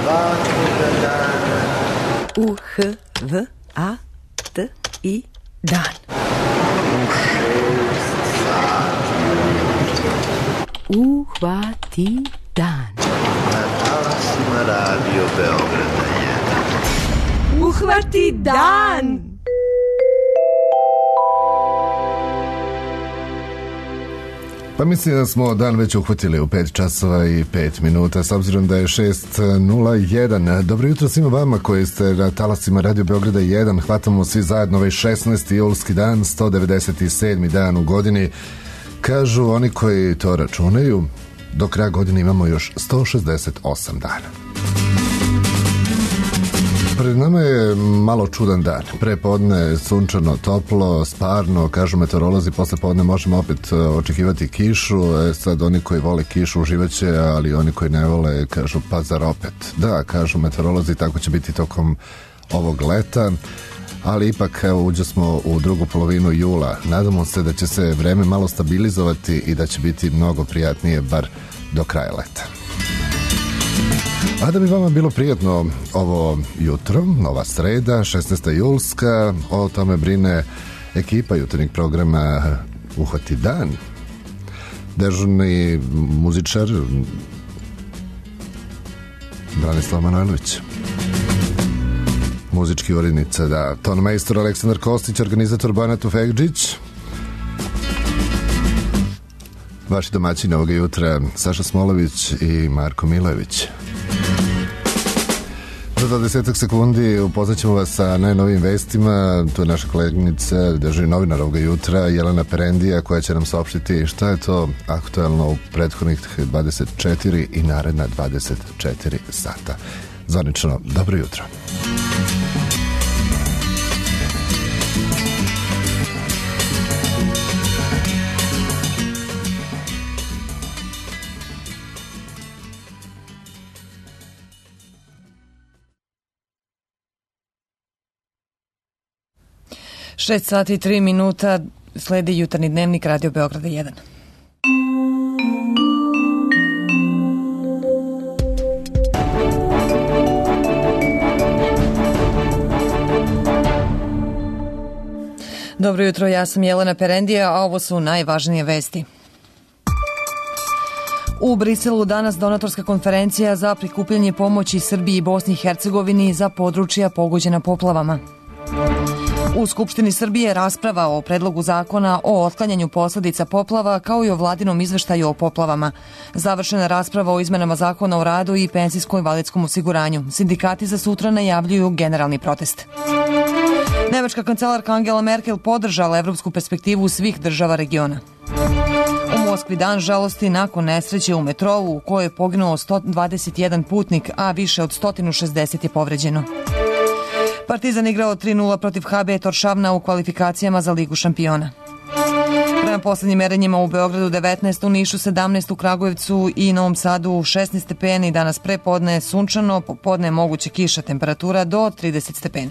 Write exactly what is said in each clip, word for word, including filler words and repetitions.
svakoga dana. U H V A T I dan. U šest sati ujutro. Uhvati dan. Na talasima Radio Beograda jedan. Uhvati dan! Pa mislim da smo dan već uhvatili u pet časova i pet minuta, s obzirom da je šest nula jedan. Dobro jutro svima vama koji ste na talasima Radio Beograda jedan. Hvatamo svi zajedno ovaj šesnaesti julski dan, sto devedeset sedmi dan u godini. Kažu oni koji to računaju, do kraja godine imamo još sto šezdeset osam dana. Pred nama je malo čudan dan. Pre podne sunčano, toplo, sparno, kažu meteorolozi, posle podne možemo opet očekivati kišu. E sad, oni koji vole kišu uživaće, ali oni koji ne vole kažu pa zar opet. Da, kažu meteorolozi, tako će biti tokom ovog leta. Ali ipak, evo, uđe smo u drugu polovinu jula. Nadamo se da će se vreme malo stabilizovati i da će biti mnogo prijatnije, bar do kraja leta. A da bi vama bilo prijatno ovo jutro, ova sreda, šesnaesta julska, o tome brine ekipa jutarnjeg programa Uhvati dan. Dežurni muzičar Branislav Manojlović. Muzički urednica, da, ton majstor Aleksandar Kostić, organizator Bojana Tufekđić. Vaši domaćini ovoga jutra Saša Smolović i Marko Milojević. Za dvadesetak sekundi upoznaćemo vas sa najnovijim vestima. Tu je naša koleginica, dežurni novinar ovoga jutra, Jelena Perendija, koja će nam saopštiti šta je to aktuelno u prethodnih dvadeset četiri i naredna dvadeset četiri sata. Zvanično, dobro jutro. šest sati i tri minuta, sledi jutarnji dnevnik Radio Beograda jedan. Dobro jutro, ja sam Jelena Perendija, a ovo su najvažnije vesti. U Briselu danas donatorska konferencija za prikupljanje pomoći Srbiji i Bosni i Hercegovini za područja pogođena poplavama. U Skupštini Srbije rasprava o predlogu zakona o otklanjanju posledica poplava kao i o vladinom izveštaju o poplavama. Završena rasprava o izmenama zakona o radu i penzijsko-invalidskom osiguranju. Sindikati za sutra najavljuju generalni protest. Nemačka kancelarka Angela Merkel podržala evropsku perspektivu svih država regiona. U Moskvi dan žalosti nakon nesreće u metrovu u kojoj je poginuo sto dvadeset jedan putnik, a više od sto šezdeset je povređeno. Partizan igrao tri nula protiv H B Toršavna u kvalifikacijama za Ligu šampiona. Prema poslednjim merenjima u Beogradu devetnaest, u Nišu sedamnaest, u Kragujevcu i Novom Sadu šesnaest stepeni, danas prepodne sunčano, popodne moguće kiša, temperatura do trideset stepeni.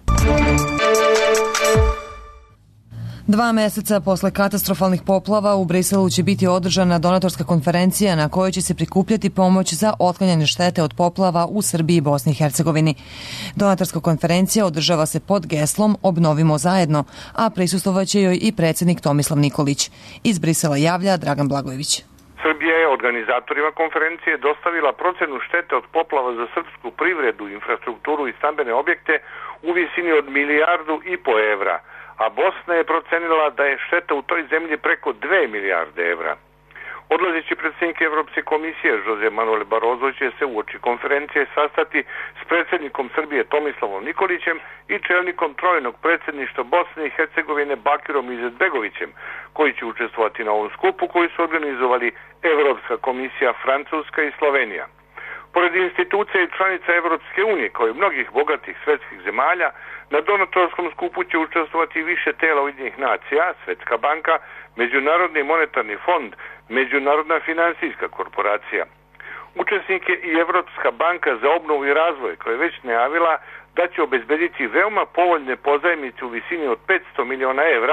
Dva meseca posle katastrofalnih poplava u Briselu će biti održana donatorska konferencija na kojoj će se prikupljati pomoć za otklanjanje štete od poplava u Srbiji i Bosni i Hercegovini. Donatorska konferencija održava se pod geslom Obnovimo zajedno, a prisustvovaće joj i predsjednik Tomislav Nikolić. Iz Brisela javlja Dragan Blagojević. Srbija je organizatorima konferencije dostavila procenu štete od poplava za srpsku privredu, infrastrukturu i stambene objekte u visini od milijardu i po evra, a Bosna je procenila da je šteta u toj zemlji preko dve milijarde evra. Odlazeći predsjednik Evropske komisije Jose Manuel Barroso će se uoči konferencije sastati s predsjednikom Srbije Tomislavom Nikolićem i čelnikom trojnog predsjedništva Bosne i Hercegovine Bakirom Izetbegovićem, koji će učestvovati na ovom skupu koji su organizovali Evropska komisija, Francuska i Slovenija. Pored institucija i članica Evropske unije, kao i mnogih bogatih svetskih zemalja, na donatorskom skupu će učestvovati više tela Ujedinjenih nacija, Svetska banka, Međunarodni monetarni fond, Međunarodna finansijska korporacija. Učesnik je i Evropska banka za obnovu i razvoj, koja je već najavila da će obezbediti veoma povoljne pozajmice u visini od petsto miliona evra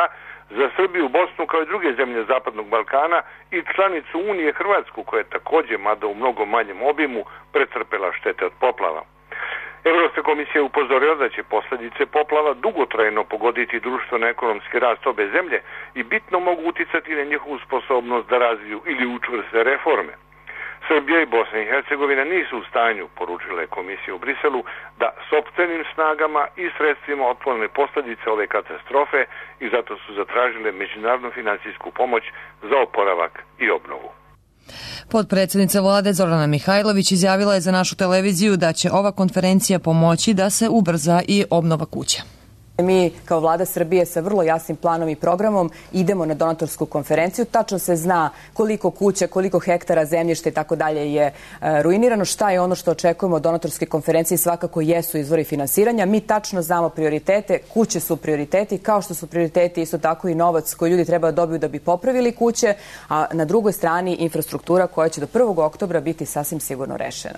Za Srbiju, Bosnu kao i druge zemlje Zapadnog Balkana i članicu Unije Hrvatsku, koja je također, mada u mnogo manjem obimu, pretrpela štete od poplava. Evropska komisija je upozorila da će posljedice poplava dugotrajno pogoditi društveno-ekonomski rast obe zemlje i bitno mogu uticati na njihovu sposobnost da razviju ili učvrste reforme. Srbija i Bosna i Hercegovina nisu u stanju, poručila je komisija u Briselu, da sopstvenim snagama i sredstvima otklone posljedice ove katastrofe i zato su zatražile međunarodnu finansijsku pomoć za oporavak i obnovu. Potpredsjednica vlade Zorana Mihajlović izjavila je za našu televiziju da će ova konferencija pomoći da se ubrza i obnova kuća. Mi kao vlada Srbije sa vrlo jasnim planom i programom idemo na donatorsku konferenciju. Tačno se zna koliko kuća, koliko hektara zemljišta i tako dalje je ruinirano. Šta je ono što očekujemo od donatorske konferencije? Svakako jesu izvori finansiranja. Mi tačno znamo prioritete. Kuće su prioriteti, kao što su prioriteti isto tako i novac koji ljudi treba da dobiju da bi popravili kuće, a na drugoj strani infrastruktura koja će do prvog oktobra biti sasvim sigurno rešena.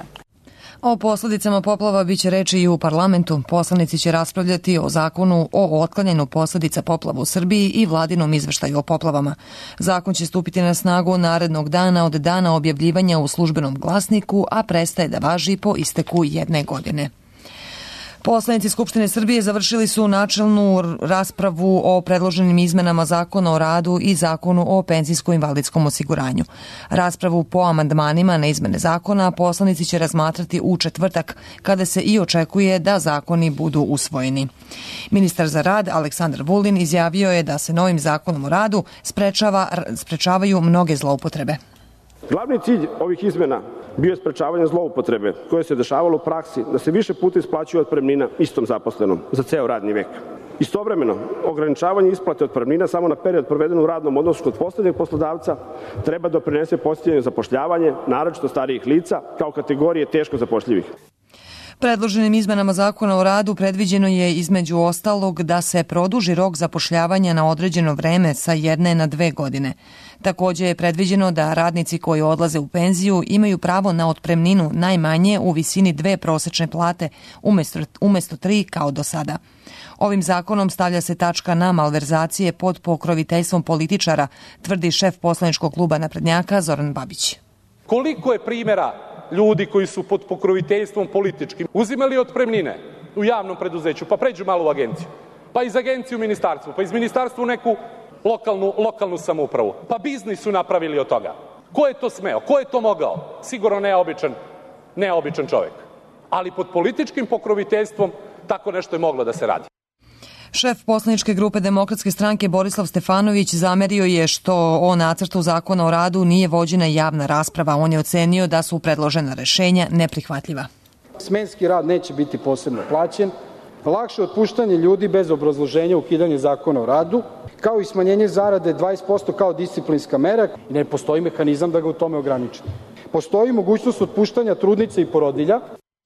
O posljedicama poplava biće reči i u parlamentu. Poslanici će raspravljati o zakonu o otklanjanju posljedica poplava u Srbiji i vladinom izveštaju o poplavama. Zakon će stupiti na snagu narednog dana od dana objavljivanja u službenom glasniku, a prestaje da važi po isteku jedne godine. Poslanici Skupštine Srbije završili su načelnu raspravu o predloženim izmenama Zakona o radu i Zakonu o penzijsko-invalidskom osiguranju. Raspravu po amandmanima na izmene zakona poslanici će razmatrati u četvrtak, kada se i očekuje da zakoni budu usvojeni. Ministar za rad Aleksandar Vulin izjavio je da se novim Zakonom o radu sprečava, sprečavaju mnoge zloupotrebe. Glavni cilj ovih izmena bio je sprečavanje zloupotrebe koje se dešavalo u praksi da se više puta isplaćuje otpremnina istom zaposlenom za ceo radni vek. Istovremeno, ograničavanje isplate otpremnina samo na period proveden u radnom odnosu kod poslednjeg poslodavca treba doprinese podsticanje zapošljavanje, naročito starijih lica, kao kategorije teško zapošljivih. Predloženim izmenama Zakona o radu predviđeno je između ostalog da se produži rok zapošljavanja na određeno vreme sa jedne na dve godine. Također je predviđeno da radnici koji odlaze u penziju imaju pravo na otpremninu najmanje u visini dve prosečne plate umjesto, umjesto tri kao do sada. Ovim zakonom stavlja se tačka na malverzacije pod pokroviteljstvom političara, tvrdi šef poslaničkog kluba naprednjaka Zoran Babić. Koliko je primjera ljudi koji su pod pokroviteljstvom političkim uzimali otpremnine u javnom preduzeću, pa pređu malo u agenciju, pa iz agenciju u ministarstvu, pa iz ministarstva u neku lokalnu, lokalnu samoupravu, pa biznis su napravili od toga. Ko je to smeo? Ko je to mogao? Sigurno neobičan, neobičan čovjek. Ali pod političkim pokroviteljstvom tako nešto je moglo da se radi. Šef poslaničke grupe Demokratske stranke Borislav Stefanović zamerio je što o nacrtu Zakona o radu nije vođena javna rasprava. On je ocenio da su predložena rešenja neprihvatljiva. Smenski rad neće biti posebno plaćen, lakše otpuštanje ljudi bez obrazloženja, ukidanje Zakona o radu, kao i smanjenje zarade dvadeset posto kao disciplinska mera i ne postoji mehanizam da ga u tome ograniči. Postoji mogućnost otpuštanja trudnica i porodilja.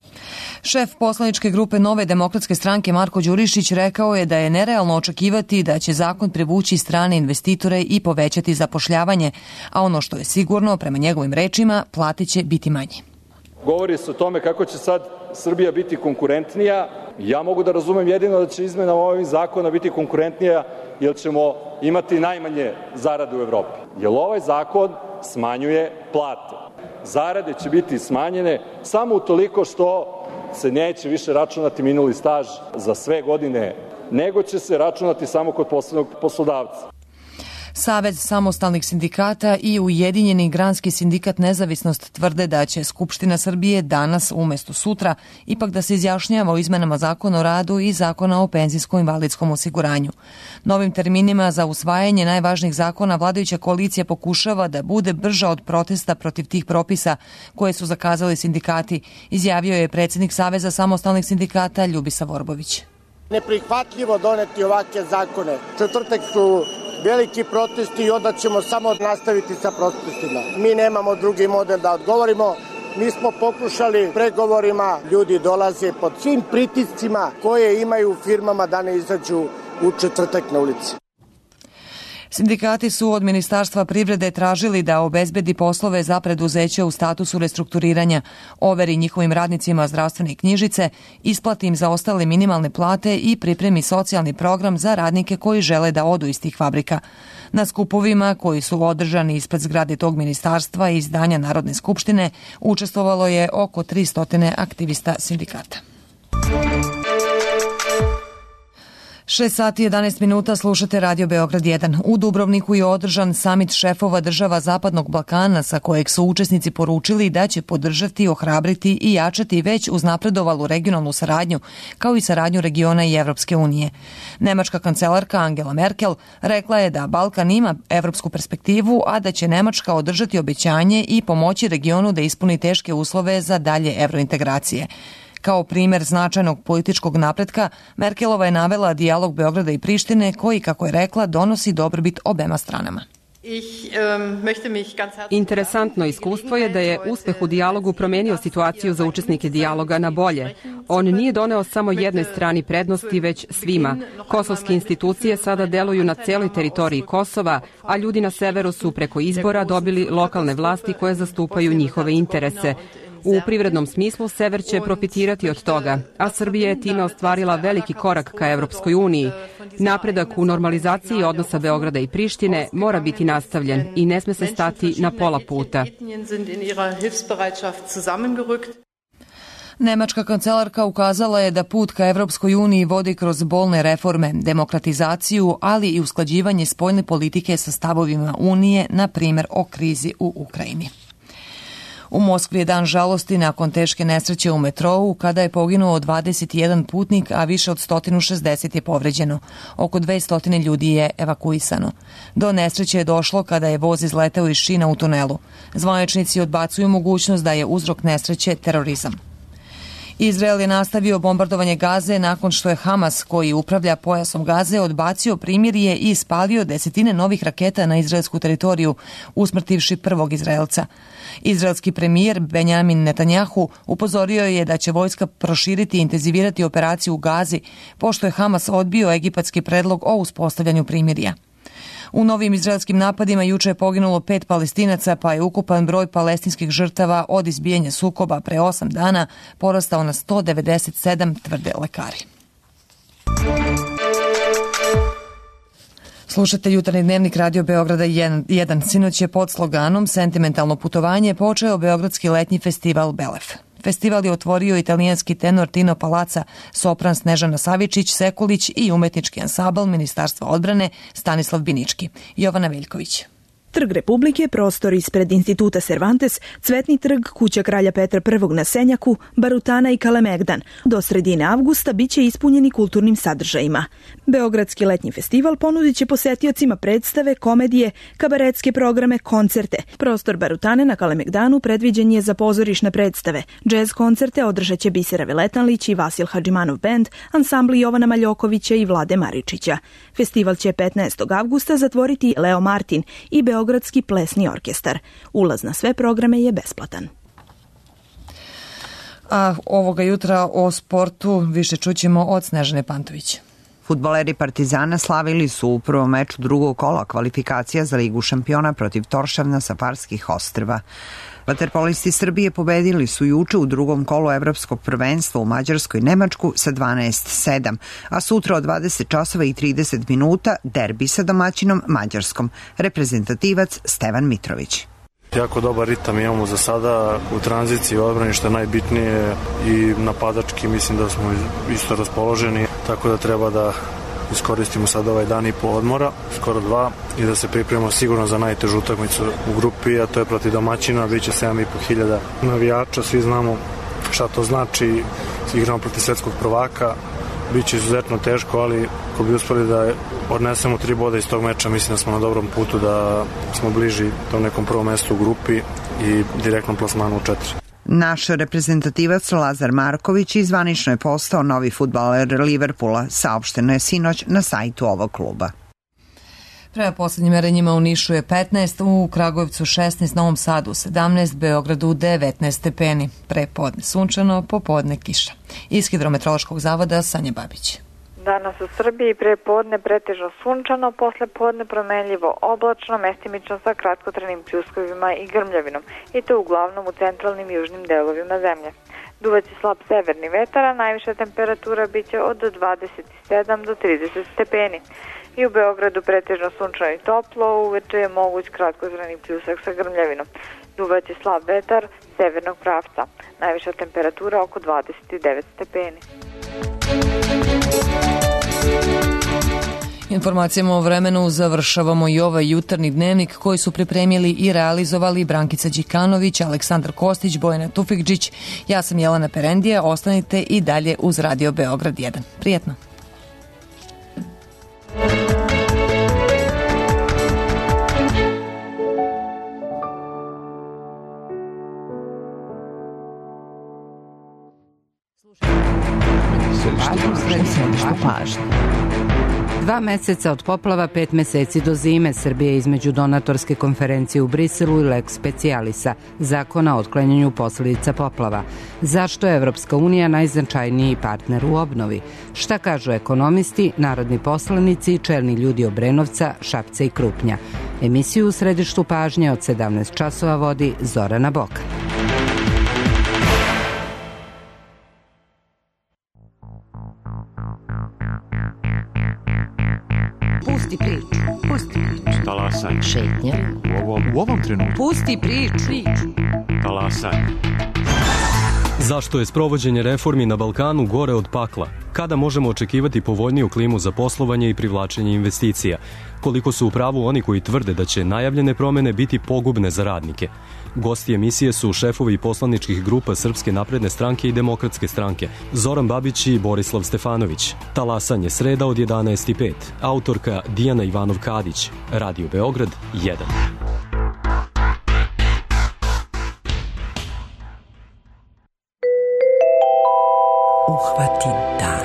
Šef poslaničke grupe Nove demokratske stranke Marko Đurišić rekao je da je nerealno očekivati da će zakon privući strane investitore i povećati zapošljavanje, a ono što je sigurno, prema njegovim rečima, plate će biti manje. Govori se o tome kako će sad Srbija biti konkurentnija. Ja mogu da razumem jedino da će izmena ovih zakona biti konkurentnija jer ćemo imati najmanje zarade u Evropi. Jer ovaj zakon smanjuje plate. Zarade će biti smanjene samo utoliko što se neće više računati minuli staž za sve godine, nego će se računati samo kod poslednjeg poslodavca. Savez samostalnih sindikata i Ujedinjeni granski sindikat Nezavisnost tvrde da će Skupština Srbije danas umjesto sutra ipak da se izjašnjava o izmenama Zakona o radu i Zakona o penzijsko-invalidskom osiguranju. Novim terminima za usvajanje najvažnijih zakona vladajuća koalicija pokušava da bude brža od protesta protiv tih propisa koje su zakazali sindikati, izjavio je predsjednik Saveza samostalnih sindikata Ljubisa Vorbović. Neprihvatljivo doneti ovakve zakone. Četvrtak su veliki protesti i onda ćemo samo nastaviti sa protestima. Mi nemamo drugi model da odgovorimo. Mi smo pokušali pregovorima, ljudi dolaze pod svim pritiscima koje imaju u firmama da ne izađu u četvrtak na ulici. Sindikati su od Ministarstva privrede tražili da obezbedi poslove za preduzeća u statusu restrukturiranja, overi njihovim radnicima zdravstvene knjižice, isplati im zaostale minimalne plate i pripremi socijalni program za radnike koji žele da odu iz tih fabrika. Na skupovima koji su održani ispred zgrade tog ministarstva i zdanja Narodne skupštine učestvovalo je oko tristo aktivista sindikata. šest sati i jedanaest minuta slušate Radio Beograd jedan. U Dubrovniku je održan samit šefova država Zapadnog Balkana sa kojeg su učesnici poručili da će podržati, ohrabriti i jačati već uznapredovalu regionalnu saradnju, kao i saradnju regiona i Evropske unije. Nemačka kancelarka Angela Merkel rekla je da Balkan ima evropsku perspektivu, a da će Nemačka održati obećanje i pomoći regionu da ispuni teške uslove za dalje evrointegracije. Kao primer značajnog političkog napretka, Merkelova je navela dijalog Beograda i Prištine koji, kako je rekla, donosi dobrobit obema stranama. Interesantno iskustvo je da je uspeh u dijalogu promenio situaciju za učesnike dijaloga na bolje. On nije doneo samo jednoj strani prednosti, već svima. Kosovske institucije sada deluju na celoj teritoriji Kosova, a ljudi na severu su preko izbora dobili lokalne vlasti koje zastupaju njihove interese. U privrednom smislu sever će profitirati od toga, a Srbija je time ostvarila veliki korak ka Evropskoj uniji. Napredak u normalizaciji odnosa Beograda i Prištine mora biti nastavljen i ne sme se stati na pola puta. Nemačka kancelarka ukazala je da put ka Evropskoj uniji vodi kroz bolne reforme, demokratizaciju, ali i usklađivanje spoljne politike sa stavovima Unije, na primjer o krizi u Ukrajini. U Moskvi je dan žalosti nakon teške nesreće u metrou kada je poginuo dvadeset jedan putnik, a više od sto šezdeset je povređeno. Oko dvesta ljudi je evakuisano. Do nesreće je došlo kada je voz izleteo iz šina u tunelu. Zvaničnici odbacuju mogućnost da je uzrok nesreće terorizam. Izrael je nastavio bombardovanje Gaze nakon što je Hamas, koji upravlja pojasom Gaze, odbacio primirje i ispalio desetine novih raketa na izraelsku teritoriju, usmrtivši prvog Izraelca. Izraelski premijer Benjamin Netanjahu upozorio je da će vojska proširiti i intenzivirati operaciju u Gazi, pošto je Hamas odbio egipatski predlog o uspostavljanju primirja. U novim izraelskim napadima juče je poginulo pet Palestinaca, pa je ukupan broj palestinskih žrtava od izbijanja sukoba pre osam dana porastao na sto devedeset sedam, tvrde lekari. Slušate jutarnji dnevnik Radio Beograda jedan. Sinoć je pod sloganom Sentimentalno putovanje počeo Beogradski letnji festival Belef. Festival je otvorio italijanski tenor Tino Palaca, sopran Snežana Savičić, Sekulić i umetnički ansambl Ministarstva odbrane Stanislav Binički. Jovana Veljković. Trg Republike, prostor ispred Instituta Cervantes, Cvetni trg, kuća kralja Petra prvog na Senjaku, Barutana i Kalemegdan. Do sredine avgusta biće ispunjeni kulturnim sadržajima. Beogradski letnji festival ponudit će posetiocima predstave, komedije, kabaretske programe, koncerte. Prostor Barutane na Kalemegdanu predviđen je za pozorišne predstave. Džez koncerte održat će Bisera Veletanlić i Vasil Hadžimanov bend, ansambli Jovana Maljokovića i Vlade Maričića. Festival će petnaestog avgusta zatvoriti Leo Martin i Beogradski Beogradski plesni orkestar. Ulaz na sve programe je besplatan. A ovoga jutra o sportu više čućemo od Snežane Pantović. Fudbaleri Partizana slavili su u prvom meču drugog kola kvalifikacija za Ligu šampiona protiv Toršavna sa Farskih ostrva. Vaterpolisti Srbije pobedili su juče u drugom kolu evropskog prvenstva u Mađarskoj Nemačku sa dvanaest sedam, a sutra od dvadeset časova i trideset minuta derbi sa domaćinom Mađarskom. Reprezentativac Stevan Mitrović. Jako dobar ritam imamo za sada u tranziciji u odbrani, što je najbitnije, i napadački mislim da smo isto raspoloženi, tako da treba da iskoristimo sad ovaj dan i po odmora, skoro dva, i da se pripremimo sigurno za najtežu utakmicu u grupi, a to je protiv domaćina, bit će sedam i po hiljada navijača, svi znamo šta to znači, igramo protiv svetskog prvaka, bit će izuzetno teško, ali ako bi uspeli da odnesemo tri boda iz tog meča, mislim da smo na dobrom putu, da smo bliži tom nekom prvom mestu u grupi i direktnom plasmanu u četiri. Naš reprezentativac Lazar Marković zvanično je postao novi fudbaler Liverpoola, saopšteno je sinoć na sajtu ovog kluba. Prema poslednjim merenjima u Nišu je petnaest, u Kragujevcu šesnaest, Novom Sadu sedamnaest, Beogradu devetnaest stepeni. Pre podne sunčano, popodne kiša. Iz Hidrometeorološkog zavoda Sanja Babić. Danas u Srbiji pre podne pretežno sunčano, posle podne promenljivo oblačno, mestimično sa kratkotrenim pljuskovima i grmljavinom, i to uglavnom u centralnim i južnim delovima zemlje. Duvaće slab severni vetar, a najviša temperatura biće od dvadeset sedam do trideset stepeni. I u Beogradu pretežno sunčano i toplo, uveče je moguć kratkotrajni pljusak sa grmljavinom. Duvaće slab vetar severnog pravca. Najviša temperatura oko dvadeset devet stepeni. Informacijama o vremenu završavamo i ovaj jutarnji dnevnik koji su pripremili i realizovali Brankica Đikanović, Aleksandar Kostić, Bojana Tufikđić. Ja sam Jelena Perendija. Ostanite i dalje uz Radio Beograd jedan. Prijetno. Dva meseca od poplava, pet meseci do zime. Srbije između donatorske konferencije u Briselu i Lex Specialisa, zakona o otklanjanju posledica poplava. Zašto je Evropska unija najznačajniji partner u obnovi? Šta kažu ekonomisti, narodni poslanici i čelni ljudi Obrenovca, Šapca i Krupnja? Emisiju u središtu pažnje od sedamnaest časova vodi Zorana Bokan. Pusti priču, pusti priču. Talasaj. Šetnja. U ovom, u ovom trenutku. Pusti priču. priču. Talasaj. Zašto je sprovođenje reformi na Balkanu gore od pakla? Kada možemo očekivati povoljniju klimu za poslovanje i privlačenje investicija? Koliko su u pravu oni koji tvrde da će najavljene promene biti pogubne za radnike? Gosti emisije su šefovi poslaničkih grupa Srpske napredne stranke i Demokratske stranke, Zoran Babić i Borislav Stefanović. Talasanje sreda od jedanaest i pet. Autorka Dijana Ivanov-Kadić. Radio Beograd jedan. Uhvati dan.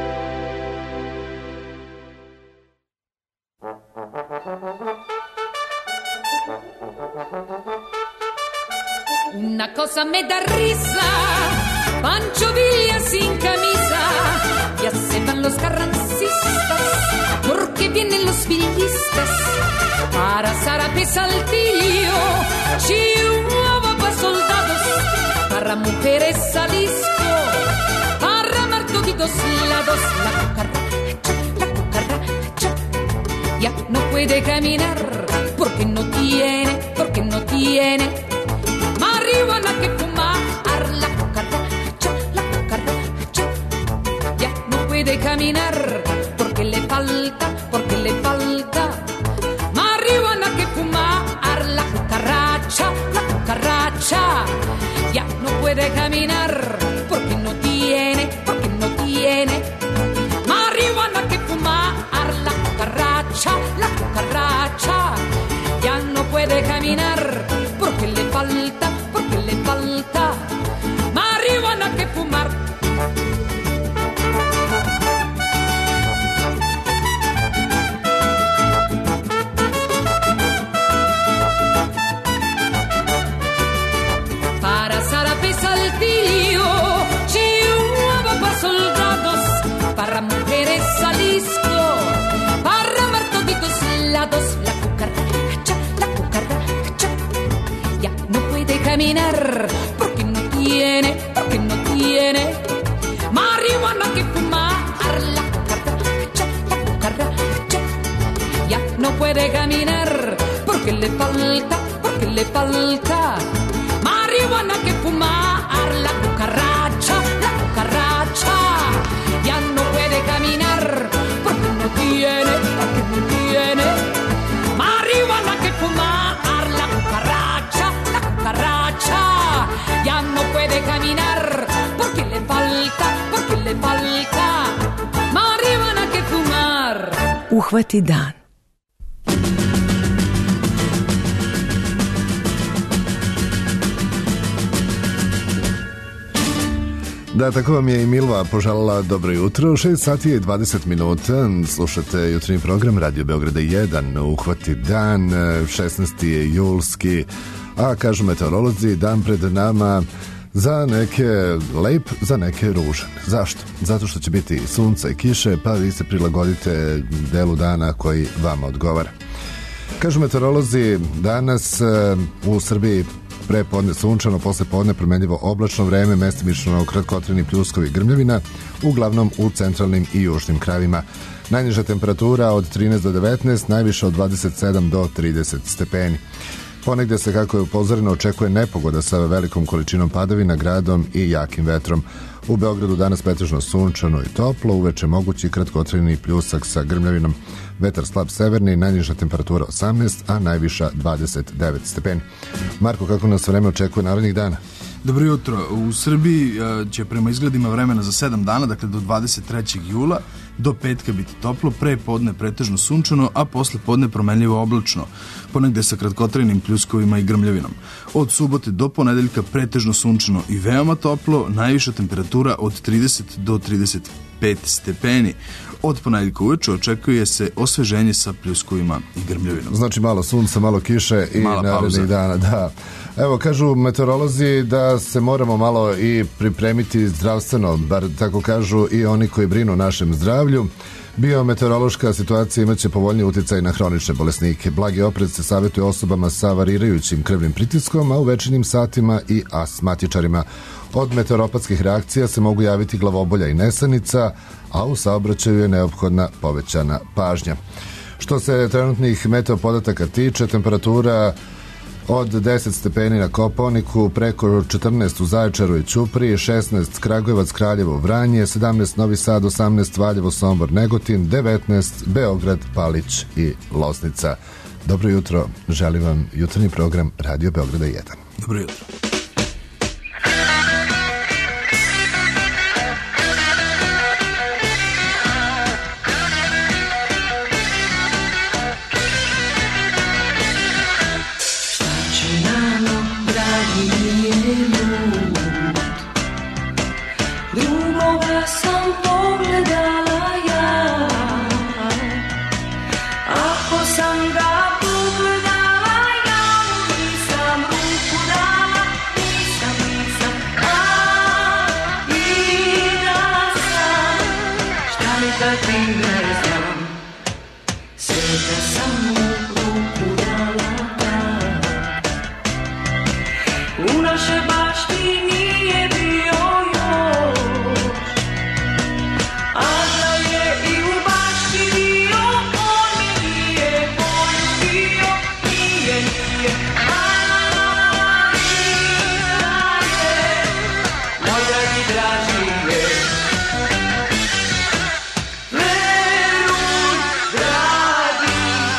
Una cosa me da risa, Pancho Villa sin camisa, ya se van los carrancistas, porque vienen los villistas, para Zarape Saltillo, Chihuahua pa' soldados, para mujeres Jalisco, para amar toditos lados, la cucaracha, la cucaracha, ya no puede caminar, porque no tiene, porque no tiene marihuana que fumar, la cucaracha, la cucaracha, ya no puede caminar, porque le falta, porque le falta marihuana que fumar, la cucaracha, la cucaracha, ya no puede caminar, porque no tiene, porque no tiene marihuana que fumar, la cucaracha, la cucaracha, ya no puede caminar, porque le falta, porque le falta marihuana que fumar. Para Zarape Saltillo, Chihuahua pa' soldados, para mujeres Jalisco, para amar toditos lados, la cucaracha, la cucaracha, ya no puede caminar, porque no tiene, porque no tiene marihuana que fumar, la cucaracha, la cucaracha, ya no puede caminar, porque le falta, porque le falta marihuana que fumar, la cucaracha, la cucaracha, ya no puede caminar, porque no tiene, porque no tiene marihuana que fumar, la cucaracha, la cucaracha, ya no puede caminar, porque le falta, porque le falta marihuana que fumar. Uhvati dan. Da, tako vam je i Milva poželjela dobro jutro. šest sati i dvadeset minuta. Slušate jutarnji program Radio Beograda jedan. Uhvati dan, šesnaesti je julski. A kažu meteorolozi, dan pred nama Za neke lep, za neke ružan. Zašto? Zato što će biti sunca i kiše, pa vi se prilagodite delu dana koji vama odgovara. Kažu meteorolozi, danas u Srbiji pre podne sunčano, posle podne promenljivo oblačno vreme, mestimično kratkotrajni pljuskovi grmljavina, uglavnom u centralnim i južnim krajevima. Najniža temperatura od trinaest do devetnaest, najviša od dvadeset sedam do trideset stepeni. Ponegde se, kako je upozoreno, očekuje nepogoda sa velikom količinom padavina, gradom i jakim vetrom. U Beogradu danas pretežno sunčano i toplo, uveče mogući kratkotrajni pljusak sa grmljavinom. Vetar slab severni, najniža temperatura osamnaest, a najviša dvadeset devet stepeni. Marko, kako nas vreme očekuje narednih dana? Dobro jutro. U Srbiji će prema izgledima vremena za sedam dana, dakle do dvadeset trećeg jula, do petka biti toplo, pre podne pretežno sunčano, a posle podne promenljivo oblačno, ponegde sa kratkotrajnim pljuskovima i grmljavinom. Od subote do ponedeljka pretežno sunčano i veoma toplo, najviša temperatura od trideset do trideset pet stepeni. Od ponedeljka uveče očekuje se osveženje sa pljuskovima i grmljavinom. Znači malo sunca, malo kiše i narednih dana. Da. Evo, kažu meteorolozi da se moramo malo i pripremiti zdravstveno, bar tako kažu i oni koji brinu o našem zdravlju. Biometeorološka situacija imaće povoljniji uticaj na hronične bolesnike. Blagi oprez se savjetuje osobama sa varirajućim krvnim pritiskom, a u večernjim satima i astmatičarima. Od meteoropatskih reakcija se mogu javiti glavobolja i nesanica, a u saobraćaju je neophodna povećana pažnja. Što se trenutnih meteo podataka tiče, temperatura od deset stepeni na Kopaoniku, preko četrnaest u Zaječaru i Ćupriji, šesnaest Kragujevac, Kraljevo, Vranje, sedamnaest Novi Sad, osamnaest Valjevo, Sombor, Negotin, devetnaest Beograd, Palić i Loznica. Dobro jutro, želim vam jutarnji program Radio Beograda jedan. Dobro jutro.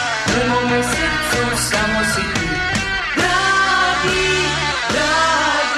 Samo si ti, dragi, dragi.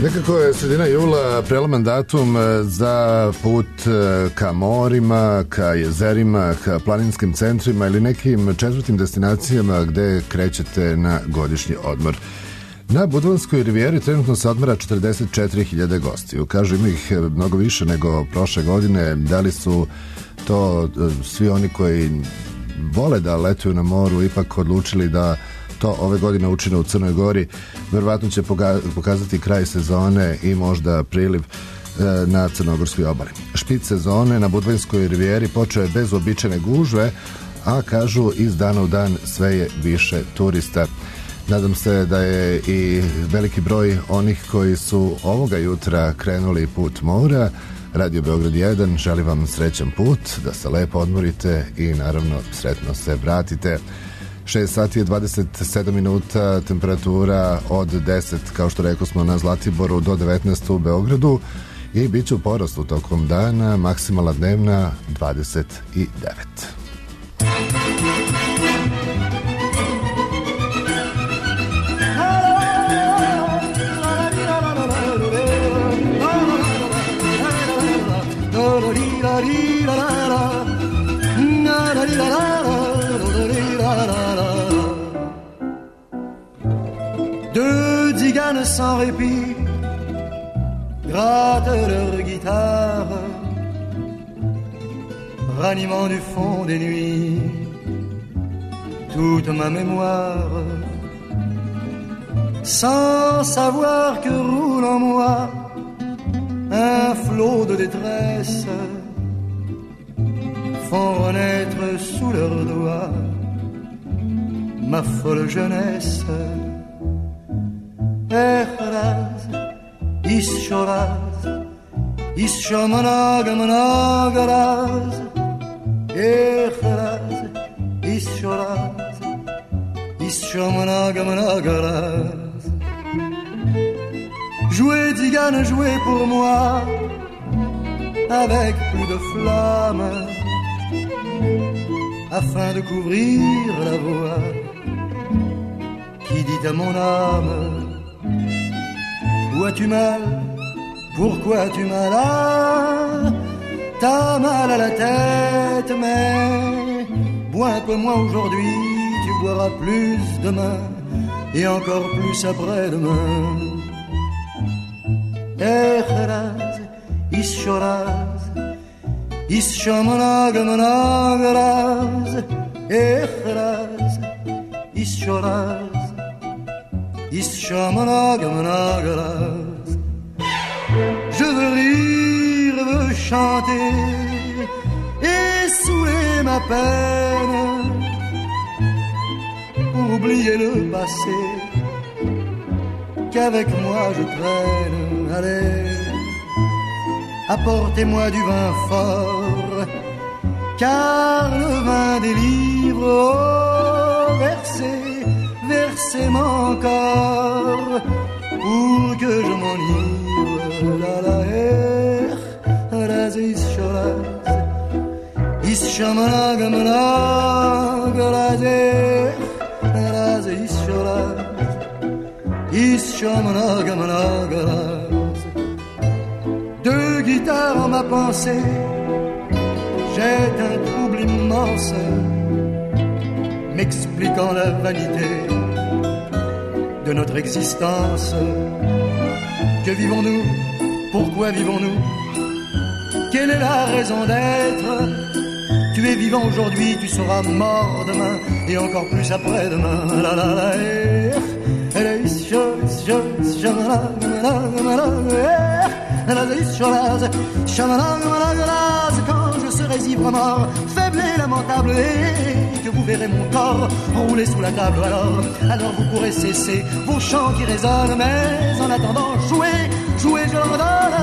Nekako je sredina jula preloman datum za put ka morima, ka jezerima, ka planinskim centrima ili nekim četvrtim destinacijama gde krećete na godišnji odmor. Na Budvanskoj rivijeri trenutno se odmara četrdeset četiri hiljade gostiju. Kažu, ima ih mnogo više nego prošle godine. Da li su to svi oni koji vole da letuju na moru ipak odlučili da to ove godine učine u Crnoj Gori? Verovatno će pokazati kraj sezone i možda priliv na crnogorskoj obali. Špic sezone na Budvanskoj rivijeri počeo je bez uobičajene gužve, a kažu iz dana u dan sve je više turista. Nadam se da je i veliki broj onih koji su ovoga jutra krenuli put mora. Radio Beograd jedan želi vam srećan put, da se lepo odmorite i naravno sretno se vratite. šest sati je dvadeset sedam minuta, temperatura od deset, kao što rekao smo, na Zlatiboru do devetnaest u Beogradu i bit će u porastu tokom dana, maksimalna dnevna dvadeset devet. Deux tziganes sans répit grattent leur guitare, ranimant du fond des nuits toute ma mémoire, sans savoir que roule en moi un flot de détresse, font renaître sous leurs doigts ma folle jeunesse. Echraz, ischoraz, ischomanag, managaraz. Echraz, ischoraz, ischomanag, managaraz. Jouez, tzigane, jouez pour moi, avec plus de flamme, afin de couvrir la voix qui dit à mon âme: où as-tu mal? Pourquoi as-tu mal? Ah, t'as mal à la tête, mais bois un peu moins aujourd'hui, tu boiras plus demain et encore plus après-demain. Echeraz, ischoraz, ischomanag, managaraz. Echeraz, ischoraz, ischomanag, managaraz. Je veux rire, veux chanter et saouler ma peine, pour oublier le passé qu'avec moi je traîne. Allez, apportez-moi du vin fort, car le vin délivre. Oh, versez, versez-moi encore, pour que je m'enivre. La la er, raz ischoraz, ischomanag, manag, raz er, raz ischoraz, ischomanag, manag, raz. Deux guitares en ma pensée, jette un trouble immense, m'expliquant la vanité de notre existence. Que vivons-nous? Pourquoi vivons-nous? Quelle est la raison d'être? Tu es vivant aujourd'hui, tu seras mort demain et encore plus après-demain. La la la eh, eh, quand je serai ivre mort, faible et lamentable, et que vous verrez mon corps rouler sous la table, alors, alors vous pourrez cesser vos chants qui résonnent, mais en attendant, jouez, jouez, je leur donne.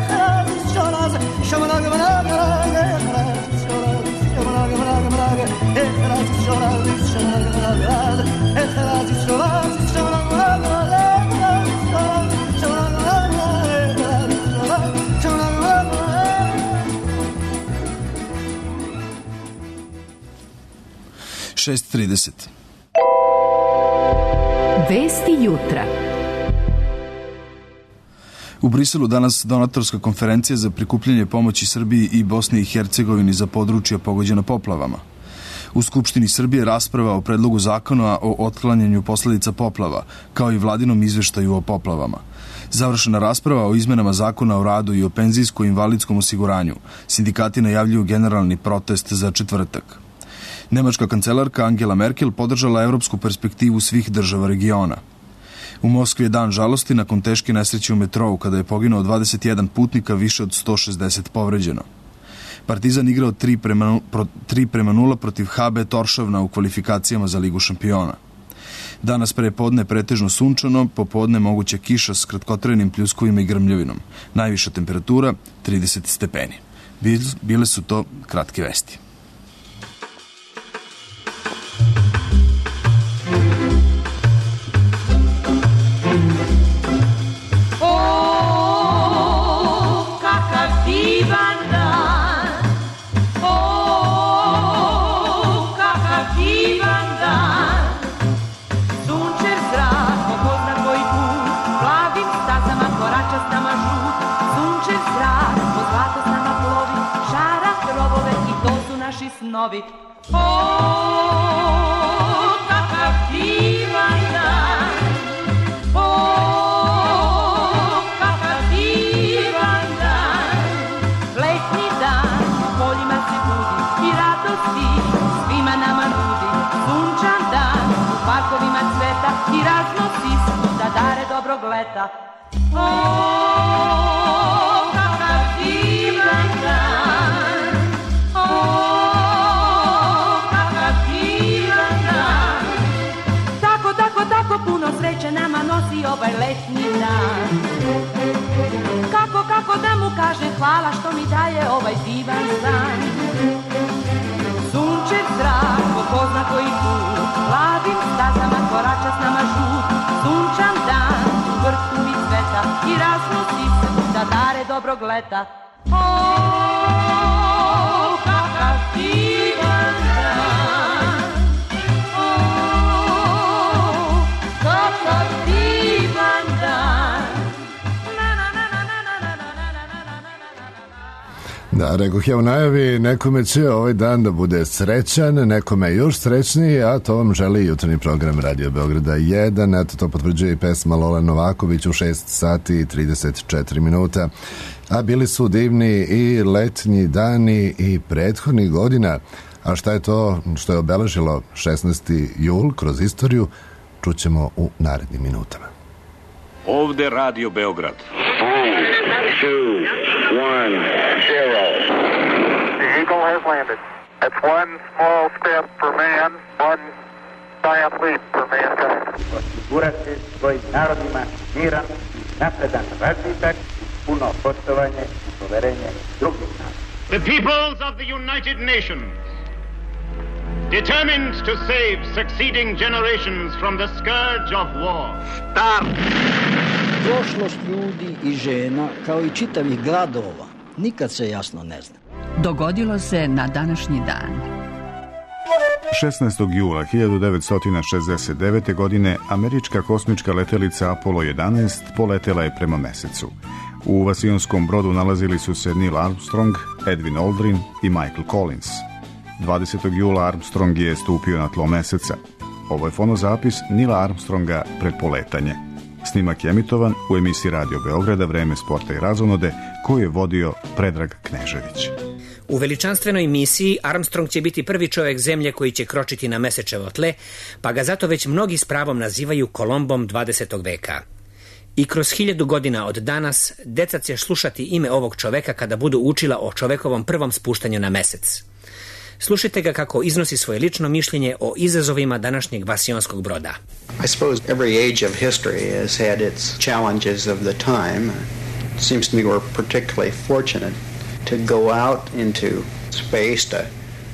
šest trideset. Vesti jutra. Briselu danas donatorska konferencija za prikupljanje pomoći Srbiji i Bosni i Hercegovini za područja pogođena poplavama. U Skupštini Srbije rasprava o predlogu zakona o otklanjanju posledica poplava, kao i vladinom izveštaju o poplavama. Završena rasprava o izmenama zakona o radu i o penzijsko-invalidskom osiguranju. Sindikati najavljuju generalni protest za četvrtak. Nemačka kancelarka Angela Merkel podržala evropsku perspektivu svih država regiona. U Moskvi je dan žalosti nakon teške nesreće u metrou kada je poginuo dvadeset jedan putnika, više od sto šezdeset povređeno. Partizan igrao tri prema nula protiv H B Toršavna u kvalifikacijama za Ligu šampiona. Danas pre podne pretežno sunčano, popodne moguća kiša s kratkotrajnim pljuskovima i grmljavinom. Najviša temperatura trideset stepeni. Bile su to kratke vesti. Novi. O, kakav divan dan, o, kakav divan dan, letnji dan, u poljima se budi i radosti svima nama nudi, sunčan dan, u parkovima cveta i raznosi svuda dare dobrog leta. O, kakav divan dan, o, tako puno sreće nama nosi ovaj letnji dan. Kako, kako da mu kažem hvala što mi daje ovaj divan san. Sunčev zrak, ko zna koji put, plavim stazama korača s nama žut. Sunčan dan, u vrhu mi cveta i raznosi se da dare dobrog leta. O, kakav divan dan. Da, rekoh ja u najavi, nekome će ovaj dan da bude srećan, nekome još srećniji, a to vam želi jutarnji program Radio Beograda jedan. Eto, to potvrđuje i pesma Lola Novaković u šest sati i trideset četiri minuta. A bili su divni i letnji dani i prethodnih godina. A šta je to što je obeležilo šesnaesti jul kroz istoriju, čućemo u narednim minutama. Ovde Radio Beograd. Two, one, zero. The Eagle has landed. That's one small step for man, one giant leap for mankind. Osigurati svojim narodima miran, napredan razvitak, puno poštovanje i poverenje drugih naroda. The peoples of the United Nations, determined to save succeeding generations from the scourge of war. Start! Prošlost ljudi i žena, kao i čitavih gradova, nikad se jasno ne zna. Dogodilo se na današnji dan. šesnaestog jula hiljadu devetsto šezdeset devete. godine američka kosmička letelica Apollo jedanaest poletela je prema mesecu. U vasionskom brodu nalazili su se Neil Armstrong, Edwin Aldrin i Michael Collins. dvadesetog jula Armstrong je stupio na tlo meseca. Ovo je fonozapis Nila Armstronga pred poletanje. Snimak je emitovan u emisiji Radio Beograda Vreme sporta i razonode koju je vodio Predrag Knežević. U veličanstvenoj misiji Armstrong će biti prvi čovjek zemlje koji će kročiti na mesečevo tle, pa ga zato već mnogi s pravom nazivaju Kolombom dvadesetog veka. I kroz hiljadu godina od danas deca će slušati ime ovog čoveka kada budu učila o čovekovom prvom spuštanju na mesec. Slušajte ga kako iznosi svoje lično mišljenje o izazovima današnjeg vasionskog broda. I suppose every age of history has had its challenges of the time. It seems to me we're particularly fortunate to go out into space to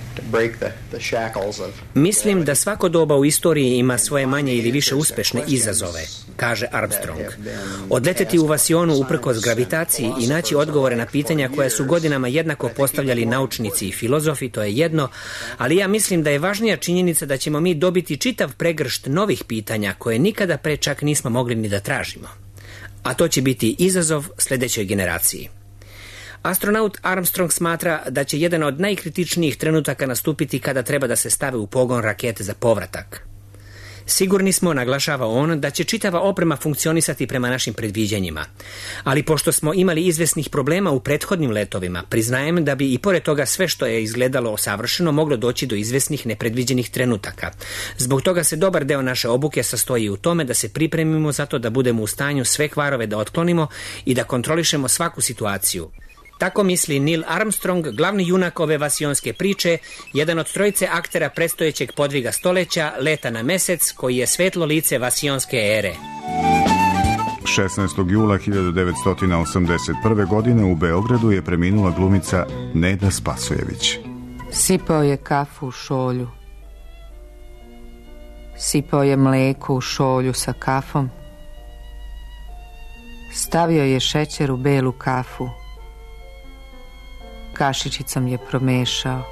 Mislim da svako doba u istoriji ima svoje manje ili više uspešne izazove, kaže Armstrong. Odleteti u vasionu uprkos gravitaciji i naći odgovore na pitanja koja su godinama jednako postavljali naučnici i filozofi, to je jedno, ali ja mislim da je važnija činjenica da ćemo mi dobiti čitav pregršt novih pitanja koje nikada pre čak nismo mogli ni da tražimo. a to će biti izazov sljedećoj generaciji. Astronaut Armstrong smatra da će jedan od najkritičnijih trenutaka nastupiti kada treba da se stave u pogon rakete za povratak. Sigurni smo, naglašava on, da će čitava oprema funkcionisati prema našim predviđanjima. Ali pošto smo imali izvesnih problema u prethodnim letovima, priznajem da bi i pored toga sve što je izgledalo savršeno moglo doći do izvesnih nepredviđenih trenutaka. Zbog toga se dobar deo naše obuke sastoji u tome da se pripremimo za to da budemo u stanju sve kvarove da otklonimo i da kontrolišemo svaku situaciju. Tako misli Neil Armstrong, glavni junak ove vasionske priče, jedan od trojice aktera predstojećeg podviga stoleća, leta na mesec, koji je svetlo lice vasionske ere. šesnaestog jula hiljadu devetsto osamdeset prve. godine u Beogradu je preminula glumica Neda Spasojević. Sipao je kafu u šolju. Sipao je mleko u šolju sa kafom. Stavio je šećer u belu kafu. Kašičicom je promešao.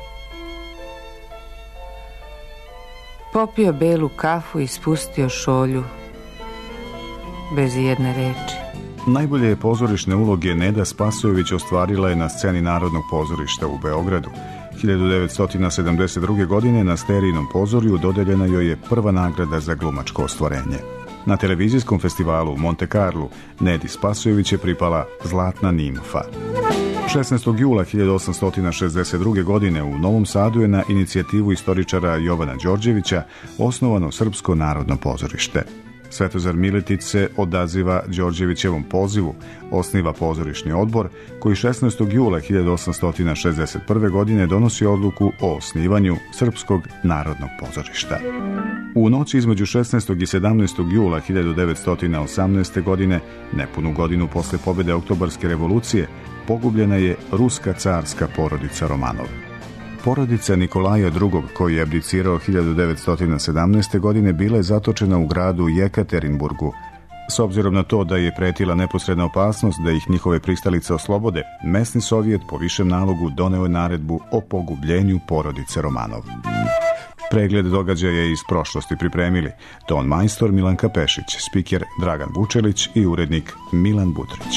Popio belu kafu i spustio šolju bez jedne reči. Najbolje pozorišne uloge Neda Spasojević ostvarila je na sceni Narodnog pozorišta u Beogradu. hiljadu devetsto sedamdeset druge. godine na Sterijinom pozorju dodeljena joj je prva nagrada za glumačko ostvarenje. Na televizijskom festivalu u Monte Carlu Nedi Spasojević je pripala Zlatna nimfa. šesnaestog jula hiljadu osamsto šezdeset druge. godine u Novom Sadu je na inicijativu istoričara Jovana Đorđevića osnovano Srpsko narodno pozorište. Svetozar Miletić se odaziva Đorđevićevom pozivu, osniva pozorišni odbor koji šesnaestog jula hiljadu osamsto šezdeset prve. godine donosi odluku o osnivanju Srpskog narodnog pozorišta. U noći između šesnaestog i sedamnaestog jula hiljadu devetsto osamnaeste. godine, nepunu godinu posle pobjede Oktobarske revolucije, pogubljena je ruska carska porodica Romanov. Porodica Nikolaja drugog. koji je abdicirao hiljadu devetsto sedamnaeste. godine bila je zatočena u gradu Jekaterinburgu. S obzirom na to da je pretila neposredna opasnost da ih njihove pristalice oslobode, mesni sovjet po višem nalogu doneo je naredbu o pogubljenju porodice Romanov. Pregled događaja iz prošlosti pripremili ton majstor Milanka Pešić, spiker Dragan Vučelić i urednik Milan Butrić.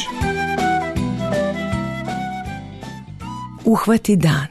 Uhvati dan.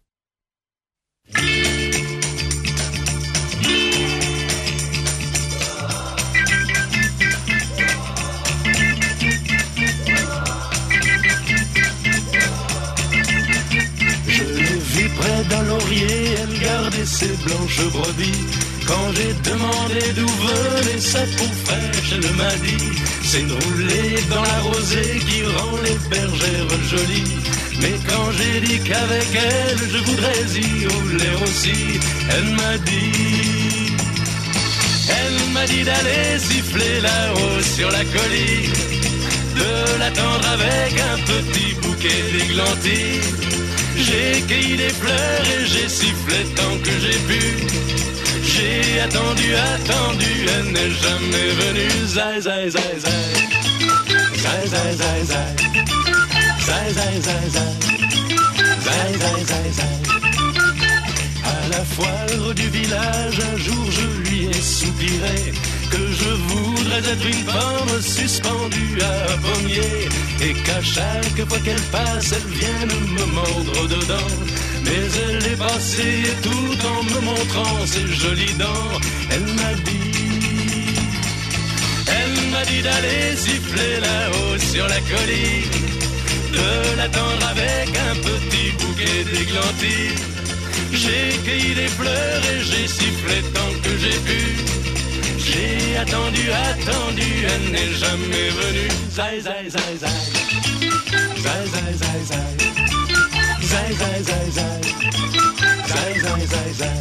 D'un laurier, elle gardait ses blanches brebis. Quand j'ai demandé d'où venait sa peau fraîche, elle m'a dit: c'est de rouler dans la rosée qui rend les bergères jolies. Mais quand j'ai dit qu'avec elle je voudrais y rouler aussi, elle m'a dit, elle m'a dit d'aller siffler là-haut sur la colline, de l'attendre avec un petit bouquet d'églantines. J'ai cueilli des fleurs et j'ai sifflé tant que j'ai pu. J'ai attendu, attendu, elle n'est jamais venue. Zai, zai, zai, zai. Zai, zai, zai, zai. Zai, zai, zai, zai. Zai, zai, zai, zai. À la foire du village, un jour je lui ai soupiré que je voudrais être une pomme suspendue à un pommier, et qu'à chaque fois qu'elle passe, elle vienne me mordre dedans. Mais elle est passée et tout en me montrant ses jolies dents, elle m'a dit, elle m'a dit d'aller siffler là-haut sur la colline, de l'attendre avec un petit bouquet d'églantines. J'ai cueilli des fleurs et j'ai sifflé tant que j'ai pu. J'ai attendu, attendu, elle n'est jamais venue. Zai, zai, zai, zai. Zai, zai, zai, zai. Zai, zai, zai, zai. Zai, zai, zai, zai.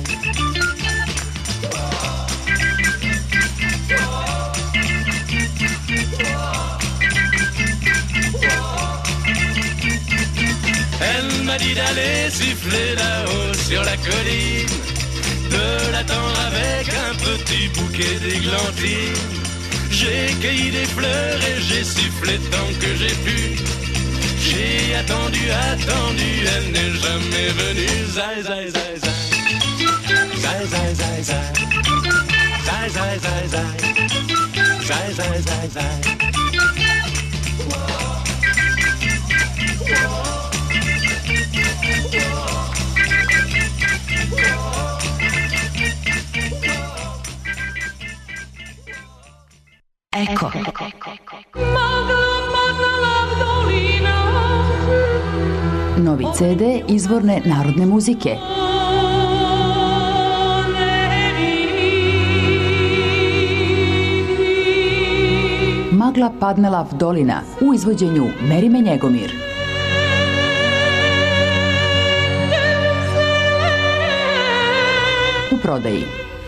Elle m'a dit d'aller siffler là-haut sur la colline, de l'attendre avec un petit bouquet d'églantines. J'ai cueilli des fleurs et j'ai sifflé tant que j'ai pu. J'ai attendu, attendu, elle n'est jamais venue. Zai, zai, zai, zai. Zai, zai, zai, zai. Zai, zai, zai, zai. Zaj, zaj, zaj, zaj. Eko. Novi ce de izvorne narodne muzike. Magla padnela v dolina u izvođenju Merime Njegomir. U prodaji.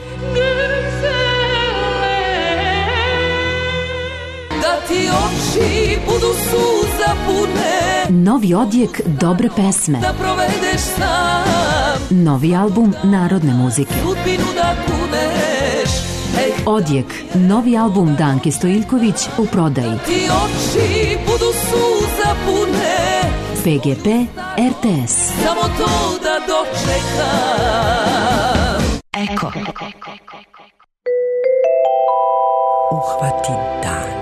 Da ti oči budu suza pune, Novi odjek dobre pesme. da provedeš sam, Novi album narodne muzike. sudbinu da kuneš. Ej, Odjek, novi album Danke Stojiljković u prodaji. ti oči budu suza pune, P G P R T S. samo to da dočekam. Eko. Uhvati dan.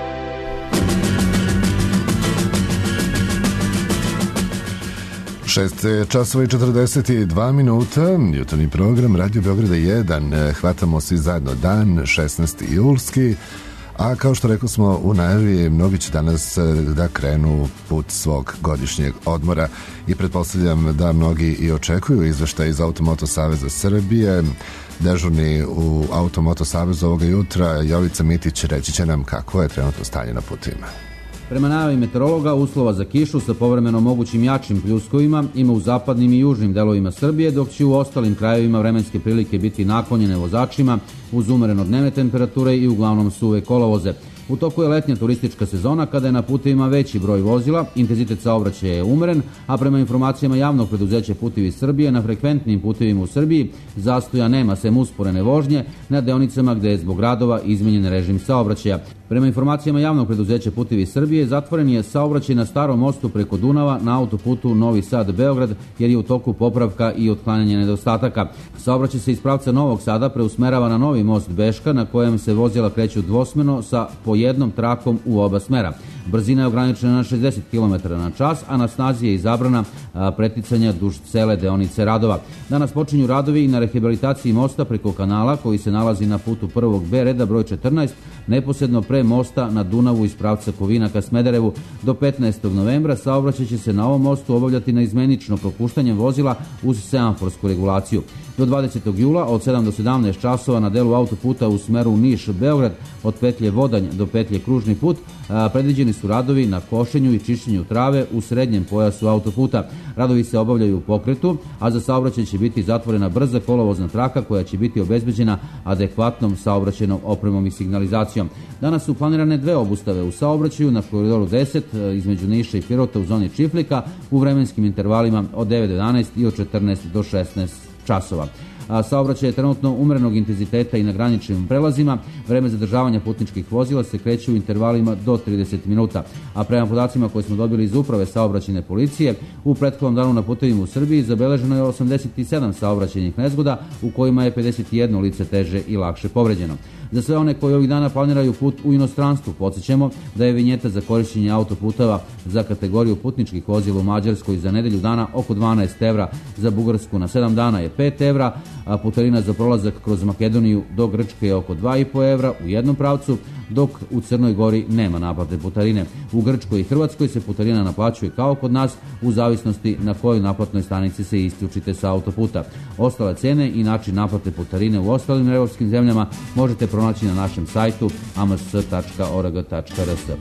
šest časova i četrdeset dva minuta, jutarnji program Radio Beograda jedan. Hvatamo svi zajedno dan, šesnaesti julski, a kao što rekao smo u najavi, mnogi će danas da krenu put svog godišnjeg odmora i pretpostavljam da mnogi i očekuju izveštaj iz Automoto Saveza Srbije. Dežurni u Automoto Savezu ovoga jutra, Jovica Mitić, reći će nam kako je trenutno stanje na putima. Prema najavi meteorologa, uslova za kišu sa povremeno mogućim jačim pljuskovima ima u zapadnim i južnim delovima Srbije, dok će u ostalim krajevima vremenske prilike biti naklonjene vozačima uz umereno dnevne temperature i uglavnom suve kolovoze. U toku je letnja turistička sezona kada je na putevima veći broj vozila, intenzitet saobraćaja je umeren, a prema informacijama javnog preduzeća Putevi Srbije na frekventnim putevima u Srbiji zastoja nema sem usporene vožnje na deonicama gde je zbog radova izmenjen režim saobraćaja. Prema informacijama javnog preduzeća Putevi Srbije zatvoren je saobraćaj na starom mostu preko Dunava na autoputu Novi Sad-Beograd jer je u toku popravka i otklanjanje nedostataka. Saobraćaj se iz pravca Novog Sada preusmerava na novi most Beška na kojem se vozila kreću dvosmeno sa po jednom trakom u oba smera. Brzina je ograničena na šezdeset kilometara na čas, a na snazi je i zabrana a, preticanja duž cele deonice radova. Danas počinju radovi i na rehabilitaciji mosta preko kanala koji se nalazi na putu prvog B reda broj četrnaest, neposredno pre mosta na Dunavu iz pravca Kovina ka Smederevu. Do petnaestog novembra saobraćaj će se na ovom mostu obavljati na izmenično propuštanjem vozila uz semaforsku regulaciju. Do dvadesetog jula od sedam do sedamnaest časova na delu autoputa u smeru Niš-Beograd od petlje Vodanj do petlje Kružni put a, predviđeni su radovi na košenju i čišćenju trave u srednjem pojasu autoputa. Radovi se obavljaju u pokretu, a za saobraćaj će biti zatvorena brza kolovozna traka koja će biti obezbeđena adekvatnom saobraćajnom opremom i signalizacijom. Danas su planirane dve obustave u saobraćaju na koridoru deset između Niša i Pirota u zoni Čiflika u vremenskim intervalima od devet do jedanaest i od četrnaest do šesnaest časova. A saobraćaj je trenutno umerenog intenziteta i na graničnim prelazima. Vreme zadržavanja putničkih vozila se kreće u intervalima do trideset minuta. A prema podacima koje smo dobili iz Uprave saobraćajne policije, u prethodnom danu na putevima u Srbiji zabeleženo je osamdeset sedam saobraćajnih nezgoda u kojima je pedeset jedno lice teže i lakše povređeno. Za sve one koji ovih dana planiraju put u inostranstvu, podsjećamo da je vinjeta za korišćenje autoputeva za kategoriju putničkih vozila u Mađarskoj za nedelju dana oko dvanaest evra, za Bugarsku na sedam dana je pet evra, a putarina za prolazak kroz Makedoniju do Grčke je oko dva i po evra u jednom pravcu, dok u Crnoj Gori nema naplate putarine. U Grčkoj i Hrvatskoj se putarina naplaćuje kao kod nas u zavisnosti na kojoj naplatnoj stanici se isključite sa autoputa. Ostale cene i način naplate putarine u ostalim evropskim zemljama možete pronaći na našem sajtu a m s tačka org tačka r s.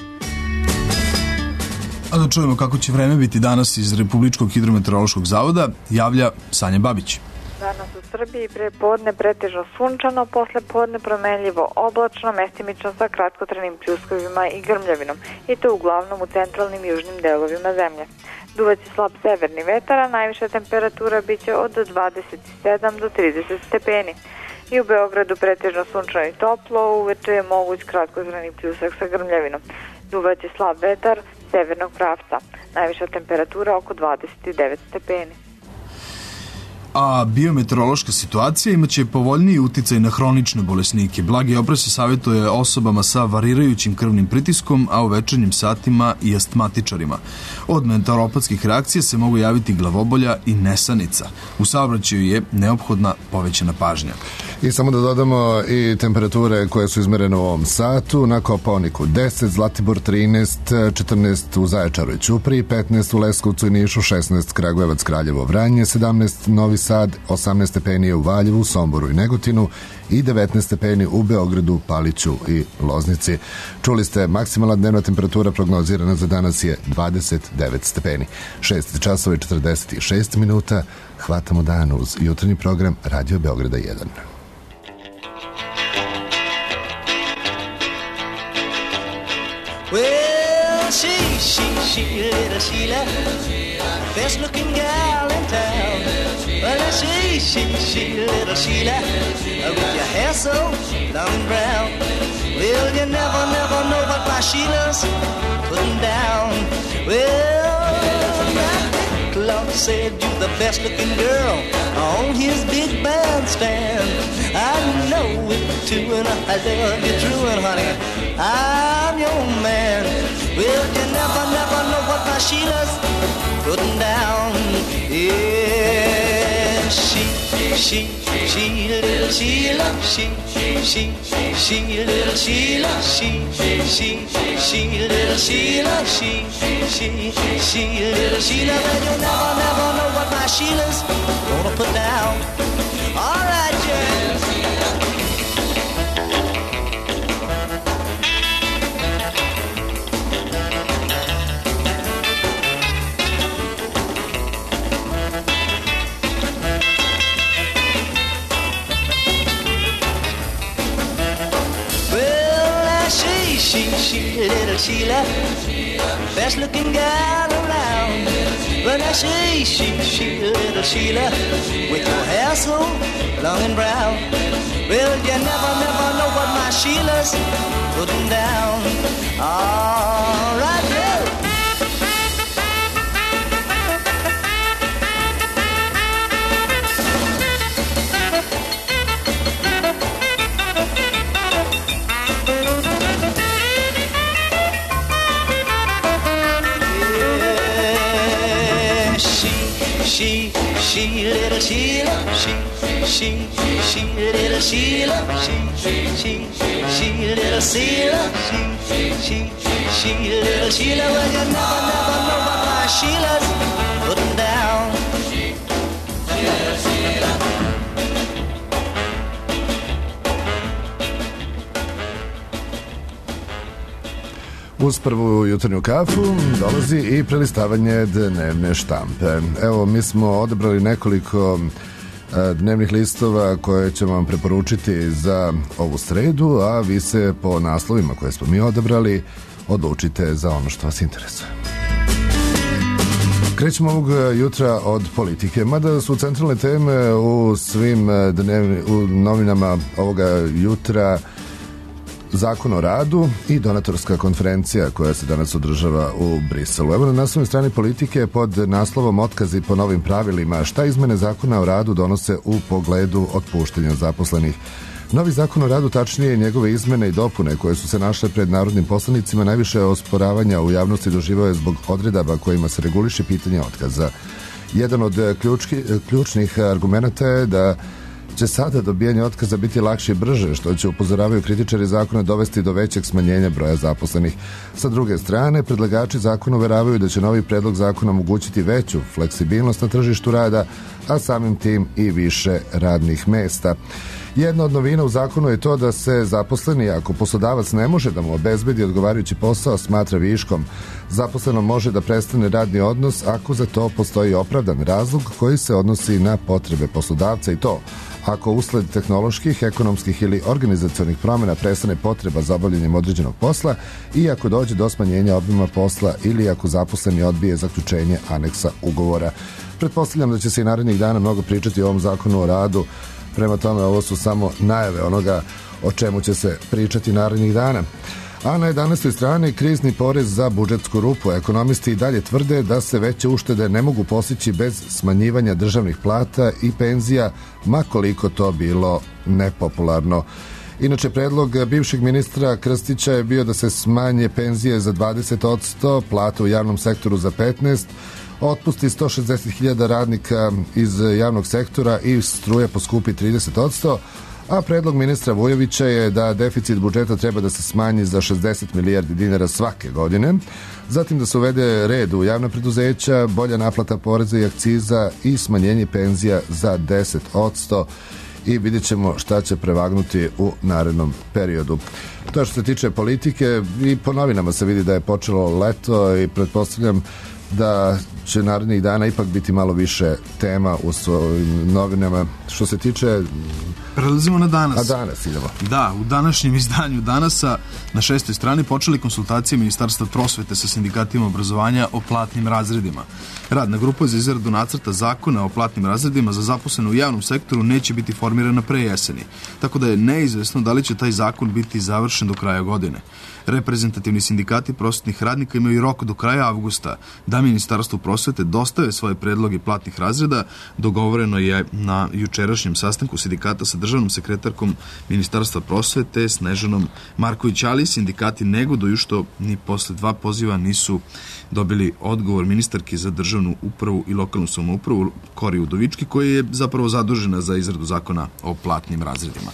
A da čujemo kako će vreme biti danas iz Republičkog hidrometeorološkog zavoda, javlja Sanja Babić. Danas u Srbiji pre podne pretežno sunčano, posle podne promenljivo oblačno, mestimično sa kratkotrenim pljuskovima i grmljavinom, i to uglavnom u centralnim i južnim delovima zemlje. Duvaće slab severni vetar, a najviša temperatura biće od dvadeset sedam do trideset stepeni. I u Beogradu pretežno sunčano i toplo, uveče je moguć kratkotrajni pljusak sa grmljavinom. Duvaće slab vetar severnog pravca, najviša temperatura oko dvadeset devet stepeni. a biometeorološka situacija imaće povoljniji uticaj na hronične bolesnike. Blagi oprez se savjetuje osobama sa varirajućim krvnim pritiskom, a u večernjim satima i astmatičarima. Od meteoropatskih reakcija se mogu javiti glavobolja i nesanica. U saobraćaju je neophodna povećana pažnja. I samo da dodamo i temperature koje su izmerene u ovom satu. Na Kopaoniku deset, Zlatibor trinaest, četrnaest u Zaječaru i Ćupriji, petnaest u Leskovcu i Nišu, šesnaest Kragujevac, Kraljevo, Vranje, sedamnaest Novi Sad, osamnaest stepeni u Valjevu, Somboru i Negotinu i devetnaest stepeni u Beogradu, Paliću i Loznici. Čuli ste, maksimalna dnevna temperatura prognozirana za danas je dvadeset devet stepeni. šest časova i četrdeset šest minuta. Hvatamo dan uz jutarnji program Radio Beograda jedan. Well, she, she, she, little Sheila, best looking gal in town. Well, she, she, she, little Sheila, with your hair so long and brown. Well, you never, never know what my Sheila's putting down. Well, my Clark said you're the best looking girl on his big bandstand. I know it too, and I love you true, and honey, I'm your man. Well, you never, never know what my Sheila's putting down. Yeah, she, she, she, little Sheila, she, she, she, little Sheila, she, she, she, little Sheila, she, she, she, little Sheila. Well, you never, never know what my Sheila's gonna put down. All right, yeah. She, she, little Sheila, best looking gal around. But I she, she, she, little Sheila, with your hair so long and brown. Well, you never, never know what my Sheila's putting down. All right, yeah. She, she, little Sheila, she, she, she, little Sheila, she, she, she, little Sheila, she, she, she, little Sheila. Well, you never, never know what my Sheila's putting down. She, little Sheila. Uz prvu jutarnju kafu dolazi i prelistavanje dnevne štampe. Evo, mi smo odabrali nekoliko dnevnih listova koje ćemo vam preporučiti za ovu sredu, a vi se po naslovima koje smo mi odabrali odlučite za ono što vas interesuje. Krećemo ovog jutra od politike, mada su centralne teme u svim dnevni, u novinama ovoga jutra Zakon o radu i donatorska konferencija koja se danas održava u Briselu. Evo na naslovnoj strani politike pod naslovom Otkazi po novim pravilima, šta izmene Zakona o radu donose u pogledu otpuštanja zaposlenih. Novi Zakon o radu, tačnije njegove izmene i dopune koje su se našle pred narodnim poslanicima, najviše osporavanja u javnosti doživao je zbog odredaba kojima se reguliše pitanje otkaza. Jedan od ključki, ključnih argumenata je da će sada dobijanje otkaza biti lakše i brže, što će, upozoravaju kritičari zakona, dovesti do većeg smanjenja broja zaposlenih. Sa druge strane, predlagači zakona uveravaju da će novi predlog zakona omogućiti veću fleksibilnost na tržištu rada, a samim tim i više radnih mesta. Jedna od novina u zakonu je to da se zaposleni, ako poslodavac ne može da mu obezbedi odgovarajući posao, smatra viškom. Zaposleno može da prestane radni odnos ako za to postoji opravdan razlog koji se odnosi na potrebe poslodavca, i to ako usled tehnoloških, ekonomskih ili organizacionih promjena prestane potreba za obavljanjem određenog posla i ako dođe do smanjenja obima posla ili ako zaposleni odbije zaključenje aneksa ugovora. Pretpostavljam da će se i narednih dana mnogo pričati o ovom zakonu o radu, prema tome ovo su samo najave onoga o čemu će se pričati narednih dana. A na jedanaestoj strani krizni porez za budžetsku rupu. Ekonomisti i dalje tvrde da se veće uštede ne mogu postići bez smanjivanja državnih plata i penzija, ma koliko to bilo nepopularno. Inače, predlog bivšeg ministra Krstića je bio da se smanje penzije za dvadeset posto, plata u javnom sektoru za petnaest posto, otpusti sto šezdeset hiljada radnika iz javnog sektora i struje poskupi trideset posto, a predlog ministra Vujovića je da deficit budžeta treba da se smanji za šezdeset milijardi dinara svake godine, zatim da se uvede red u javna preduzeća, bolja naplata poreza i akciza i smanjenje penzija za deset posto i vidjet ćemo šta će prevagnuti u narednom periodu. To što se tiče politike, i po novinama se vidi da je počelo leto i pretpostavljam da će narednih dana ipak biti malo više tema u svojim novinama. Što se tiče... Prelazimo na danas. A danas idemo. Da, u današnjem izdanju Danasa na šestoj strani počeli konsultacije Ministarstva prosvete sa sindikatima obrazovanja o platnim razredima. Radna grupa za izradu nacrta zakona o platnim razredima za zaposlene u javnom sektoru neće biti formirana pre jeseni, tako da je neizvesno da li će taj zakon biti završen do kraja godine. Reprezentativni sindikati prosvetnih radnika imaju rok do kraja avgusta da Ministarstvo prosvete dostave svoje predloge platnih razreda. Dogovoreno je na jučerašnjem sastanku sindikata sa državnom sekretarkom Ministarstva prosvete Snežanom Marković, ali sindikati negoduju što ni posle dva poziva nisu dobili odgovor ministarki za državnu upravu i lokalnu samoupravu Kori Udovički, koja je zapravo zadužena za izradu zakona o platnim razredima.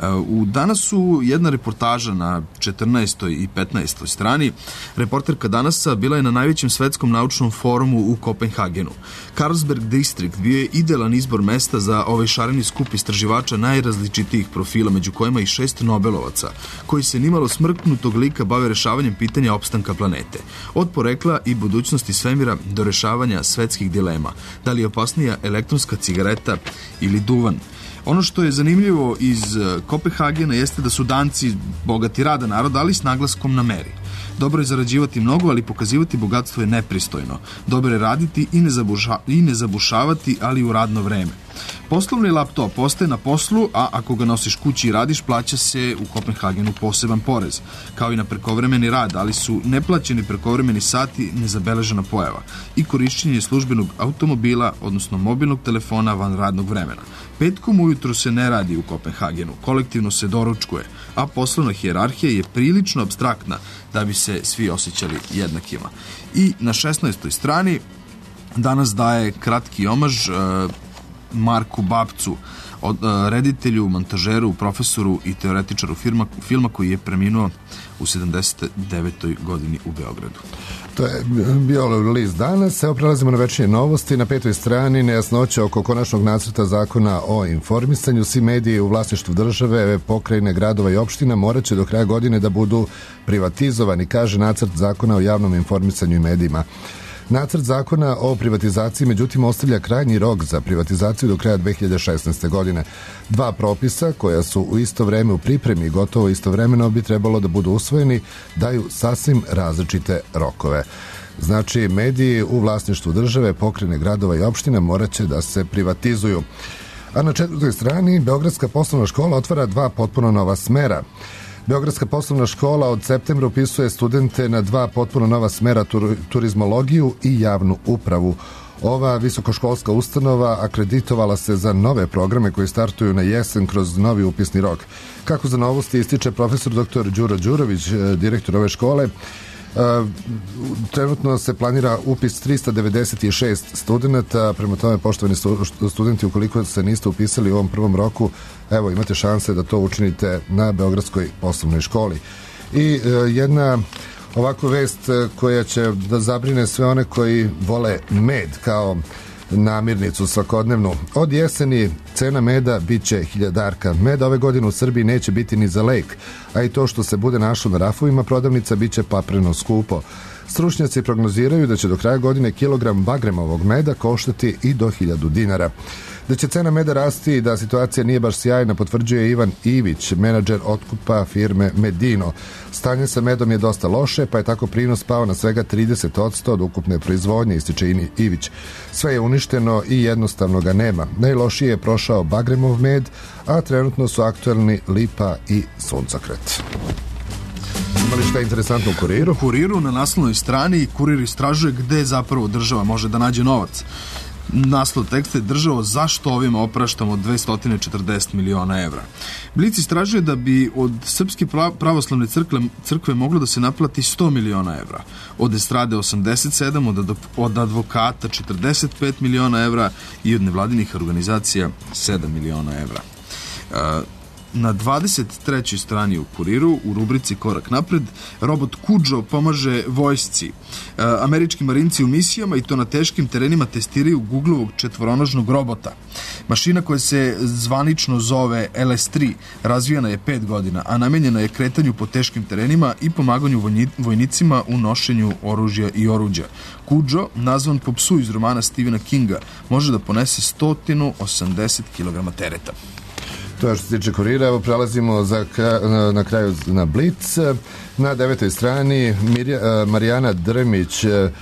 U Danasu jedna reportaža na četrnaestoj i petnaestoj strani. Reporterka Danasa bila je na najvećem svetskom naučnom forumu u Kopenhagenu. Carlsberg District bio je idealan izbor mesta za ovaj šareni skup istraživača najrazličitijih profila, među kojima i šest Nobelovaca, koji se nimalo smrknutog lika bave rešavanjem pitanja opstanka planete. Od porekla i budućnosti svemira do rešavanja svetskih dilema. Da li je opasnija elektronska cigareta ili duvan? Ono što je zanimljivo iz Kopenhagena jeste da su Danci bogati rada narod, ali s naglaskom na meri. Dobro je zarađivati mnogo, ali pokazivati bogatstvo je nepristojno. Dobro je raditi i ne, zabuša, i ne zabušavati, ali u radno vreme. Poslovni laptop ostaje na poslu, a ako ga nosiš kući i radiš, plaća se u Kopenhagenu poseban porez, kao i na prekovremeni rad, ali su neplaćeni prekovremeni sati nezabeležena pojava i korišćenje službenog automobila, odnosno mobilnog telefona van radnog vremena. Petkom ujutro se ne radi u Kopenhagenu, kolektivno se doručkuje, a poslovna hijerarhija je prilično apstraktna da bi se svi osjećali jednakima. I na šesnaestoj strani danas daje kratki omaž uh, Marku Babcu, od, uh, reditelju, montažeru, profesoru i teoretičaru filma, filma koji je preminuo u sedamdeset devetoj godini u Beogradu. To je bio list danas. Evo prelazimo na večernje novosti. Na petoj strani nejasnoća oko konačnog nacrta zakona o informisanju. Svi mediji u vlasništvu države, pokrajine, gradova i opština morat će do kraja godine da budu privatizovani, kaže nacrt zakona o javnom informisanju i medijima. Nacrt zakona o privatizaciji međutim ostavlja krajnji rok za privatizaciju do kraja dve hiljade šesnaeste. godine. Dva propisa koja su u isto vreme u pripremi i gotovo istovremeno bi trebalo da budu usvojeni daju sasvim različite rokove. Znači, mediji u vlasništvu države, pokrajine, gradova i opština morat će da se privatizuju. A na četvrtoj strani Beogradska poslovna škola otvara dva potpuno nova smera. Beogradska poslovna škola od septembra upisuje studente na dva potpuno nova smera, tur, turizmologiju i javnu upravu. Ova visokoškolska ustanova akreditovala se za nove programe koji startuju na jesen kroz novi upisni rok. Kako za novosti ističe profesor doktor Đuro Đurović, direktor ove škole, trenutno se planira upis trista devedeset šest studenta. Prema tome, poštovani studenti, ukoliko se niste upisali u ovom prvom roku, evo, imate šanse da to učinite na Beogradskoj poslovnoj školi. I jedna ovakva vest koja će da zabrine sve one koji vole med kao namirnicu svakodnevnu. Od jeseni cena meda bit će hiljadarka. Med ove godine u Srbiji neće biti ni za lek, a i to što se bude našlo na rafovima prodavnica bit će papreno skupo. Stručnjaci prognoziraju da će do kraja godine kilogram bagremovog meda koštati i do hiljadu dinara. Da će cena meda rasti i da situacija nije baš sjajna potvrđuje Ivan Ivić, menadžer otkupa firme Medino. Stanje sa medom je dosta loše, pa je tako prinos pao na svega trideset posto od ukupne proizvodnje, ističe Ivić. Sve je uništeno i jednostavno ga nema. Najlošije je prošao bagremov med, a trenutno su aktuelni lipa i suncokret. Imali šta interesantno u Kuriru? U Kuriru na naslovnoj strani Kurir istražuje gde zapravo država može da nađe novac. Naslov teksta je državo zašto ovima opraštamo dvesta četrdeset miliona evra. Blic istražuje da bi od Srpske pravoslavne crkve, crkve moglo da se naplati sto miliona evra, od estrade osamdeset sedam, od, od advokata četrdeset pet miliona evra i od nevladinih organizacija sedam miliona evra. Uh, Na dvadeset trećoj strani u Kuriru, u rubrici Korak napred, robot Kudžo pomaže vojsci. E, američki marinci u misijama, i to na teškim terenima, testiraju Googlovog četvoronožnog robota. Mašina koja se zvanično zove L S tri razvijena je pet godina, a namenjena je kretanju po teškim terenima i pomaganju vojnicima u nošenju oružja i oruđa. Kudžo, nazvan po psu iz romana Stephena Kinga, može da ponese sto osamdeset kilograma tereta. To je što se tiče Kurira. Evo prelazimo za, na, na kraju na Blic. Na devetoj strani Mirja, Marijana Drmić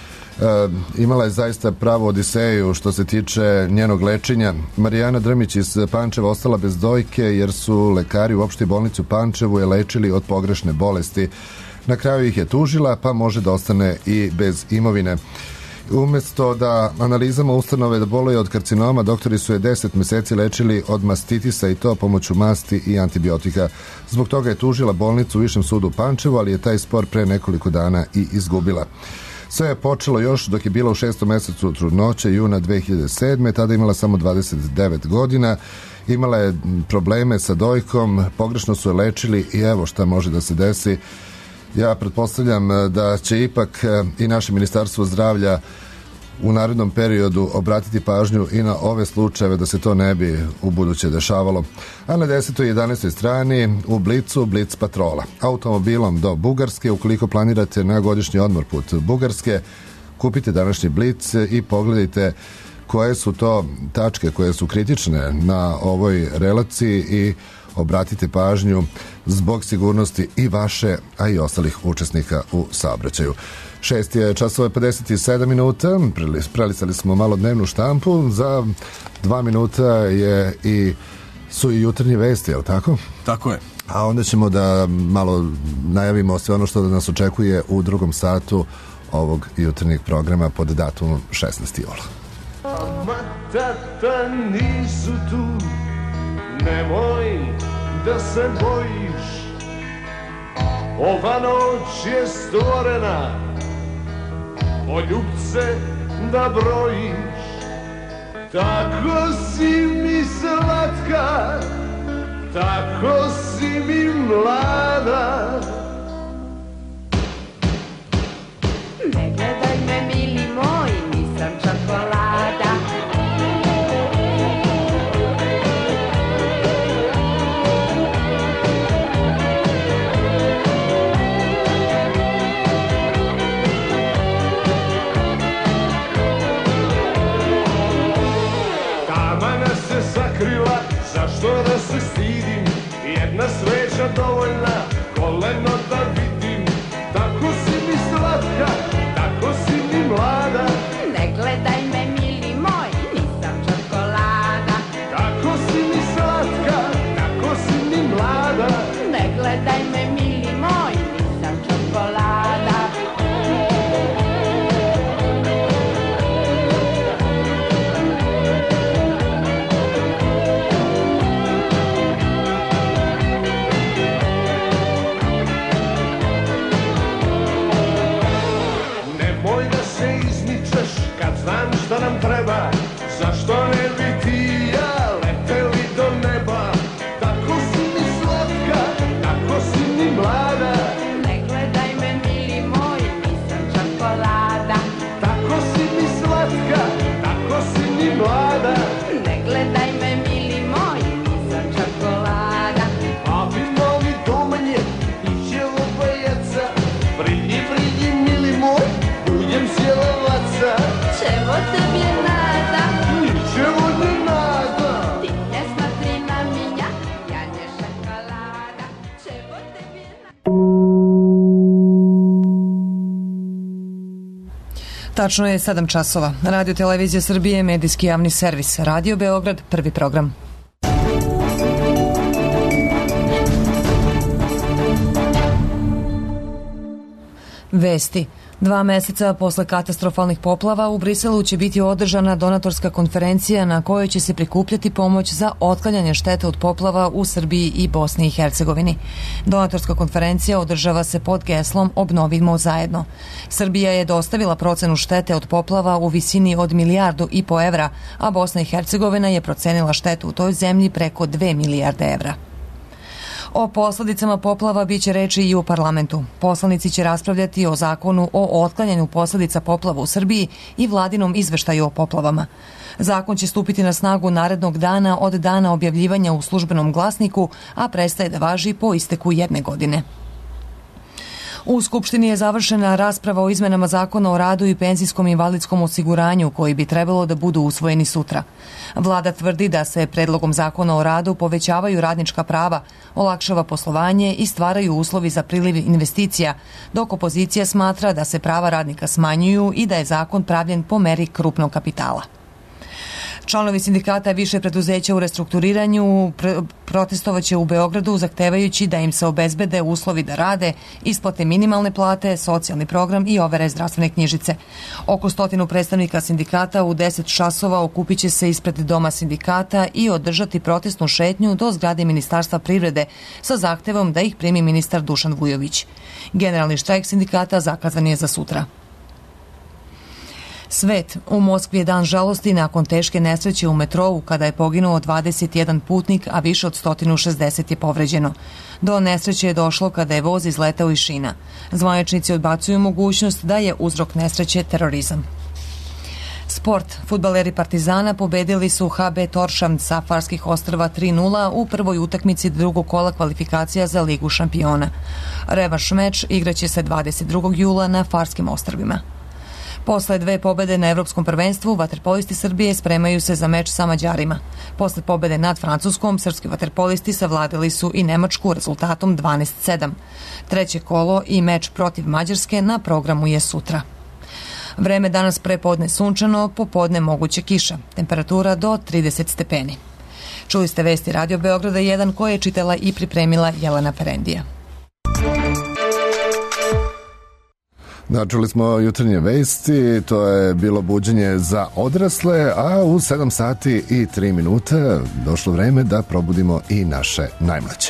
imala je zaista pravu odiseju što se tiče njenog lečenja. Marijana Drmić iz Pančeva ostala bez dojke jer su lekari u opštoj bolnici u Pančevu je lečili od pogrešne bolesti. Na kraju ih je tužila, pa može da ostane i bez imovine. Umesto da analizama ustanove da boluje od karcinoma, doktori su je deset meseci lečili od mastitisa i to pomoću masti i antibiotika. Zbog toga je tužila bolnicu u Višem sudu u Pančevu, ali je taj spor pre nekoliko dana i izgubila. Sve je počelo još dok je bila u šestom mesecu trudnoće, juna dve hiljade sedme. Tada imala samo dvadeset devet godina. Imala je probleme sa dojkom, pogrešno su je lečili i evo šta može da se desi. Ja pretpostavljam da će ipak i naše Ministarstvo zdravlja u narednom periodu obratiti pažnju i na ove slučajeve da se to ne bi u buduće dešavalo. A na desetoj i jedanaestoj strani u Blicu Blic patrola. Automobilom do Bugarske, ukoliko planirate na godišnji odmor put Bugarske, kupite današnji Blic i pogledajte koje su to tačke koje su kritične na ovoj relaciji i obratite pažnju zbog sigurnosti i vaše, a i ostalih učesnika u saobraćaju. Šest je časova pedeset sedam minuta, prelisali smo malo dnevnu štampu, za dva minuta je i su i jutarnje vesti, je li tako? Tako je. A onda ćemo da malo najavimo sve ono što da nas očekuje u drugom satu ovog jutarnjeg programa pod datumom šesnaesti jula. Matata nisu tu, nemoj da se bojiš, ova noć je stvorena, poljubce da brojiš, tako si mi slatka, tako si mi mlada. Ne gledaj me, mili moj, nisam čokolada. Sakrila, zašto da se stidim, jedna sveća dovoljna, koleno da vidim, tako si mi slatka, tako si mi mlada. Ne gledaj me, mili moj, nisam čokolada. Tako si mi slatka, tako si mi mlada. Ne gledaj me, mili moj, nisam čokolada. Šta nam treba, zašto ne bi ti i ja leteli do neba? Tako si mi slatka, tako si mi mlada. Ne gledaj me, mili moj, nisam čokolada. Tako si mi slatka, tako si mi mlada. Ne gledaj me, mili moj, nisam čokolada. A bi novi domanje, ićevo bajaca, prilji, prilji, mili moj, budem sjelovaca. Čevo tebi je nada? Ničevo ne nada. Ti ne smatri na minja, ja nje šokolada. Čevo tebi je nada? Tačno je sedam časova. Radio Televizija Srbije, medijski javni servis. Radio Beograd, prvi program. Vesti. Dva meseca posle katastrofalnih poplava u Briselu će biti održana donatorska konferencija na kojoj će se prikupljati pomoć za otklanjanje štete od poplava u Srbiji i Bosni i Hercegovini. Donatorska konferencija održava se pod geslom Obnovimo zajedno. Srbija je dostavila procenu štete od poplava u visini od milijardu i po evra, a Bosna i Hercegovina je procenila štetu u toj zemlji preko dve milijarde evra. O posledicama poplava biće reči i u parlamentu. Poslanici će raspravljati o zakonu o otklanjanju posledica poplava u Srbiji i vladinom izveštaju o poplavama. Zakon će stupiti na snagu narednog dana od dana objavljivanja u službenom glasniku, a prestaje da važi po isteku jedne godine. U Skupštini je završena rasprava o izmenama Zakona o radu i penzijskom i invalidskom osiguranju koji bi trebalo da budu usvojeni sutra. Vlada tvrdi da se predlogom Zakona o radu povećavaju radnička prava, olakšava poslovanje i stvaraju uslovi za priliv investicija, dok opozicija smatra da se prava radnika smanjuju i da je zakon pravljen po meri krupnog kapitala. Članovi sindikata više preduzeća u restrukturiranju pr protestovaće u Beogradu zahtevajući da im se obezbede uslovi da rade, isplate minimalne plate, socijalni program i overe zdravstvene knjižice. Oko stotinu predstavnika sindikata u deset časova okupit će se ispred Doma sindikata i održati protestnu šetnju do zgrade Ministarstva privrede sa zahtevom da ih primi ministar Dušan Vujović. Generalni štrajk sindikata zakazan je za sutra. Svet. U Moskvi je dan žalosti nakon teške nesreće u metrou kada je poginuo dvadeset jedan putnik, a više od sto šezdeset je povređeno. Do nesreće je došlo kada je voz izletao iz šina. Zvaničnici odbacuju mogućnost da je uzrok nesreće terorizam. Sport. Fudbaleri Partizana pobedili su H B Toršam sa Farskih ostrva tri nula u prvoj utakmici drugog kola kvalifikacija za Ligu šampiona. Revanš meč igraće se dvadeset drugog jula na Farskim ostrvima. Posle dve pobede na Evropskom prvenstvu, vaterpolisti Srbije spremaju se za meč sa Mađarima. Posle pobede nad Francuskom, srpski vaterpolisti savladali su i Nemačku rezultatom dvanaest sedam. Treće kolo i meč protiv Mađarske na programu je sutra. Vreme danas prepodne sunčano, popodne moguće kiša. Temperatura do trideset stepeni. Čuli ste vesti Radio Beograda jedan koje je čitala i pripremila Jelena Perendija. Da, čuli smo jutarnje vesti, to je bilo buđenje za odrasle, a u sedam sati i tri minuta došlo vreme da probudimo i naše najmlađe.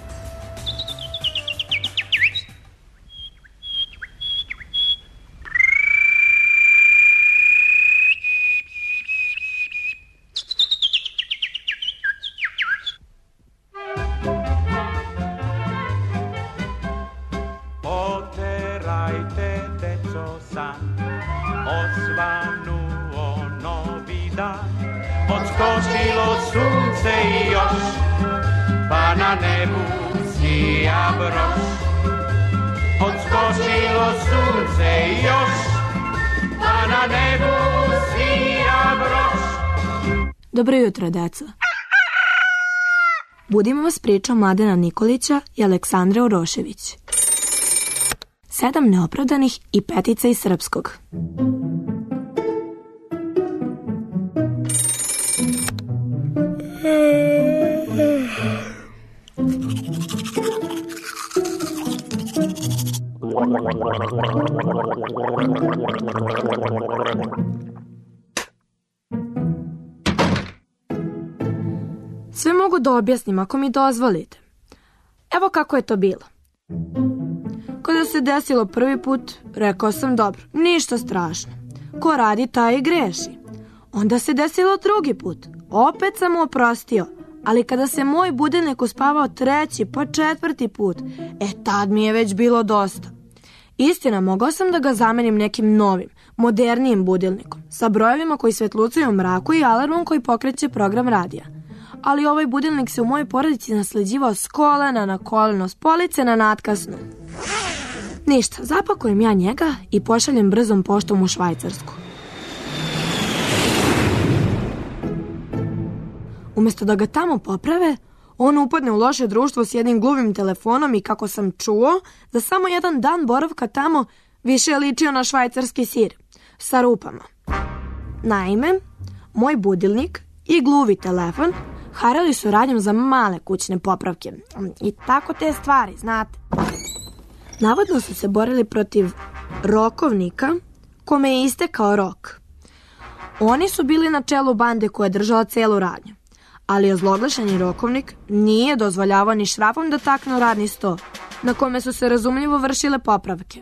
Odskočilo sunce i još, pa na nebu sija broš. Odskočilo sunce i još, pa na nebu sija broš. Dobro jutro, deco. Budimo vas pričom Mladena Nikolića i Aleksandra Urošević. Sedam neopravdanih i petica iz srpskog. Sve mogu da objasnim ako mi dozvolite. Evo kako je to bilo. Kada se desilo prvi put, rekao sam dobro, ništa strašno. Ko radi, taj i greši. Onda se desilo drugi put. Opet sam mu oprostio. Ali kada se moj budilnik uspavao treći pa četvrti put, e tad mi je već bilo dosta. Istina, mogao sam da ga zamenim nekim novim, modernijim budilnikom, sa brojevima koji svetlucaju u mraku i alarmom koji pokreće program radija. Ali ovaj budilnik se u mojoj porodici nasleđivao s kolena na koleno, s police na natkasnu. Ništa, zapakujem ja njega i pošaljem brzom poštom u Švajcarsku. Umesto da ga tamo poprave, on upadne u loše društvo s jednim gluvim telefonom i kako sam čuo, za samo jedan dan boravka tamo više je ličio na švajcarski sir, sa rupama. Naime, moj budilnik i gluvi telefon harali su radnjom za male kućne popravke. I tako te stvari, znate. Navodno su se borili protiv rokovnika kome je istekao rok. Oni su bili na čelu bande koja je držala celu radnju, ali ozloglašeni rokovnik nije dozvoljavao ni šrafom da takne u radni sto, na kome su se razumljivo vršile popravke.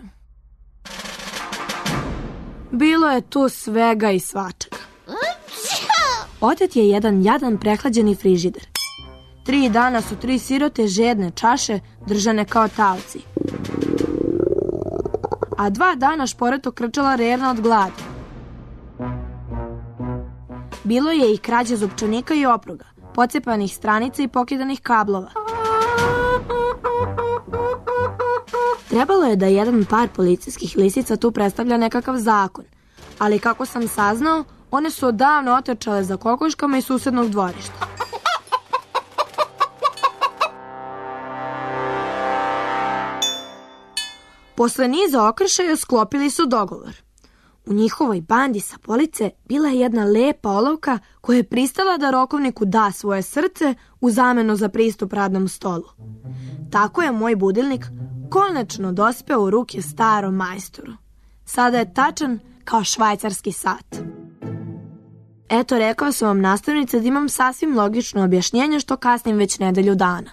Bilo je tu svega i svačega. Otet je jedan jadan prehlađeni frižider. Tri dana su tri sirote žedne čaše držane kao taoci. A dva dana šporeto krčala rerna od gladi. Bilo je i krađe zupčanika i opruga, pocepanih stranica i pokidanih kablova. Trebalo je da jedan par policijskih lisica tu predstavlja nekakav zakon, ali kako sam saznao, one su odavno otrčale za kokoškama iz susednog dvorišta. Posle niza okršaja sklopili su dogovor. U njihovoj bandi sa police bila je jedna lepa olovka koja je pristala da rokovniku da svoje srce u zamenu za pristup radnom stolu. Tako je moj budilnik konačno dospeo u ruke starom majstoru. Sada je tačan kao švajcarski sat. Eto, rekao sam vam, nastavnice, da imam sasvim logično objašnjenje što kasnim već nedelju dana.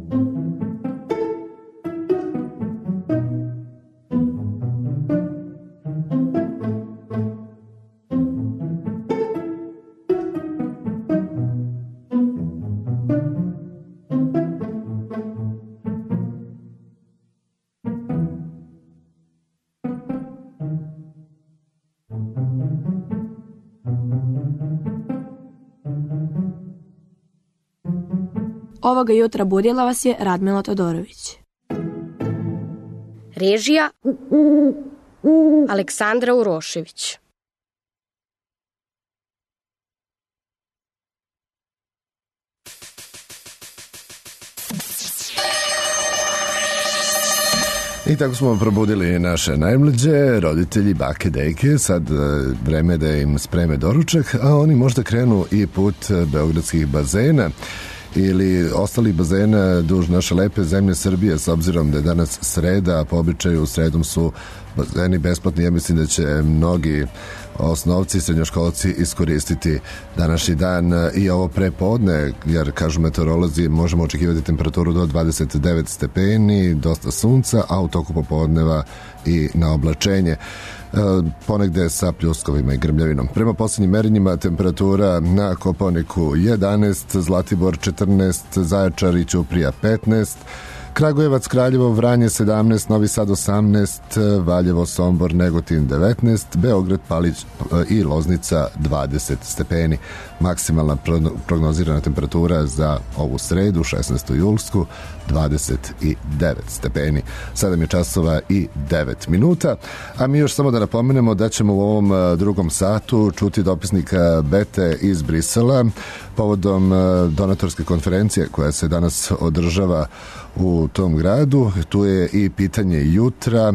Ovoga jutra budila vas je Radmila Todorović. Režija Aleksandra Urošević. I tako smo probudili naše najmlađe, roditelji, bake, deke, sad vreme da im spreme doručak, a oni možda krenu i put beogradskih bazena ili ostali bazena duž naše lepe zemlje Srbije, s obzirom da je danas sreda, a po običaju sredom su bazeni besplatni. Ja mislim da će mnogi osnovci i srednjoškolci iskoristiti današnji dan i ovo prepodne, jer kažu meteorolozi možemo očekivati temperaturu do dvadeset devet stepeni, dosta sunca, a u toku popodneva i na oblačenje, ponegde sa pljuskovima i grmljavinom. Prema posljednjim merenjima temperatura na Kopaoniku jedanaest, Zlatibor četrnaest, Zaječar i Ćuprija petnaest, Kragujevac, Kraljevo, Vranje sedamnaest, Novi Sad osamnaest, Valjevo, Sombor, Negotin devetnaest, Beograd, Palić i Loznica dvadeset stepeni. Maksimalna prognozirana temperatura za ovu sredu, šesnaestu julsku, dvadeset devet stepeni. sedam je časova i devet minuta, a mi još samo da napomenemo da ćemo u ovom drugom satu čuti dopisnika Bete iz Brisela povodom donatorske konferencije koja se danas održava u tom gradu. Tu je i pitanje jutra.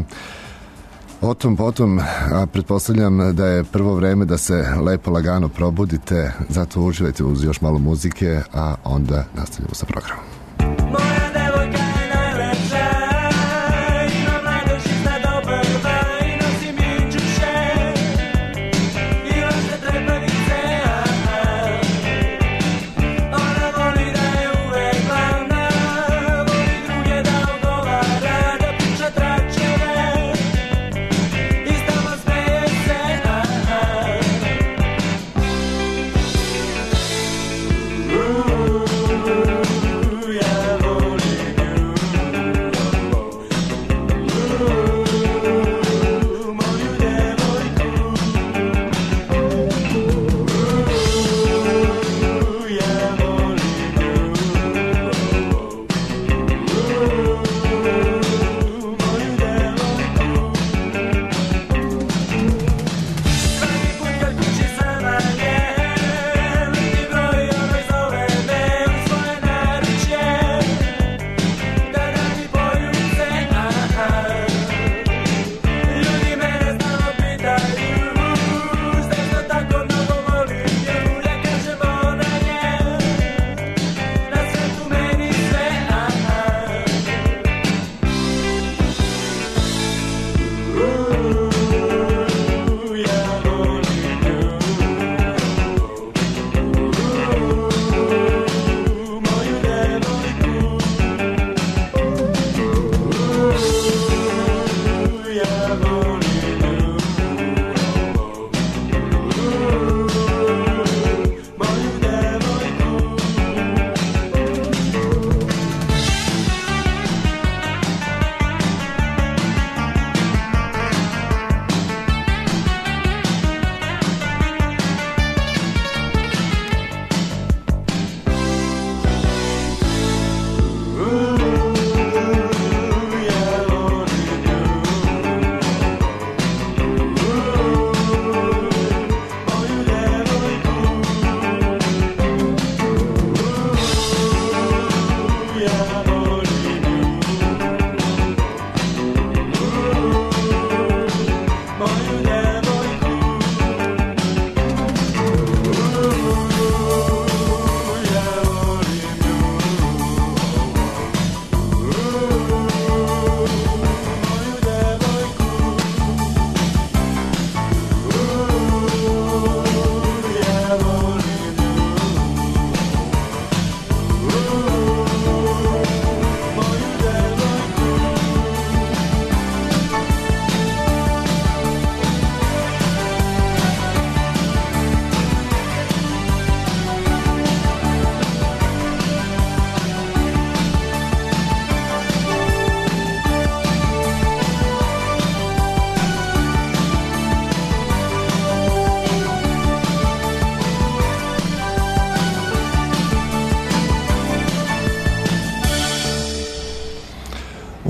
O tom potom, a pretpostavljam da je prvo vreme da se lepo lagano probudite, zato uživajte uz još malo muzike, a onda nastavljamo sa programom. Ooh,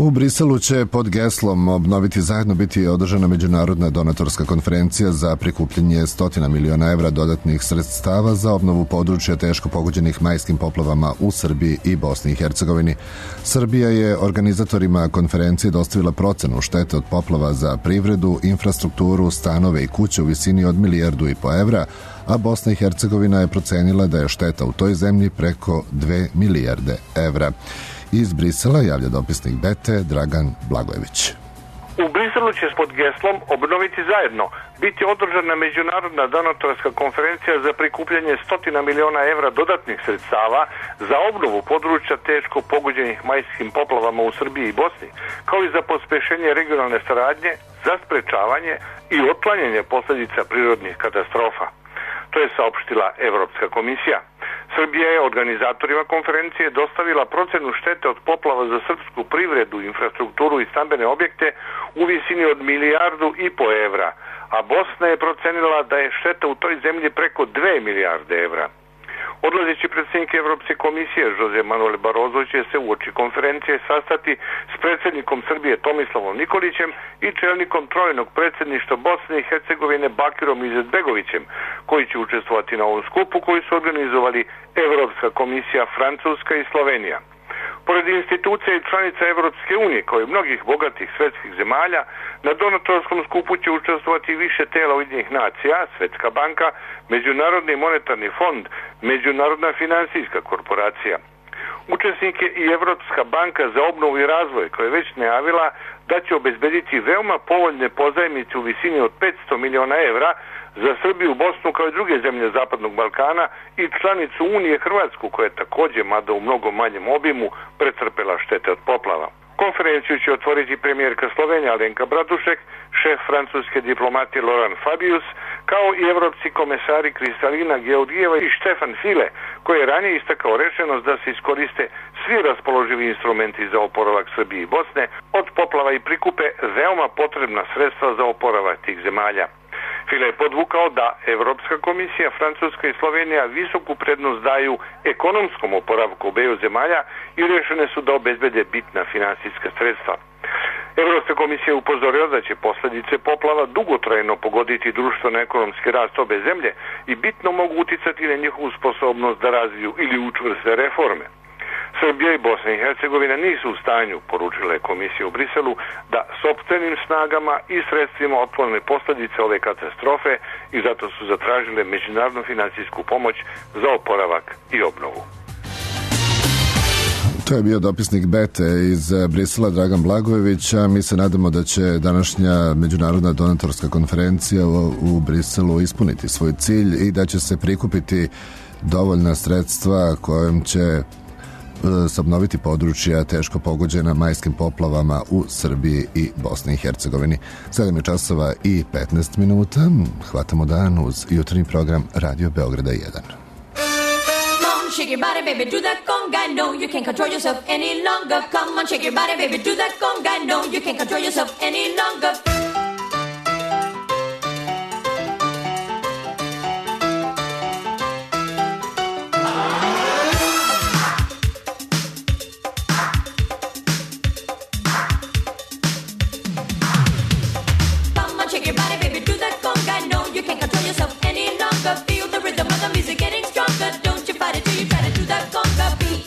U Briselu će pod geslom Obnoviti zajedno biti održana međunarodna donatorska konferencija za prikupljanje stotina miliona evra dodatnih sredstava za obnovu područja teško pogođenih majskim poplavama u Srbiji i Bosni i Hercegovini. Srbija je organizatorima konferencije dostavila procenu štete od poplava za privredu, infrastrukturu, stanove i kuće u visini od milijardu i po evra, a Bosna i Hercegovina je procenila da je šteta u toj zemlji preko dve milijarde evra. Iz Brisela javlja dopisnik Bete Dragan Blagojević. U Briselu će pod geslom Obnoviti zajedno biti održana međunarodna donatorska konferencija za prikupljanje stotina miliona evra dodatnih sredstava za obnovu područja teško pogođenih majskim poplavama u Srbiji i Bosni, kao i za pospešenje regionalne saradnje, za sprečavanje i otklanjanje posljedica prirodnih katastrofa. To je saopštila Evropska komisija. Srbija je organizatorima konferencije dostavila procenu štete od poplava za srpsku privredu, infrastrukturu i stambene objekte u visini od milijardu i po evra, a Bosna je procenila da je šteta u toj zemlji preko dve milijarde evra. Odlazeći predsjednik Evropske komisije Jose Manuel Barroso će se uoči konferencije sastati s predsjednikom Srbije Tomislavom Nikolićem i čelnikom trojnog predsjedništva Bosne i Hercegovine Bakirom Izetbegovićem, koji će učestvovati na ovom skupu koji su organizovali Evropska komisija, Francuska i Slovenija. Pored institucija i članica Evropske unije, kao i mnogih bogatih svetskih zemalja, na donatorskom skupu će učestvovati više tela Ujedinjenih nacija, Svetska banka, Međunarodni monetarni fond, Međunarodna finansijska korporacija. Učesnik je i Evropska banka za obnovu i razvoj, koja je već najavila da će obezbediti veoma povoljne pozajmice u visini od petsto miliona evra za Srbiju, Bosnu kao i druge zemlje Zapadnog Balkana i članicu Unije Hrvatsku, koja je također, mada u mnogo manjem obimu, pretrpela štete od poplava. Konferenciju će otvoriti premijerka Slovenija Alenka Bratušek, šef francuske diplomatije Laurent Fabius, kao i evropski komesari Kristalina Georgijeva i Štefan File, koji je ranije istakao rešenost da se iskoriste svi raspoloživi instrumenti za oporavak Srbije i Bosne od poplava i prikupe veoma potrebna sredstva za oporavak tih zemalja. File je podvukao da Evropska komisija, Francuska i Slovenija visoku prednost daju ekonomskom oporavku obeju zemalja i rešene su da obezbede bitna finansijska sredstva. Evropska komisija je upozorila da će posljedice poplava dugotrajno pogoditi društveno-ekonomski rast obe zemlje i bitno mogu uticati na njihovu sposobnost da razviju ili učvrste reforme. Srbija i Bosna i Hercegovina nisu u stanju, poručila je komisija u Briselu, da sopstvenim snagama i sredstvima otklone posljedice ove katastrofe i zato su zatražile međunarodnu finansijsku pomoć za oporavak i obnovu. To je bio dopisnik Bete iz Brisela Dragan Blagojević, a mi se nadamo da će današnja međunarodna donatorska konferencija u Briselu ispuniti svoj cilj i da će se prikupiti dovoljna sredstva kojom će se obnoviti područja teško pogođena majskim poplavama u Srbiji i Bosni i Hercegovini. sedam je časova i petnaest minuta. Hvatamo dan uz jutarnji program Radio Beograda jedan. Shake your body, baby, do that conga. No, you can't control yourself any longer. Come on, shake your body, baby, do that conga. No, you can't control yourself any longer. Come on, shake your body, baby, do that conga. No, you can't control yourself any longer. Feel the rhythm of the music getting stronger. Don't you fight it till you try to do that conga beat.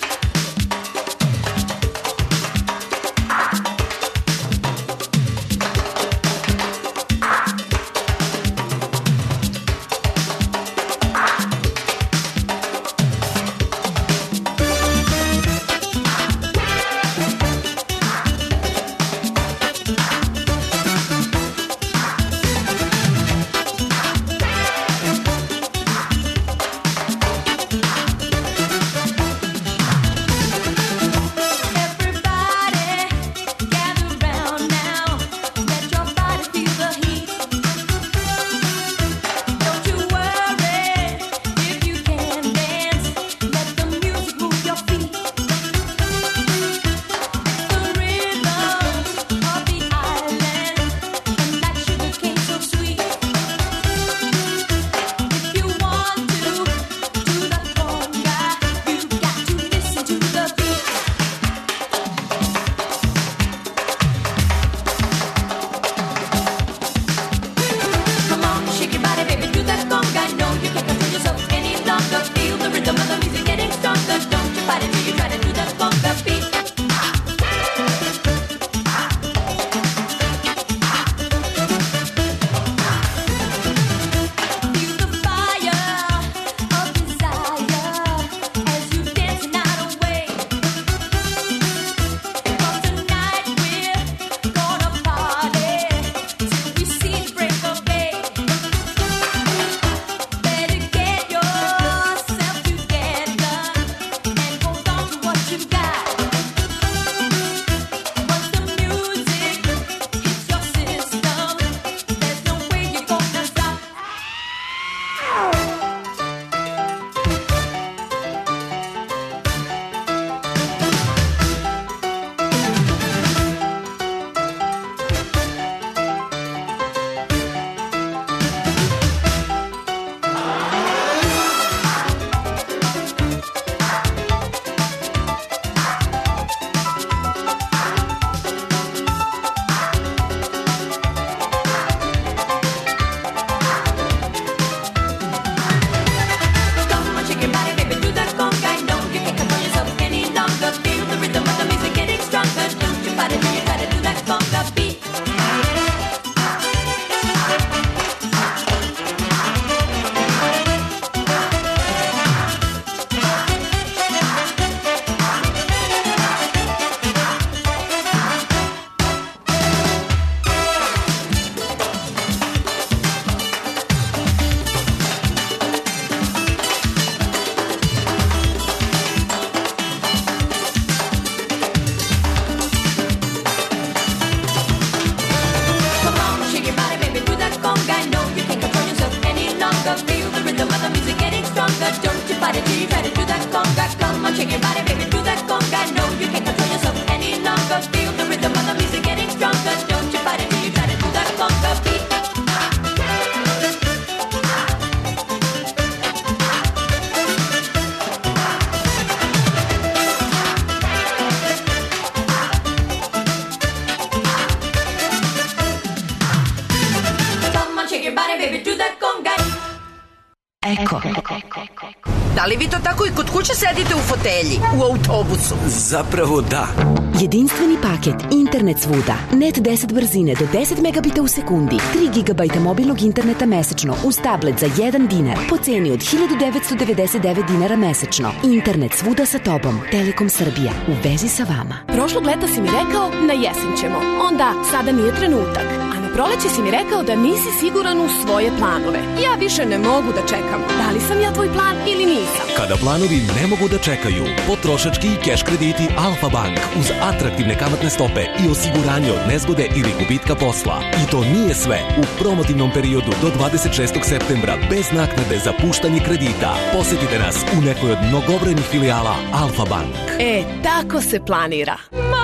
Eko. Da li vi to tako i kod kuće sedite u fotelji, u autobusu? Zapravo da. Jedinstveni paket, internet svuda, net deset brzine do deset megabita u sekundi, tri gigabajta mobilnog interneta mesečno uz tablet za jedan dinar po ceni od hiljadu devetsto devedeset devet dinara mesečno. Internet svuda sa tobom. Telekom Srbija. U vezi sa vama. Prošlog leta si mi rekao na jesen ćemo. Onda sada nije trenutak. A na proleće si mi rekao da nisi siguran u svoje planove. Ja više ne mogu da čekam. Da li sam ja tvoj plan ili nisam? Kada planovi ne mogu da čekaju, potrošački i keš krediti Alfa Bank uz atraktivne kamatne stope i osiguranje od nezgode ili gubitka posla. I to nije sve. U promotivnom periodu do dvadeset šestog septembra bez naknade za puštanje kredita. Posetite nas u nekoj od mnogobrojnih filijala Alfa Bank. E, tako se planira.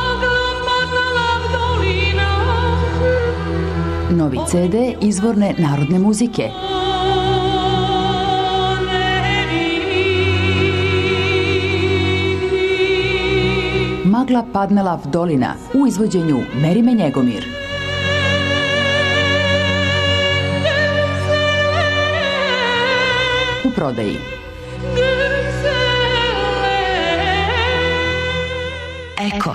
Novi ce de izvorne narodne muzike. Magla padnela v dolina u izvođenju Merime Njegomir. U prodaji. Eko.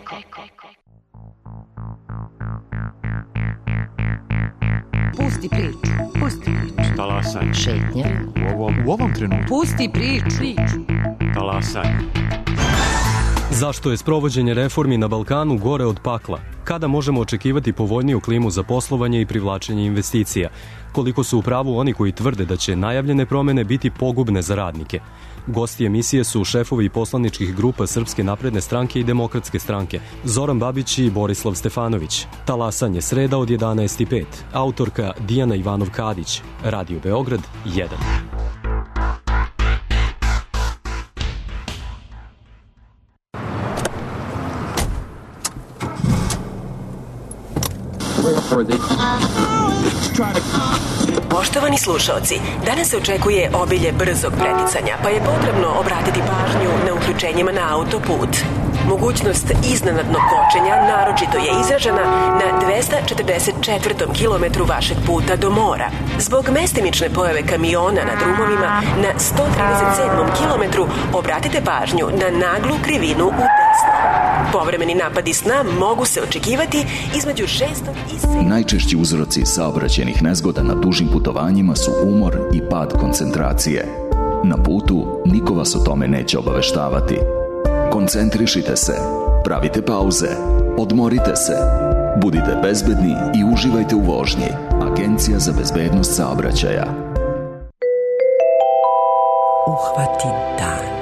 Pusti priču, pusti priču. Talasaj. Šetnja. U ovom, u ovom trenutku. Pusti priču. priču. Talasaj. Zašto je sprovođenje reformi na Balkanu gore od pakla? Kada možemo očekivati povoljniju klimu za poslovanje i privlačenje investicija? Koliko su u pravu oni koji tvrde da će najavljene promene biti pogubne za radnike? Gosti emisije su šefovi poslaničkih grupa Srpske napredne stranke i Demokratske stranke, Zoran Babić i Borislav Stefanović. Talasanje sreda od jedanaest i pet. Autorka Dijana Ivanov-Kadić. Radio Beograd jedan. Poštovani slušaoci, danas se očekuje obilje brzog preticanja, pa je potrebno obratiti pažnju na uključenjima na autoput. Mogućnost iznenadnog kočenja naročito je izražena na dvesta četrdeset četvrtom kilometru vašeg puta do mora. Zbog mestimične pojave kamiona na drumovima na sto trideset sedmom kilometru obratite pažnju na naglu krivinu u desno. Povremeni napadi sna mogu se očekivati između šestog i sedmog. Najčešći uzroci saobraćajnih nezgoda na dužim putovanjima su umor i pad koncentracije. Na putu niko vas o tome neće obaveštavati. Koncentrišite se, pravite pauze, odmorite se, budite bezbedni i uživajte u vožnji. Agencija za bezbednost saobraćaja. Uhvati dan.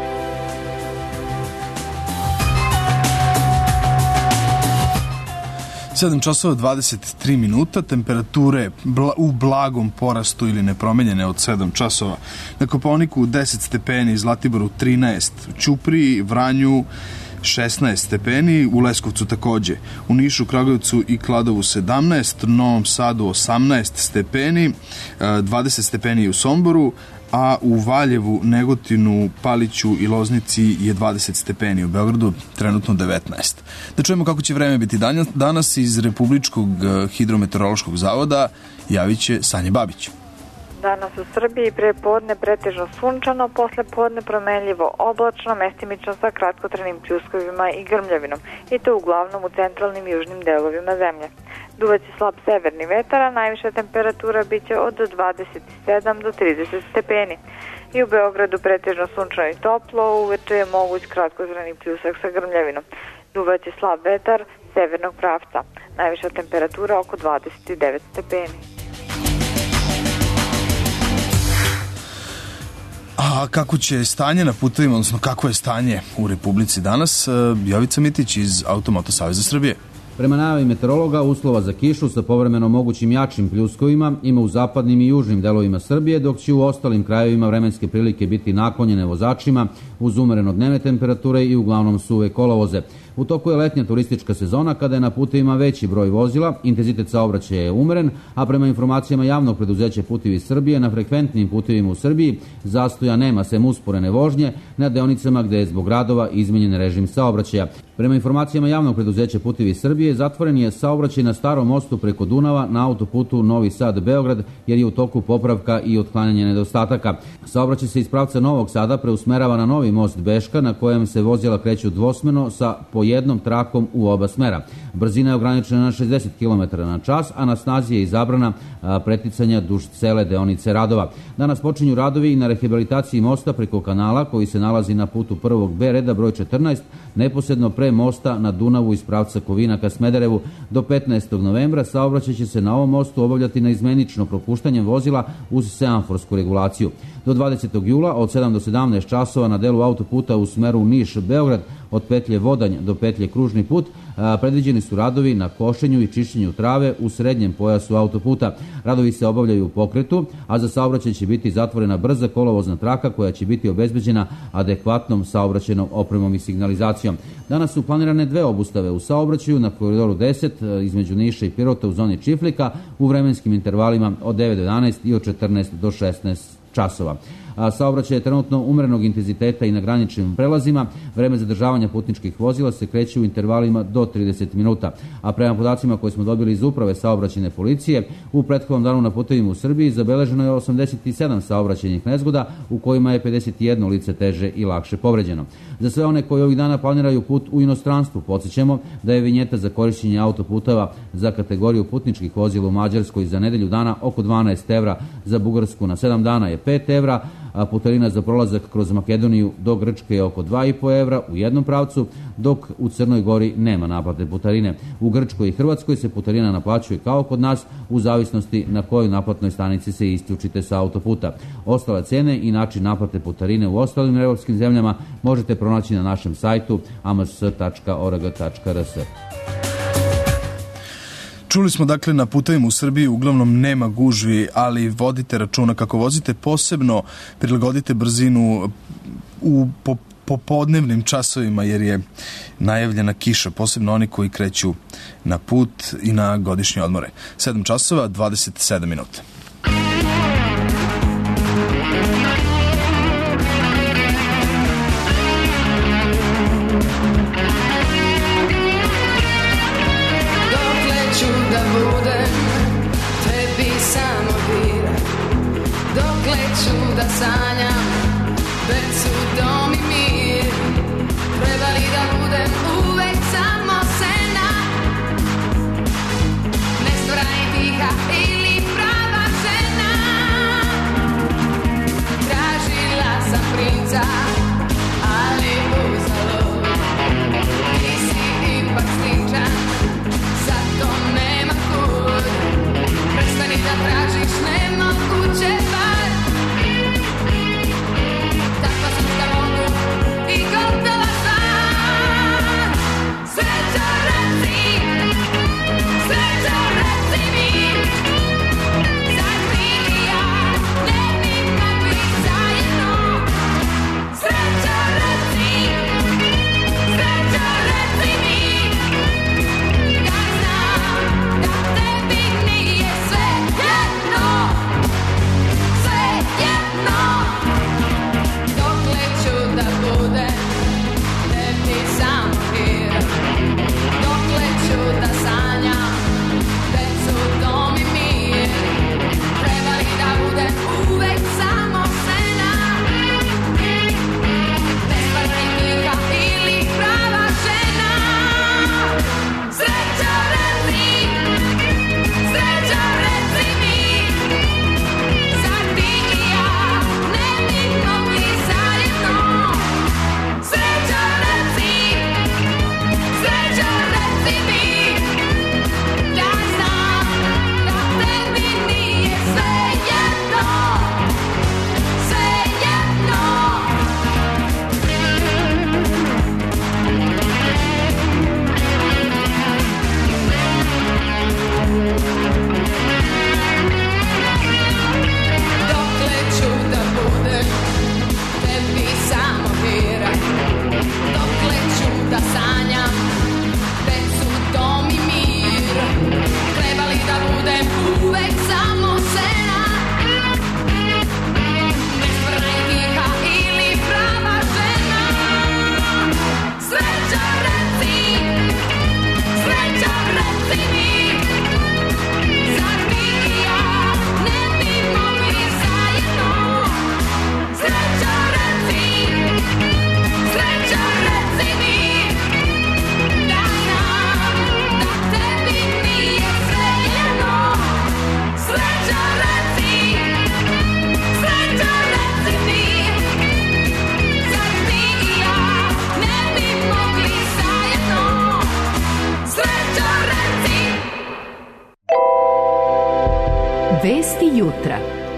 sedam časova dvadeset tri minuta, temperature bla, u blagom porastu ili nepromenjene od sedam časova. Na Kopaoniku deset stepeni, Zlatiboru trinaest, Ćupriji, Vranju šesnaest stepeni, u Leskovcu takođe, u Nišu, Kragujevcu i Kladovu sedamnaest, Novom Sadu osamnaest stepeni, dvadeset stepeni u Somboru, a u Valjevu, Negotinu, Paliću i Loznici je dvadeset stepeni, u Beogradu trenutno devetnaest. Da čujemo kako će vreme biti danas iz Republičkog hidrometeorološkog zavoda, javit će Sanja Babić. Danas u Srbiji pre podne pretežno sunčano, posle podne promenljivo oblačno, mestimično sa kratkotrenim pljuskovima i grmljavinom, i to uglavnom u centralnim i južnim delovima zemlje. Duvaće slab severni vetar, a najviša temperatura biće od dvadeset sedam do trideset stepeni. I u Beogradu pretežno sunčano i toplo, uveče je moguć kratkotrajni pljusak sa grmljavinom. Duvaće slab vetar severnog pravca, najviša temperatura oko dvadeset devet stepeni. A kako će stanje na putovima, odnosno kako je stanje u Republici danas, Jovica Mitić iz Automoto Saveza Srbije. Prema najavi meteorologa, uslova za kišu sa povremeno mogućim jačim pljuskovima ima u zapadnim i južnim delovima Srbije, dok će u ostalim krajevima vremenske prilike biti naklonjene vozačima uz umereno dnevne temperature i uglavnom suve kolovoze. U toku je letnja turistička sezona kada je na putevima veći broj vozila, intenzitet saobraćaja je umeren, a prema informacijama javnog preduzeća Putevi Srbije na frekventnim putevima u Srbiji zastoja nema sem usporene vožnje na deonicama gde je zbog radova izmenjen režim saobraćaja. Prema informacijama javnog preduzeća Putevi Srbije Srbije zatvoren je saobraćaj na starom mostu preko Dunava na autoputu Novi Sad-Beograd jer je u toku popravka i otklanjanje nedostataka. Saobraćaj se iz pravca Novog Sada preusmerava na novi most Beška na kojem se vozila kreću dvosmeno sa po jednom trakom u oba smera. Brzina je ograničena na šezdeset kilometara na čas, a na snazi je i zabrana preticanja duž cele deonice radova. Danas počinju radovi i na rehabilitaciji mosta preko kanala koji se nalazi na putu prvog B reda broj četrnaest, neposredno pre mosta na Dunavu iz pravca Kovina ka Smederevu. Do petnaestog novembra saobraćaj će se na ovom mostu obavljati na izmenično propuštanjem vozila uz semaforsku regulaciju. Do dvadesetog jula od sedam do sedamnaest časova na delu autoputa u smeru Niš-Beograd od petlje Vodanj do petlje Kružni put predviđeni su radovi na košenju i čišćenju trave u srednjem pojasu autoputa. Radovi se obavljaju u pokretu, a za saobraćaj će biti zatvorena brza kolovozna traka koja će biti obezbeđena adekvatnom saobraćajnom opremom i signalizacijom. Danas su planirane dve obustave u saobraćaju na koridoru deset između Niša i Pirota u zoni Čiflika u vremenskim intervalima od devet do jedanaest i od četrnaest do šesnaest časova. A saobraćaj je trenutno umerenog intenziteta i na graničnim prelazima. Vreme zadržavanja putničkih vozila se kreće u intervalima do trideset minuta. A prema podacima koje smo dobili iz Uprave saobraćajne policije, u prethodnom danu na putevima u Srbiji zabeleženo je osamdeset sedam saobraćajnih nezgoda u kojima je pedeset jedno lice teže i lakše povređeno. Za sve one koji ovih dana planiraju put u inostranstvu, podsjećamo da je vinjeta za korišćenje autoputeva za kategoriju putničkih vozila u Mađarskoj za nedelju dana oko dvanaest evra, za Bugarsku na sedam dana je pet evra, a putarina za prolazak kroz Makedoniju do Grčke je oko dva i po evra u jednom pravcu, dok u Crnoj Gori nema naplate putarine. U Grčkoj i Hrvatskoj se putarina naplaćuje kao kod nas u zavisnosti na kojoj naplatnoj stanici se isključite sa autoputa. Ostale cene i način naplate putarine u ostalim evropskim zemljama možete pronaći na našem sajtu a m s tačka org tačka r s. Čuli smo dakle na putevima u Srbiji uglavnom nema gužvi, ali vodite računa kako vozite, posebno prilagodite brzinu u po, popodnevnim časovima jer je najavljena kiša, posebno oni koji kreću na put i na godišnje odmore. sedam časova, dvadeset sedam minuta. Da sanjam, decu, dom i mir. Treba li da budem uvek samo sena, nestora i tiha ili prava žena? jutra.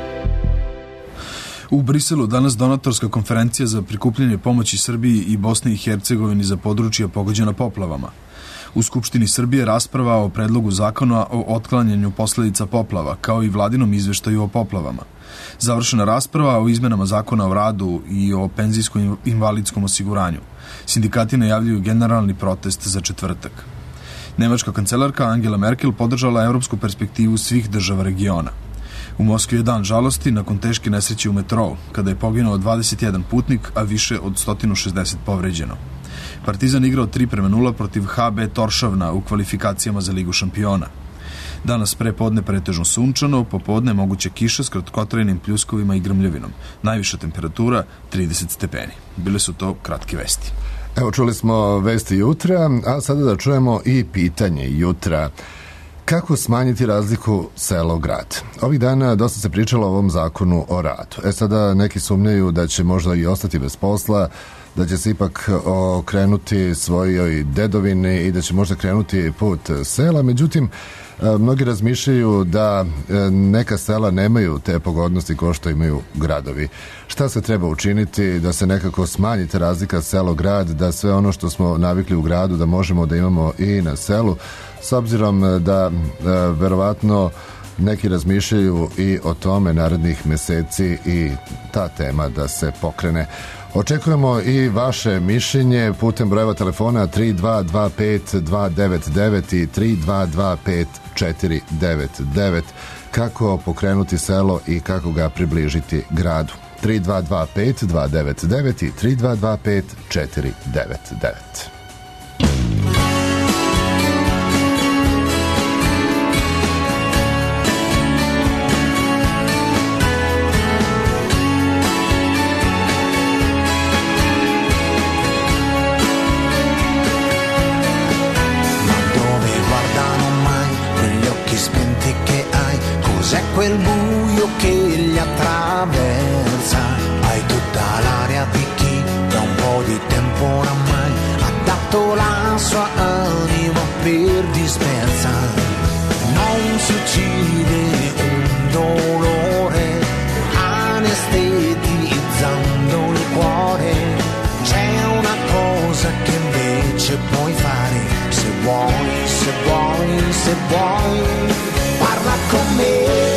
U Briselu danas donatorska konferencija za prikupljanje pomoći Srbiji i Bosni i Hercegovini za područja pogođena poplavama. U Skupštini Srbije rasprava o predlogu zakona o otklanjanju posledica poplava, kao i vladinom izveštaju o poplavama. Završena rasprava o izmenama zakona o radu i o penzijskom invalidskom osiguranju. Sindikati najavljuju generalni protest za četvrtak. Nemačka kancelarka Angela Merkel podržala evropsku perspektivu svih država regiona. U Moskvi je dan žalosti nakon teške nesreće u metrou, kada je poginuo dvadeset jedan putnik, a više od sto šezdeset povređeno. Partizan igrao tri prema nula protiv H B Toršavna u kvalifikacijama za Ligu šampiona. Danas pre podne pretežno sunčano, popodne moguće kiša s kratkotrajnim pljuskovima i grmljavinom. Najviša temperatura trideset stepeni. Bile su to kratke vesti. Evo, čuli smo vesti jutra, a sada da čujemo i pitanje jutra. Kako smanjiti razliku selo-grad? Ovih dana dosta se pričalo o ovom zakonu o radu. E sada neki sumnjaju da će možda i ostati bez posla, da će se ipak okrenuti svojoj dedovini i da će možda krenuti put sela. Međutim, mnogi razmišljaju da neka sela nemaju te pogodnosti kao što imaju gradovi. Šta se treba učiniti da se nekako smanji ta razlika selo-grad, da sve ono što smo navikli u gradu da možemo da imamo i na selu, s obzirom da verovatno neki razmišljaju i o tome narednih meseci i ta tema da se pokrene. Očekujemo i vaše mišljenje putem brojeva telefona tri dva dva pet dva devet devet i tri dva dva pet četiri devet devet. Kako pokrenuti selo i kako ga približiti gradu? tri dva dva pet dva devet devet i tri dva dva pet četiri devet devet. Quel buio che li attraversa, hai tutta l'aria di chi da un po' di tempo oramai ha dato la sua anima per dispersa. Non si uccide un dolore anestetizzando il cuore, c'è una cosa che invece puoi fare, se vuoi, se vuoi, se vuoi, parla con me.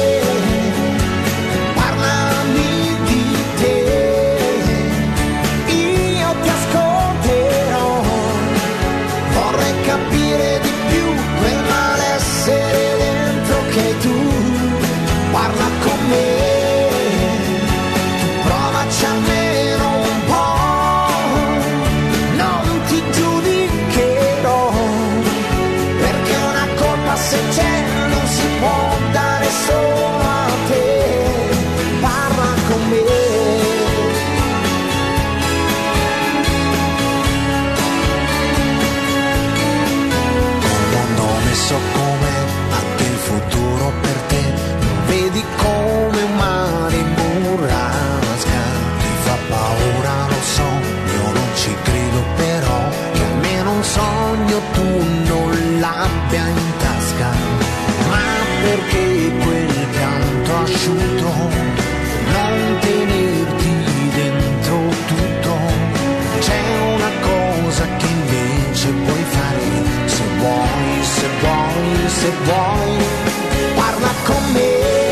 Se vuoi, parla con me,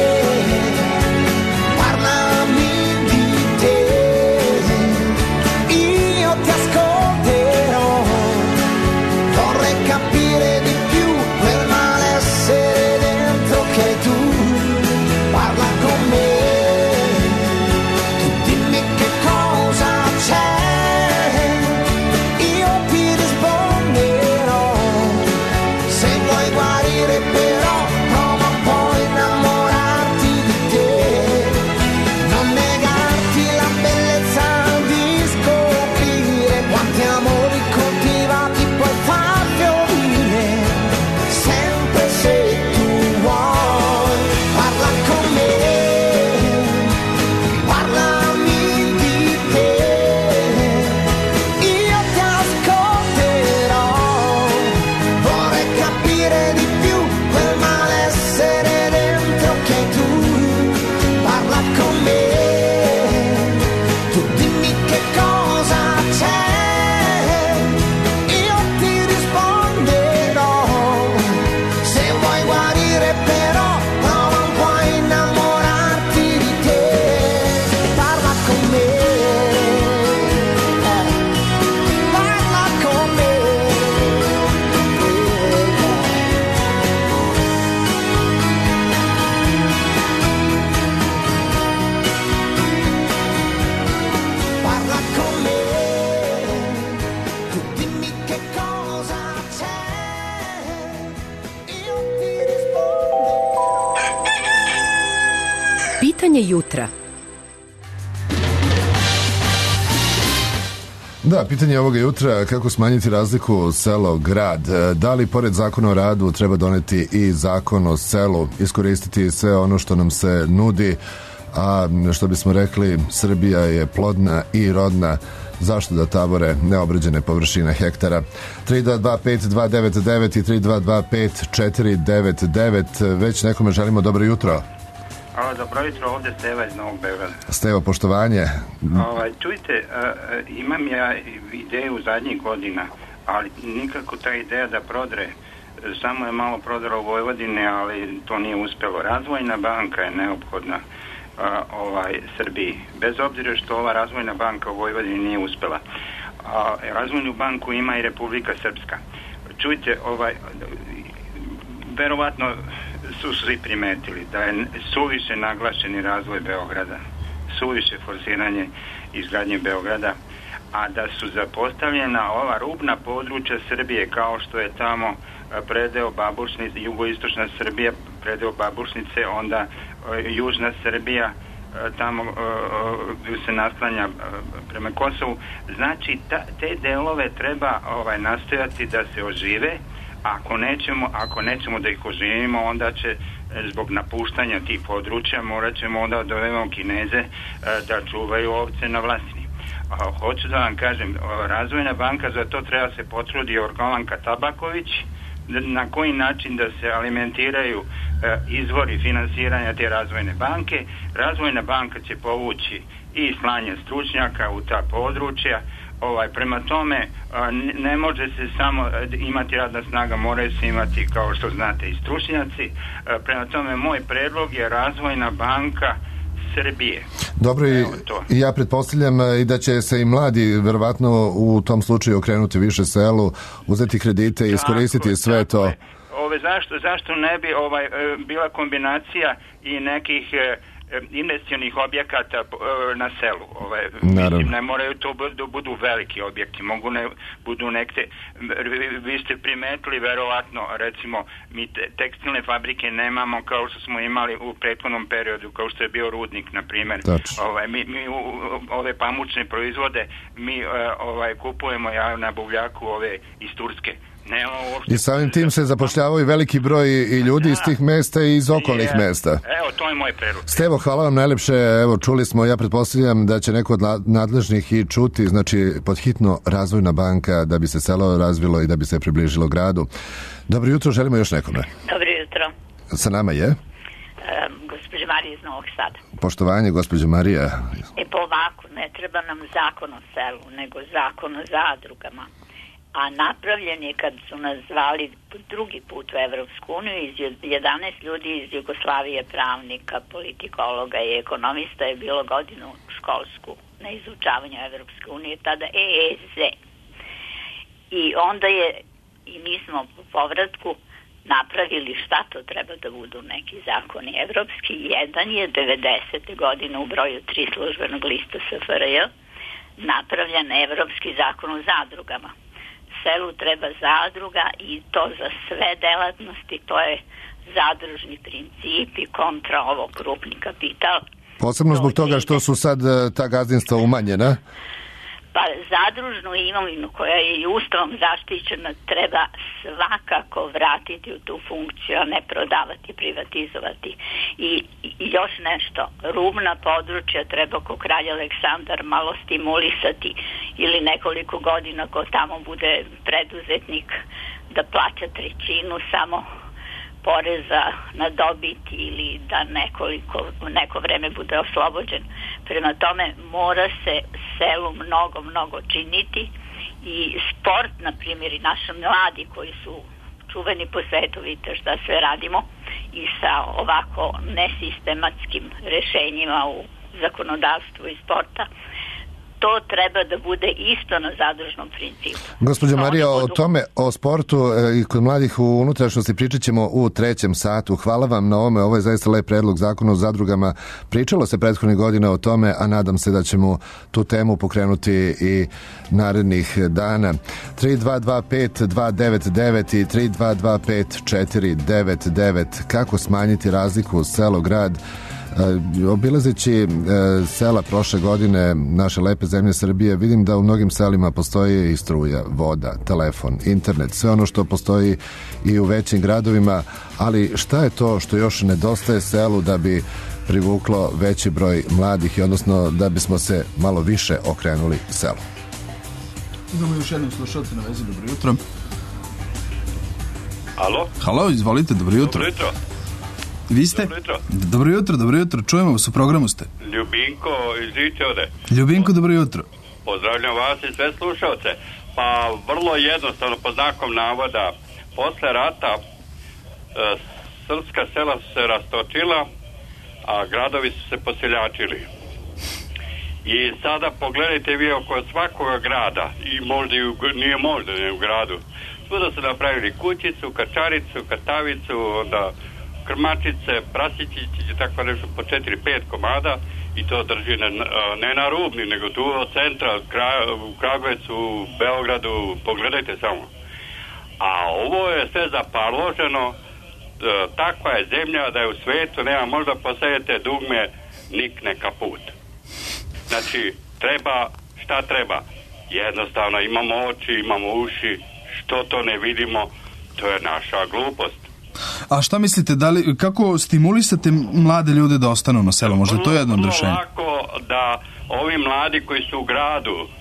parlami di te, io ti ascolterò, vorrei capire di più quel malessere dentro che tu, parla con me, tu dimmi che cosa c'è, io ti risponderò, se vuoi guardare però che cosa c'è, io ti risponderò. Pitanje jutra. Da, pitanje ovoga jutra, kako smanjiti razliku selo-grad? Da li pored zakona o radu treba doneti i zakon o selu, iskoristiti sve ono što nam se nudi, a što bismo rekli, Srbija je plodna i rodna, zašto da tabore neobrađene površine hektara? tri dva dva pet dva devet devet i tri dva dva pet četiri devet devet. Već nekome želimo dobro jutro. Alo, dobro jutro, ovdje Steva iz Novog Beograda. Stevo, poštovanje. Ovaj, čujte, uh, imam ja ideju zadnjih godina, ali nikako ta ideja da prodre, samo je malo prodra u Vojvodine, ali to nije uspjelo. Razvojna banka je neophodna uh, ovaj, Srbiji, bez obzira što ova Razvojna banka u Vojvodini nije uspjela. A Razvojnu banku ima i Republika Srpska. Čujte, ovaj, verovatno su svi primetili da je suviše naglašeni razvoj Beograda, suviše forsiranje izgradnje Beograda, a da su zapostavljena ova rubna područja Srbije, kao što je tamo predeo Babušnice, jugoistočna Srbija, predeo Babušnice, onda južna Srbija, tamo gdje se naslanja prema Kosovu. Znači, ta, te delove treba ovaj, nastojati da se ožive. Ako nećemo, ako nećemo da ih oživimo, onda će zbog napuštanja tih područja morat ćemo onda dovemo Kineze da čuvaju ovce na vlasini. Hoću da vam kažem, Razvojna banka za to treba se potrudi Jorgovanka Tabaković, na koji način da se alimentiraju izvori finansiranja te Razvojne banke. Razvojna banka će povući i slanje stručnjaka u ta područja. Ovaj, prema tome, ne može se samo imati radna snaga, moraju se imati, kao što znate, i stručnjaci. Prema tome, moj predlog je Razvojna banka Srbije. Dobro, i, i ja pretpostavljam i da će se i mladi verovatno u tom slučaju okrenuti više selu, uzeti kredite i iskoristiti tako, sve tako to. Je. Ove, zašto, zašto ne bi ovaj, bila kombinacija i nekih investicionih objekata na selu. Ove, mislim, ne moraju to budu, budu veliki objekti, mogu ne budu nekte, vi ste primetili verovatno, recimo, mi te, tekstilne fabrike nemamo kao što smo imali u prethodnom periodu, kao što je bio rudnik, na primjer. Ove, mi, mi u, ove pamučne proizvode mi ovaj, kupujemo ja na buvljaku ove iz Turske. Ne, i samim tim se zapošljavaju veliki broj i ljudi iz tih mesta i iz okolnih je, mesta. Evo, to je moj predlog. Stevo, hvala vam najlepše. Evo, čuli smo, ja pretpostavljam da će neko od nadležnih i čuti, znači, podhitno Razvojna banka da bi se selo razvilo i da bi se približilo gradu. Dobro jutro, želimo još nekome. Dobro jutro. Sa nama je? Um, gospođa Marija iz Novog Sada. Poštovanje, gospođa Marija. E pa ovako, ne treba nam zakon o selu, nego zakon o zadrugama. A napravljen je kad su nas zvali drugi put u Evropsku uniju, iz jedanaest ljudi iz Jugoslavije, pravnika, politikologa i ekonomista je bilo godinu školsku na izučavanju Evropske unije, tada E E Z. I onda je, i mi smo po povratku napravili šta to treba da budu neki zakoni evropski. Jedan je devedesete godine u broju tri službenog lista S F R J napravljen evropski zakon o zadrugama. Selu treba zadruga i to za sve delatnosti, to je zadružni princip i kontra ovo krupni kapital. Posebno zbog toga što su sad ta gazdinstva umanjena? Pa zadružnu imovinu koja je i ustavom zaštićena treba svakako vratiti u tu funkciju, a ne prodavati, privatizovati. I, i još nešto, rubna područja treba ko kralj Aleksandar malo stimulisati ili nekoliko godina ko tamo bude preduzetnik da plaća trećinu samo poreza na dobit ili da nekoliko, neko vreme bude oslobođen. Prema tome mora se selu mnogo, mnogo činiti i sport, na primjer, i naši mladi koji su čuveni po svetu, vidite šta sve radimo i sa ovako nesistematskim rešenjima u zakonodavstvu i sporta, to treba da bude isto na zadružnom principu. Gospođo Marija, o tome, o sportu e, i kod mladih u unutrašnjosti pričat ćemo u trećem satu. Hvala vam na ovome, ovo je zaista lep predlog zakona o zadrugama. Pričalo se prethodnih godina o tome, a nadam se da ćemo tu temu pokrenuti i narednih dana. tri dva dva pet dva devet devet i tri dva dva pet četiri devet devet. Kako smanjiti razliku selo-grad? Obilazeći sela prošle godine naše lepe zemlje Srbije, vidim da u mnogim selima postoji i struja, voda, telefon, internet, sve ono što postoji i u većim gradovima, ali šta je to što još nedostaje selu da bi privuklo veći broj mladih i odnosno da bismo se malo više okrenuli selu? Imamo još jednom slušalce na vezi, dobro jutro. Alo? Halo, izvolite, dobro jutro. Dobro jutro. Vi ste? Dobro jutro. Dobro jutro, dobro jutro, čujemo vas, u programu ste. Ljubinko iz Žičevde. Ljubinko, dobro jutro. Pozdravljam vas i sve slušalce. Pa vrlo jednostavno, po znakom navoda, posle rata e, srpska sela su se rastočila, a gradovi su se poseljačili. I sada pogledajte vi oko svakoga grada, i možda i u, nije možda ne u gradu, svuda su napravili kućicu, kačaricu, katavicu, onda krmačice, prasičići i tako nešto po četiri pet komada i to drži ne, ne na Rubni, nego tu od centra, u Kragujevcu, u Beogradu, pogledajte samo. A ovo je sve zaparloženo, takva je zemlja da je u svetu, nema, možda posejete dugme, nikne kaput. Znači, treba, šta treba? Jednostavno, imamo oči, imamo uši, što to ne vidimo, to je naša glupost. A šta mislite, da li, kako stimulisate mlade ljude da ostanu na selu? Možda vrlo, to je jedno od rešenja. Vrlo lako da ovi mladi koji su u gradu uh,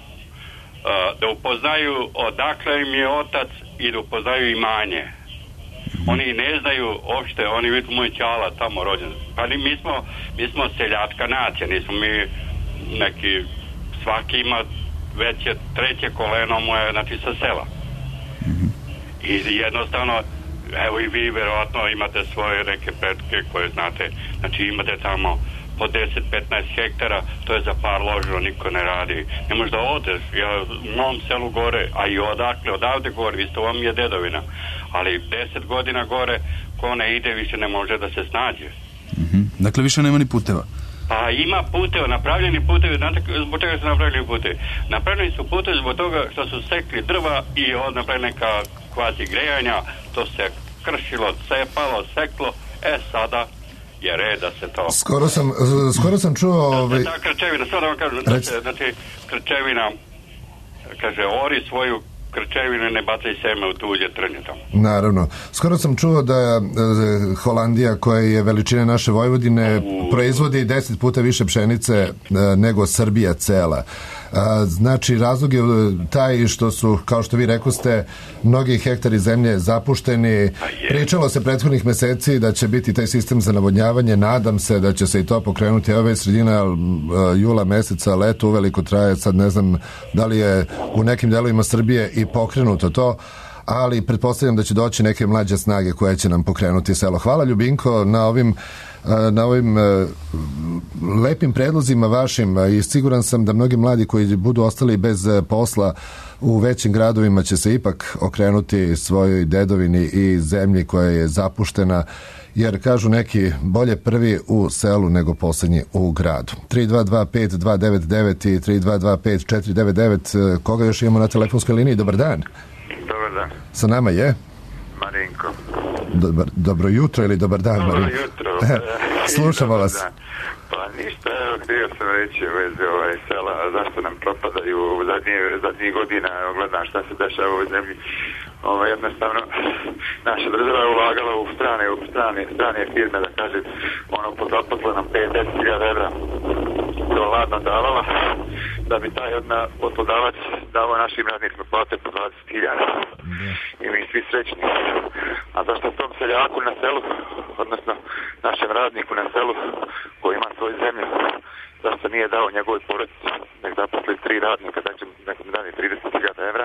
da upoznaju odakle im je otac i da upoznaju imanje. Mm-hmm. Oni ne znaju uopšte, oni vidu moj čala tamo rođen. Pa ni, mi smo, mi smo seljačka nacija, nismo mi neki, svaki ima veće, treće koleno moje, znači sa sela. Mm-hmm. I jednostavno, evo i vi verovatno imate svoje neke pretke koje znate, znači imate tamo po deset do petnaest hektara, to je za par loženo, niko ne radi. Ne možda odeš, ja u mom selu gore, a i odakle, odavde gore, isto vam je dedovina, ali deset godina gore, ko ne ide više ne može da se snađe. Mm-hmm. Dakle, više nema ni puteva. Pa ima puteva, napravljeni putevi, znate zbog čega su napravljeni putevi? Napravljeni su putevi zbog toga što su sekli drva i od napravljena neka kvazi grejanja, to se kršilo, cepalo, seklo, e sada je red da se to... Skoro sam, skoro sam čuo... Da se ta krčevina, sve da vam kažem, da se, znači, krčevina, kaže, ori svoju krčevinu, ne bacaj seme u tuđe trnje tamo. Naravno. Skoro sam čuo da e, Holandija, koja je veličine naše Vojvodine, u... proizvodi deset puta više pšenice e, nego Srbija cela. A, znači, razlog je taj što su, kao što vi rekoste, mnogi hektari zemlje zapušteni. Pričalo se prethodnih meseci da će biti taj sistem za navodnjavanje. Nadam se da će se i to pokrenuti. Ove sredina jula meseca, leto uveliko traje. Sad ne znam da li je u nekim delovima Srbije i pokrenuto to, ali pretpostavljam da će doći neke mlađe snage koje će nam pokrenuti selo. Hvala, Ljubinko, na ovim na ovim lepim predlozima vašim i siguran sam da mnogi mladi koji budu ostali bez posla u većim gradovima će se ipak okrenuti svojoj dedovini i zemlji koja je zapuštena, jer kažu neki bolje prvi u selu nego poslednji u gradu. tri dva dva pet dva devet devet i tri dva dva pet četiri devet devet. Koga još imamo na telefonskoj liniji? Dobar dan. Dobar dan. Sa nama je Marinko. Dobar, dobro jutro ili dobar dan, Dobro Marinko? jutro. Slušamo vas. Dan. Pa ništa, evo, htio sam reći u vezi ovaj sela, zašto nam propadaju zadnjih zadnji godina, evo, gledam šta se dešava u ovoj zemlji. Ovo, jednostavno, naša država je ulagala u strane, u strane, strane firme, da kažem, ono, pozaposla nam pedeset hiljada evra, to ladno davala, da bi taj jedna poslodavac davao našim radnicima plate po dvadeset hiljada. I mi svi srećni. A zašto tom seljaku na selu, odnosno našem radniku na selu koji ima svoju zemlju, zašto nije dao njegovoj porodici, nek zaposli tri radnika, znači nekom dani trideset hiljada evra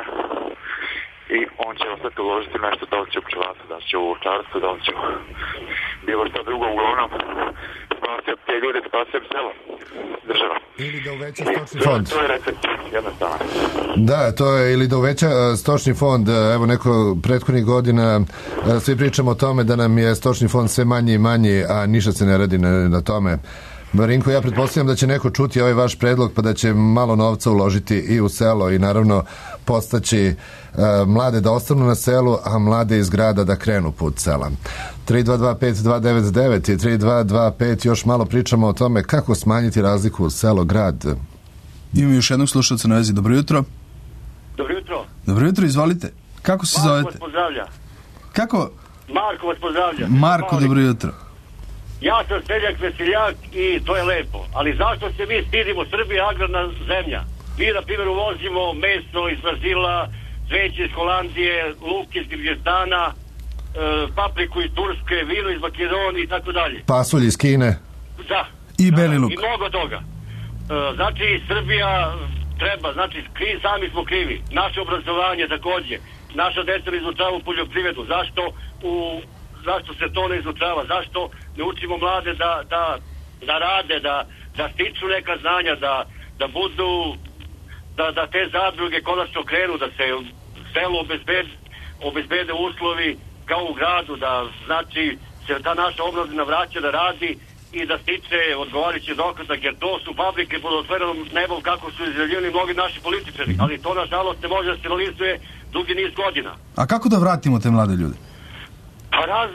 i on će ostati uložiti nešto, da li će u pčelarstvo, da li će u ovčarstvo, da li će bilo što drugo, uglavnom spasio te ljude, spasio selo, država. Ili da uveća stočni fond. To je recept, jednostavno. Da, to je, ili da uveća uh, stočni fond. Evo, neko prethodnih godina uh, svi pričamo o tome da nam je stočni fond sve manji i manji, a ništa se ne radi na, na tome. Marinko, ja pretpostavljam da će neko čuti ovaj vaš predlog, pa da će malo novca uložiti i u selo i naravno postaći uh, mlade da ostanu na selu, a mlade iz grada da krenu put sela. tri dva dva pet dva devet devet i tri dva dva pet, još malo pričamo o tome kako smanjiti razliku selo-grad. Imamo još jednog slušalca na vezi. Dobro jutro. Dobro jutro. Dobro jutro, izvolite. Kako se Marko zovete? vas pozdravlja. Kako? Marko vas pozdravlja. Marko, Mali. dobro jutro. Ja sam seljak veseljak i to je lepo. Ali zašto se mi stidimo? Srbija je agrarna zemlja. Mi, na primjer, uvozimo meso iz Brazila, cveće iz Holandije, luk iz Kirgistana, e, papriku iz Turske, vino iz Makedonije i tako dalje. Pasulj iz Kine. Da. I beli luk. I mnogo toga. E, znači, Srbija treba, znači, kri, sami smo krivi. Naše obrazovanje takođe. Naša deca ne izučavaju poljoprivredu. Zašto u zašto se to ne izučava, zašto ne učimo mlade da, da, da rade, da, da stiču neka znanja, da, da budu, da, da te zadruge konačno krenu, da se selu obezbede, obezbede uslovi kao u gradu, da znači se ta naša omladina vraća da radi i da stiče odgovarajući dohodak, jer to su fabrike pod otvorenom nebom kako su izjavljeni mnogi naši političari, ali to nažalost ne može da se realizuje dugi niz godina. A kako da vratimo te mlade ljude? Pa raz,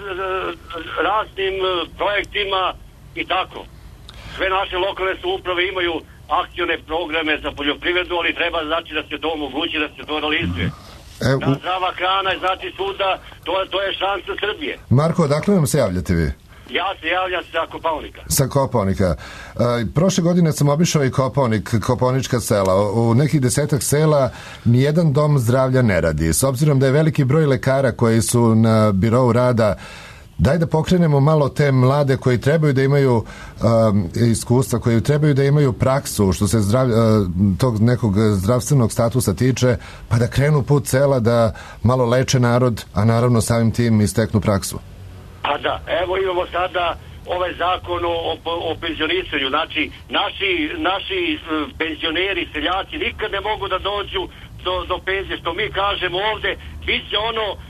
raznim projektima i tako. Sve naše lokalne samouprave imaju akcione programe za poljoprivredu, ali treba znači da se to omogući, da se to realizuje. E, u... Zdrava hrana je znači svuda, to, to je šansa Srbije. Marko, odakle nam se javljate vi? Ja se javljam sa Kopaonika. Sa Kopaonika. E, prošle godine sam obišao i Kopaonik, Kopaonička sela. U nekih desetak sela nijedan dom zdravlja ne radi. S obzirom da je veliki broj lekara koji su na birou rada, daj da pokrenemo malo te mlade koji trebaju da imaju um, iskustva, koji trebaju da imaju praksu što se zdrav, uh, tog nekog zdravstvenog statusa tiče, pa da krenu put sela, da malo leče narod, a naravno samim tim isteknu praksu. Pa da, evo imamo sada ovaj zakon o, o, o penzionisanju, znači naši, naši penzioneri, seljaci nikad ne mogu da dođu do, do penzije, što mi kažemo ovde, bit će ono uh,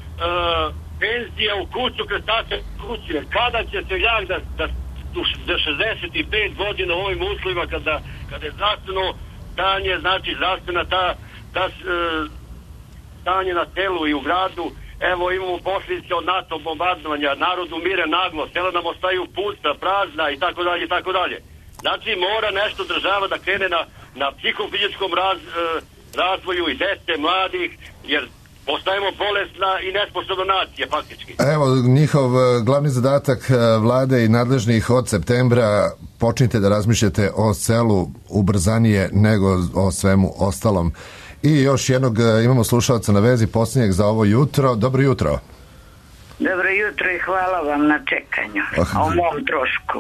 penzija u kuću, krestače kuće, kada će seljak da, da, da šezdeset pet godina u ovim uslovima kada, kada je zdravstveno stanje, znači zdravstvena ta, ta uh, stanje na selu i u gradu. Evo imamo posljedice od NATO bombardovanja, narod umire naglo, sela nam ostaju pusta, prazna i tako dalje i tako dalje. Znači mora nešto država da krene na, na psihofizičkom raz, e, razvoju i dece, mladih, jer postajemo bolesna i nesposobna nacija faktički. Evo, njihov glavni zadatak vlade i nadležnih od septembra, počnite da razmišljate o selu ubrzanije nego o svemu ostalom. I još jednog imamo slušalca na vezi, posljednjeg za ovo jutro. Dobro jutro. Dobro jutro i hvala vam na čekanju. Oh. O mom trošku.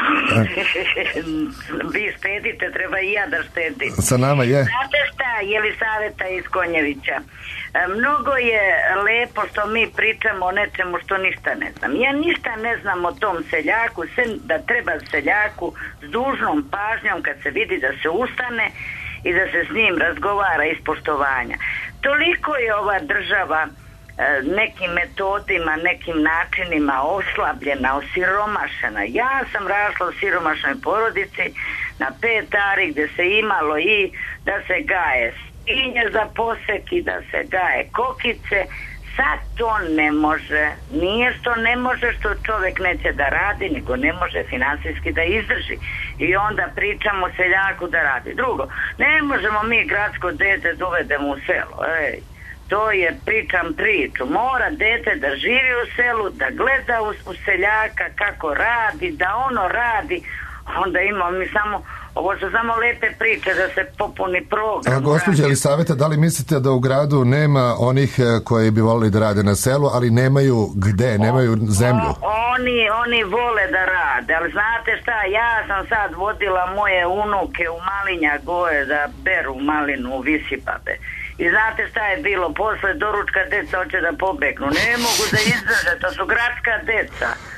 Vi štedite, treba i ja da štedim. Sa nama je. Znate šta, Jelisaveta iz Konjevića. Mnogo je lepo što mi pričamo o nečemu što ništa ne znam. Ja ništa ne znam o tom seljaku, sem da treba seljaku s dužnom pažnjom kad se vidi da se ustane i da se s njim razgovara iz poštovanja. Toliko je ova država e, nekim metodima, nekim načinima oslabljena, osiromašena. Ja sam rasla u siromašnoj porodici na pet ari gde se imalo i da se gaje svinje za posek i da se gaje kokice. Sad to ne može. Nije što ne može, što čovek neće da radi, nego ne može finansijski da izdrži. I onda pričamo seljaku da radi. Drugo, ne možemo mi gradsko dete da uvedemo u selo. Ej, to je pričam priču. Mora dete da živi u selu, da gleda u, u seljaka kako radi, da ono radi. Onda imamo mi samo... Ovo su samo lepe priče da se popuni program. A gospođa Elisaveta, da li mislite da u gradu nema onih koji bi volili da rade na selu, ali nemaju gde, nemaju zemlju? O, oni, oni vole da rade, ali znate šta, ja sam sad vodila moje unuke u Malinja goje da beru malinu u Visipabe. I znate šta je bilo? Posle doručka deca hoće da pobegnu. Ne mogu da izdrže, to su gradska deca.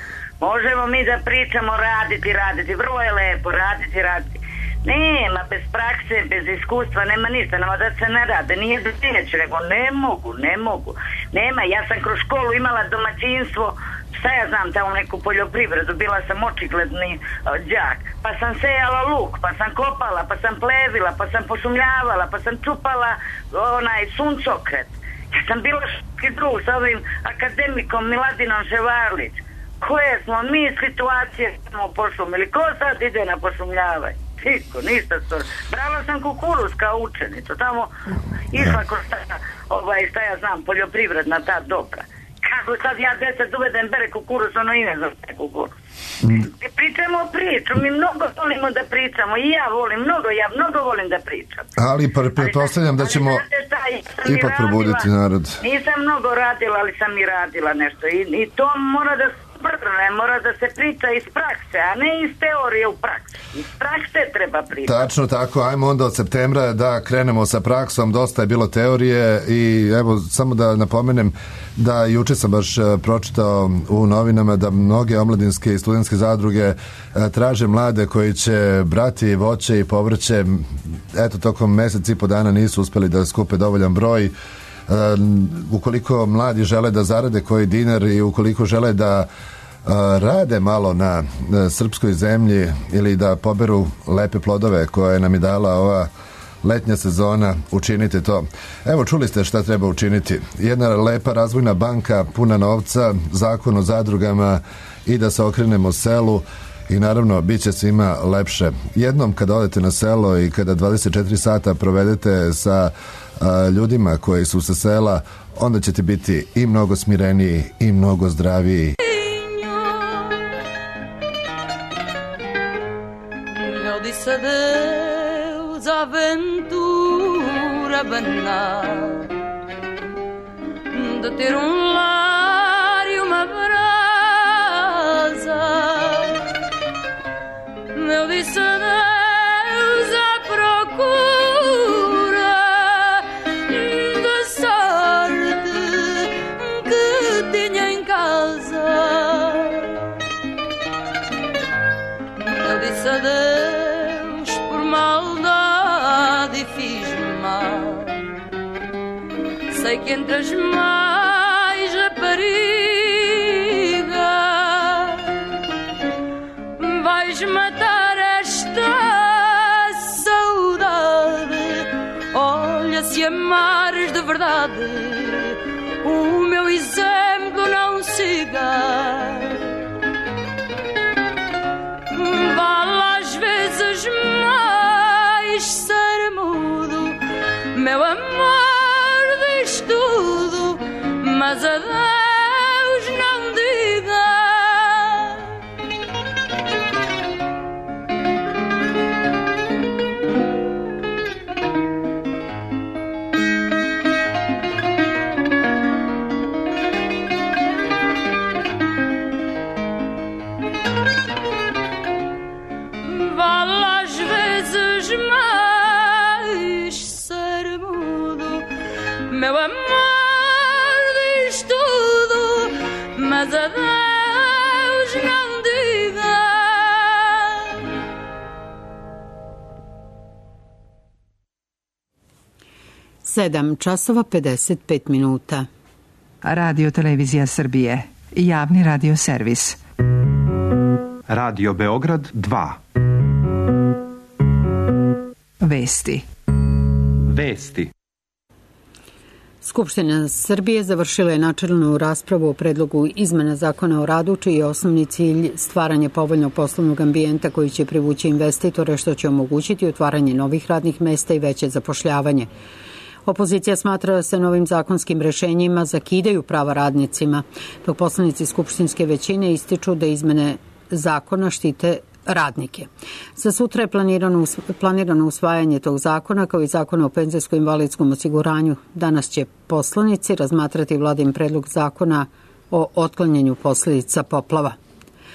Možemo mi da pričamo raditi, raditi, vrlo je lepo raditi, raditi. Nema, bez prakse, bez iskustva, nema ništa, nama da se ne rade, nije da ti neće, nego ne mogu, ne mogu. Nema, ja sam kroz školu imala domaćinstvo, šta ja znam, tamo neku poljoprivredu, bila sam očigledni đak, pa sam sejala luk, pa sam kopala, pa sam plevila, pa sam pošumljavala, pa sam čupala onaj suncokret. Ja sam bila školski drug sa ovim akademikom Miladinom Ševarlić. Koje smo mi situacije smo pošumili? Ko sad ide na pošumljavanje? Tiko, ništa to. Brala sam kukuruz kao učenicu, tamo išla kroz ta, ovaj, šta ja znam, poljoprivredna ta dobra. Kako sad ja deset uvedem bere kukuruz, ono ime za te kukuruz. Mm. Pričamo priču, mi mnogo volimo da pričamo i ja volim mnogo, ja mnogo volim da pričam. Ali pretpostavljam da ćemo ali, ipak probuditi narod. Nisam mnogo radila, ali sam i radila nešto i, i to mora da ne mora da se priča iz prakse, a ne iz teorije u praksi. Iz prakse treba pričati. Tačno tako, ajmo onda od septembra da krenemo sa praksom, dosta je bilo teorije i evo samo da napomenem da juče sam baš pročitao u novinama da mnoge omladinske i studentske zadruge traže mlade koji će brati voće i povrće. Eto, tokom mesec i po dana nisu uspeli da skupe dovoljan broj. Uh, ukoliko mladi žele da zarade koji dinar i ukoliko žele da uh, rade malo na uh, srpskoj zemlji ili da poberu lepe plodove koje nam je dala ova letnja sezona, učinite to. Evo, čuli ste šta treba učiniti. Jedna lepa razvojna banka puna novca, zakon o zadrugama i da se okrenemo selu i naravno bit će svima lepše. Jednom kada odete na selo i kada dvadeset četiri sata provedete sa a, ljudima koji su sa sela, onda ćete biti i mnogo smireniji i mnogo zdraviji. Meu disse Deus à procura da sorte que tinha em casa. Eu disse adeus por maldade e fiz mal. Sei que entre as mais rapariga vais matar se amares de verdade, o meu exemplo não siga. Vale às vezes mais ser mudo, meu amor diz tudo, mas adeus não diga. Meu amor diz tudo, mas adeus não diga. Sedam časova pedeset pet minuta. Radio Televizija Srbije, javni radio servis. Radio Beograd dva. Vesti. Vesti. Skupština Srbije završila je načelnu raspravu o predlogu izmena zakona o radu, čiji je osnovni cilj stvaranje povoljnog poslovnog ambijenta koji će privući investitore, što će omogućiti otvaranje novih radnih mesta i veće zapošljavanje. Opozicija smatra da se novim zakonskim rešenjima zakidaju prava radnicima, dok poslanici skupštinske većine ističu da izmene zakona štite radnike. Za sutra je planirano, planirano usvajanje tog zakona, kao i zakona o penzijsko-invalidskom osiguranju. Danas će poslanici razmatrati vladin predlog zakona o otklanjanju posljedica poplava.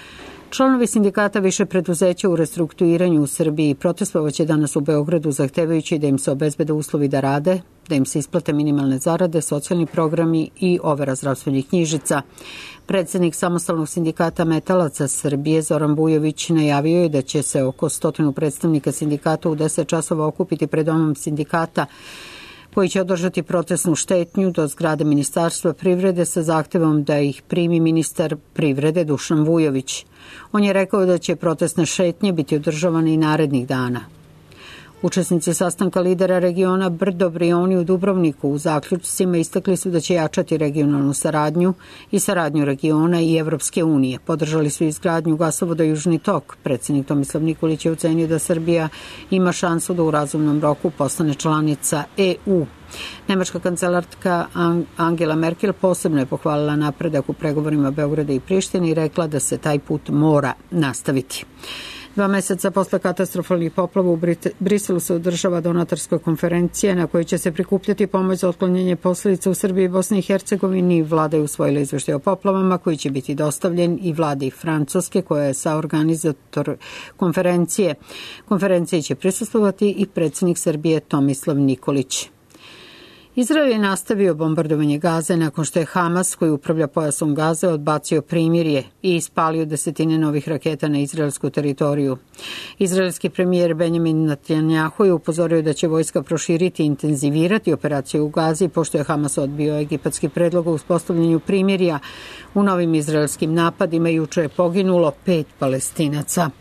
Članovi sindikata više preduzeća u restrukturiranju u Srbiji protestvovaće danas u Beogradu zahtevajući da im se obezbede uslovi da rade, da im se isplate minimalne zarade, socijalni programi i overa zdravstvenih knjižica. Predsednik Samostalnog sindikata metalaca Srbije Zoran Bujović najavio je da će se oko stotinu predstavnika sindikata u deset časova okupiti pred domom sindikata koji će održati protestnu štetnju do zgrade Ministarstva privrede sa zahtevom da ih primi ministar privrede Dušan Vujović. On je rekao da će protestne šetnje biti održavane i narednih dana. Učesnici sastanka lidera regiona Brdo Brioni u Dubrovniku u zaključcima istakli su da će jačati regionalnu saradnju i saradnju regiona i Evropske unije. Podržali su izgradnju gasovoda Južni tok. Predsednik Tomislav Nikolić je ocenio da Srbija ima šansu da u razumnom roku postane članica E U. Nemačka kancelarka Angela Merkel posebno je pohvalila napredak u pregovorima Beograda i Prištine i rekla da se taj put mora nastaviti. Dva meseca posle katastrofalnih poplava u Briselu se održava donatorska konferencija na kojoj će se prikupljati pomoć za otklanjanje posledica u Srbiji i Bosni i Hercegovini. Vlada je usvojila izveštaj o poplavama koji će biti dostavljen i vladi Francuske koja je saorganizator konferencije. Konferencije će prisustvovati i predsjednik Srbije Tomislav Nikolić. Izrael je nastavio bombardovanje Gaze nakon što je Hamas, koji upravlja pojasom Gaze, odbacio primirje i ispalio desetine novih raketa na izraelsku teritoriju. Izraelski premijer Benjamin Netanjahu je upozorio da će vojska proširiti i intenzivirati operaciju u Gazi, pošto je Hamas odbio egipatski predlog o uspostavljanju primirja. U novim izraelskim napadima juče je poginulo pet Palestinaca.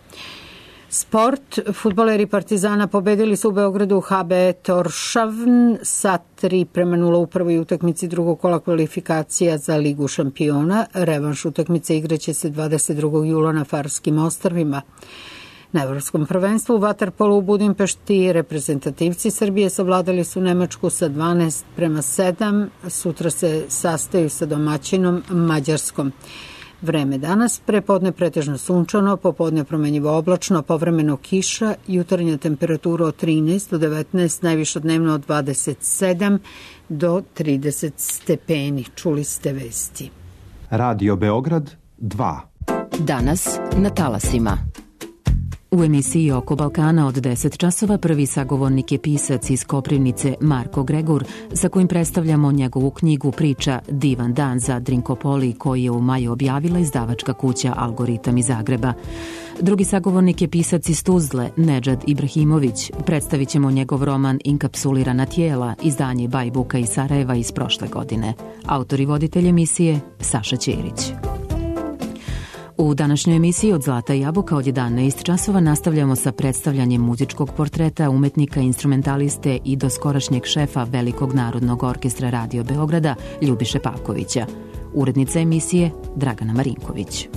Sport. Fudbaleri Partizana pobedili su u Beogradu H B Toršavn sa tri prema nula u prvoj utakmici drugog kola kvalifikacija za Ligu šampiona. Revanš utakmice igraće se dvadeset drugog jula na Farskim ostrvima. Na evropskom prvenstvu u vaterpolu u Budimpešti reprezentativci Srbije savladali su Nemačku sa dvanaest prema sedam. Sutra se sastaju sa domaćinom Mađarskom. Vreme danas, prepodne pretežno sunčano, popodne promenjivo oblačno, povremeno kiša, jutarnja temperatura od trinaest do devetnaest, najviše dnevno od dvadeset sedam do trideset stepeni. Čuli ste vesti. Radio Beograd dva. Danas na talasima. U emisiji Oko Balkana od deset časova prvi sagovornik je pisac iz Koprivnice Marko Gregur, sa kojim predstavljamo njegovu knjigu Priča Divan dan za Drinkopoli, koji je u maju objavila izdavačka kuća Algoritam iz Zagreba. Drugi sagovornik je pisac iz Tuzle, Nedžad Ibrahimović. Predstavit ćemo njegov roman Inkapsulirana tijela, izdanje Bajbuka iz Sarajeva iz prošle godine. Autor i voditelj emisije Saša Ćerić. U današnjoj emisiji Od zlata i jabuka od jedanaest časova nastavljamo sa predstavljanjem muzičkog portreta umetnika, instrumentaliste i doskorašnjeg šefa Velikog narodnog orkestra Radio Beograda Ljubiše Pavkovića. Urednica emisije Dragana Marinković.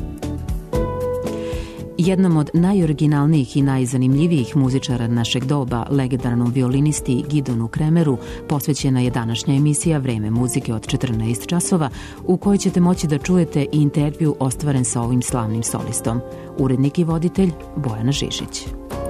Jednom od najoriginalnijih i najzanimljivijih muzičara našeg doba, legendarnom violinisti Gidonu Kremeru, posvećena je današnja emisija Vreme muzike od četrnaest časova, u kojoj ćete moći da čujete i intervju ostvaren sa ovim slavnim solistom. Urednik i voditelj Bojana Žižić.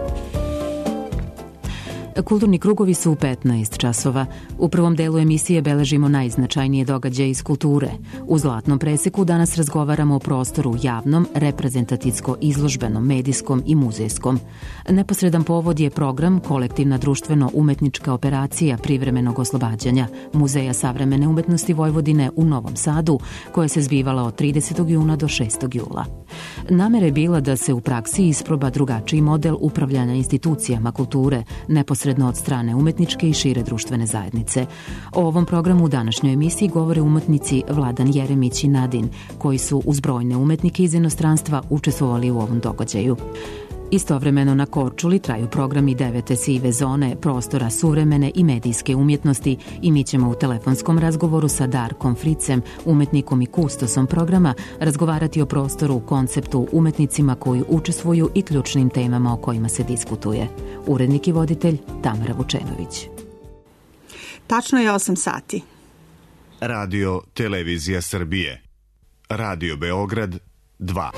Kulturni krugovi su u petnaest časova. U prvom delu emisije beležimo najznačajnije događaje iz kulture. U Zlatnom preseku danas razgovaramo o prostoru javnom, reprezentativsko-izložbenom, medijskom i muzejskom. Neposredan povod je program Kolektivna društveno-umetnička operacija privremenog oslobađanja Muzeja savremene umetnosti Vojvodine u Novom Sadu, koja se zbivala od tridesetog juna do šestog jula. Namera je bila da se u praksi isproba drugačiji model upravljanja institucijama kulture, neposredno od strane umetničke i šire društvene zajednice. O ovom programu u današnjoj emisiji govore umetnici Vladan Jeremić i Nadin, koji su uz brojne umetnike iz inostranstva učestvovali u ovom događaju. Istovremeno na Korčuli traju programi devete sive zone, prostora suvremene i medijske umjetnosti i mi ćemo u telefonskom razgovoru sa Darkom Fricem, umetnikom i kustosom programa, razgovarati o prostoru, konceptu, umetnicima koji učestvuju i ključnim temama o kojima se diskutuje. Urednik i voditelj Tamara Vučenović. Tačno je osam sati. Radio Televizija Srbije. Radio Beograd dva.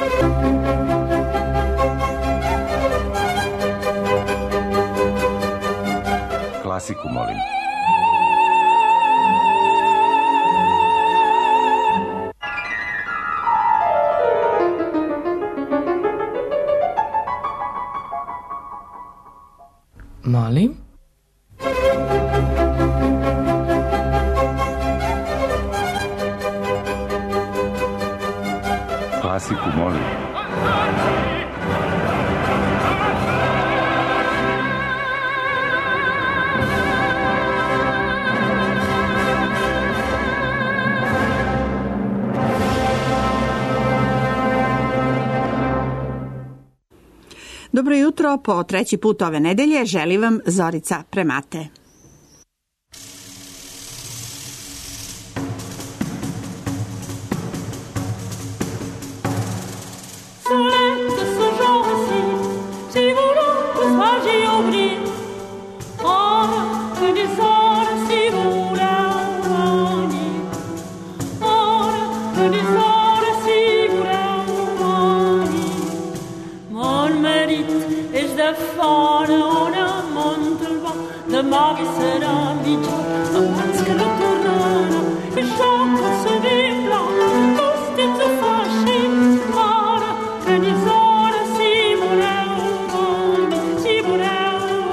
Klasiku, molim. mali. Klasiku, molim. Dobro jutro, po treći put ove nedelje želi vam Zorica Premate. Mari sarà migliore, abans che non tornarà, e sciocco se vivrà, costi tu fasci, ora che di sole si vorrà, si vorrà.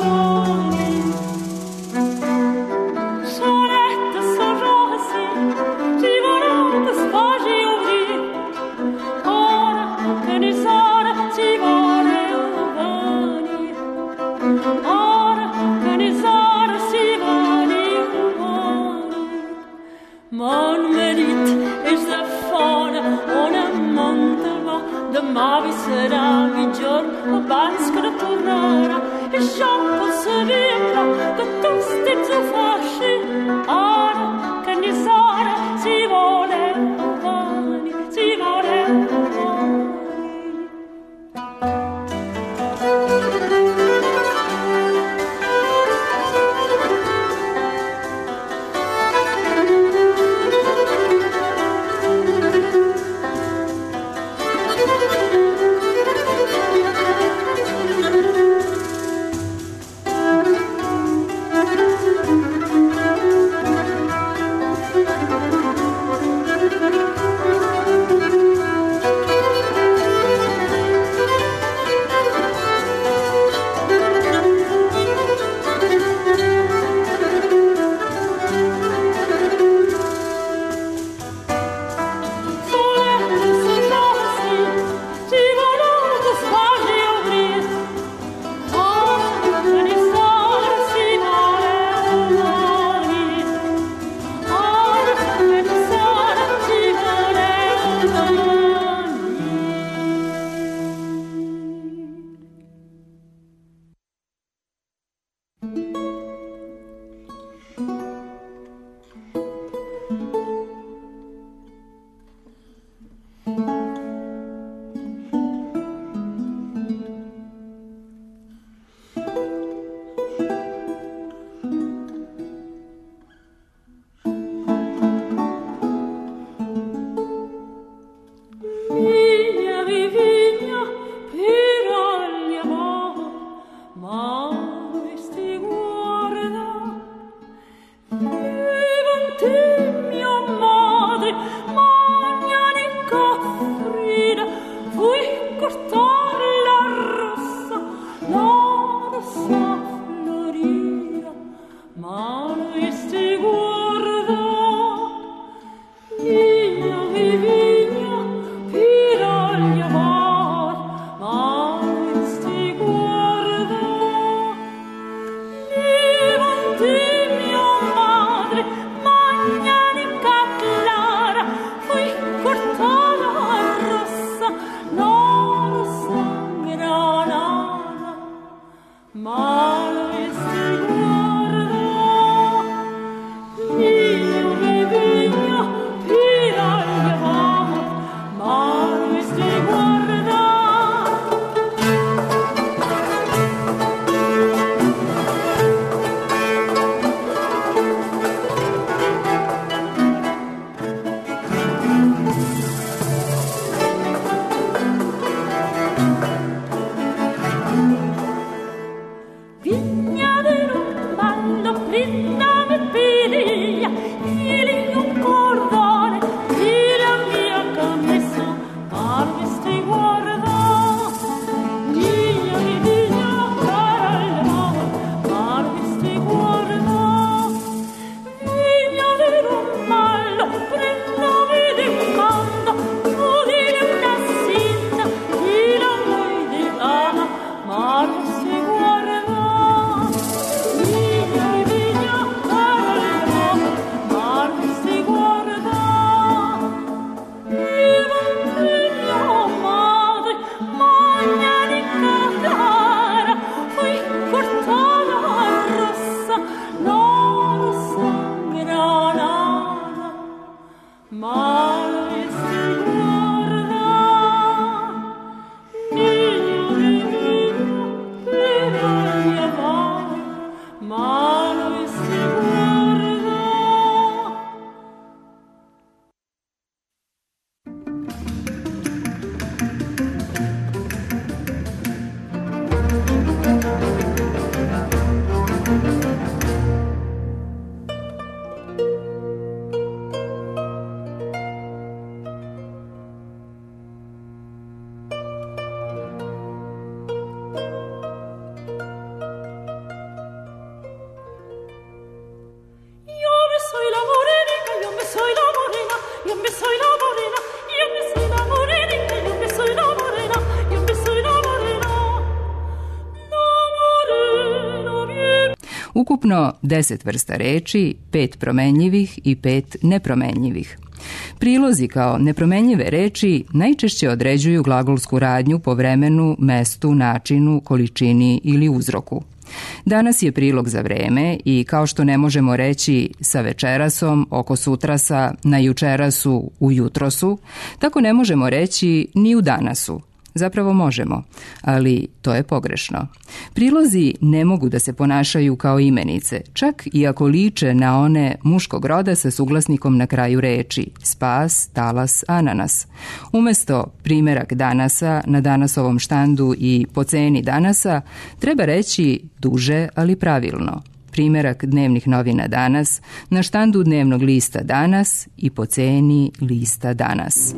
Soretta, sorrosi, ci vorrà che sfagi uri, ora che di sole si vorrà, ora che di sole. Man merit is de fona ona montava de mavi sarà miglior abans che non tornarà e sciocco se vivrà che tu stezzo fasci ora che ne sarà si vuole vani si vuole soy la morena, yo me soy la morenita, yo me soy la morena, yo me soy la morena, la morena bien. Ukupno deset vrsta reči, pet promenljivih i pet nepromenljivih. Prilozi kao nepromenljive reči najčešće određuju glagolsku radnju po vremenu, mestu, načinu, količini ili uzroku. Danas je prilog za vreme i kao što ne možemo reći sa večerasom, oko sutrasa, na jučerasu, u jutrosu, tako ne možemo reći ni u danasu. Zapravo možemo, ali to je pogrešno. Prilozi ne mogu da se ponašaju kao imenice, čak i ako liče na one muškog roda sa suglasnikom na kraju reči spas, talas, ananas. Umesto primerak danasa na danasovom štandu i po ceni danasa, treba reći duže, ali pravilno. Primerak dnevnih novina danas, na štandu dnevnog lista danas i po ceni lista danas.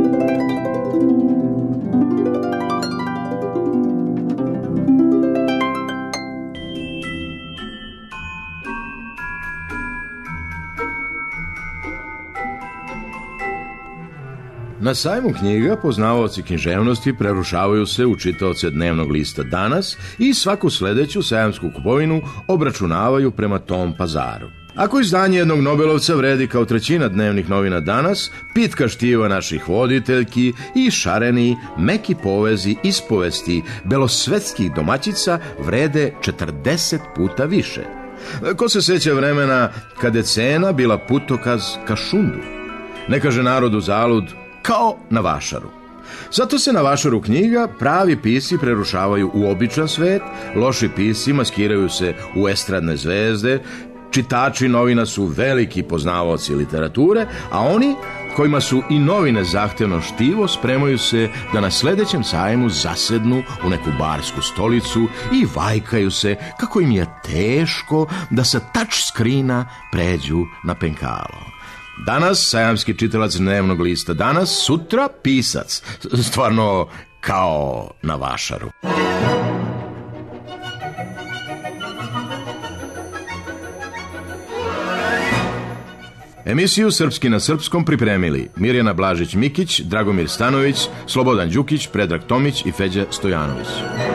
Na sajmu knjiga poznavaoci književnosti prerušavaju se u čitaoce dnevnog lista danas i svaku sledeću sajamsku kupovinu obračunavaju prema tom pazaru. Ako izdanje jednog Nobelovca vredi kao trećina dnevnih novina danas, pitka štiva naših voditeljki i šareni, meki povezi, ispovesti belosvetskih domaćica vrede četrdeset puta više. Ko se seća vremena kada je cena bila putokaz ka šundu? Ne kaže narodu zalud, kao na vašaru. Zato se na vašaru knjiga pravi pisci prerušavaju u običan svet, loši pisci maskiraju se u estradne zvezde, čitači novina su veliki poznavaoci literature, a oni kojima su i novine zahtevno štivo spremaju se da na sledećem sajmu zasednu u neku barsku stolicu i vajkaju se kako im je teško da sa touch screena pređu na penkalo. Danas sajamski čitalac dnevnog lista danas, sutra pisac. Stvarno kao na vašaru. Emisiju Srpski na srpskom pripremili Mirjana Blažić-Mikić, Dragomir Stanović, Slobodan Đukić, Predrag Tomić i Feđa Stojanović.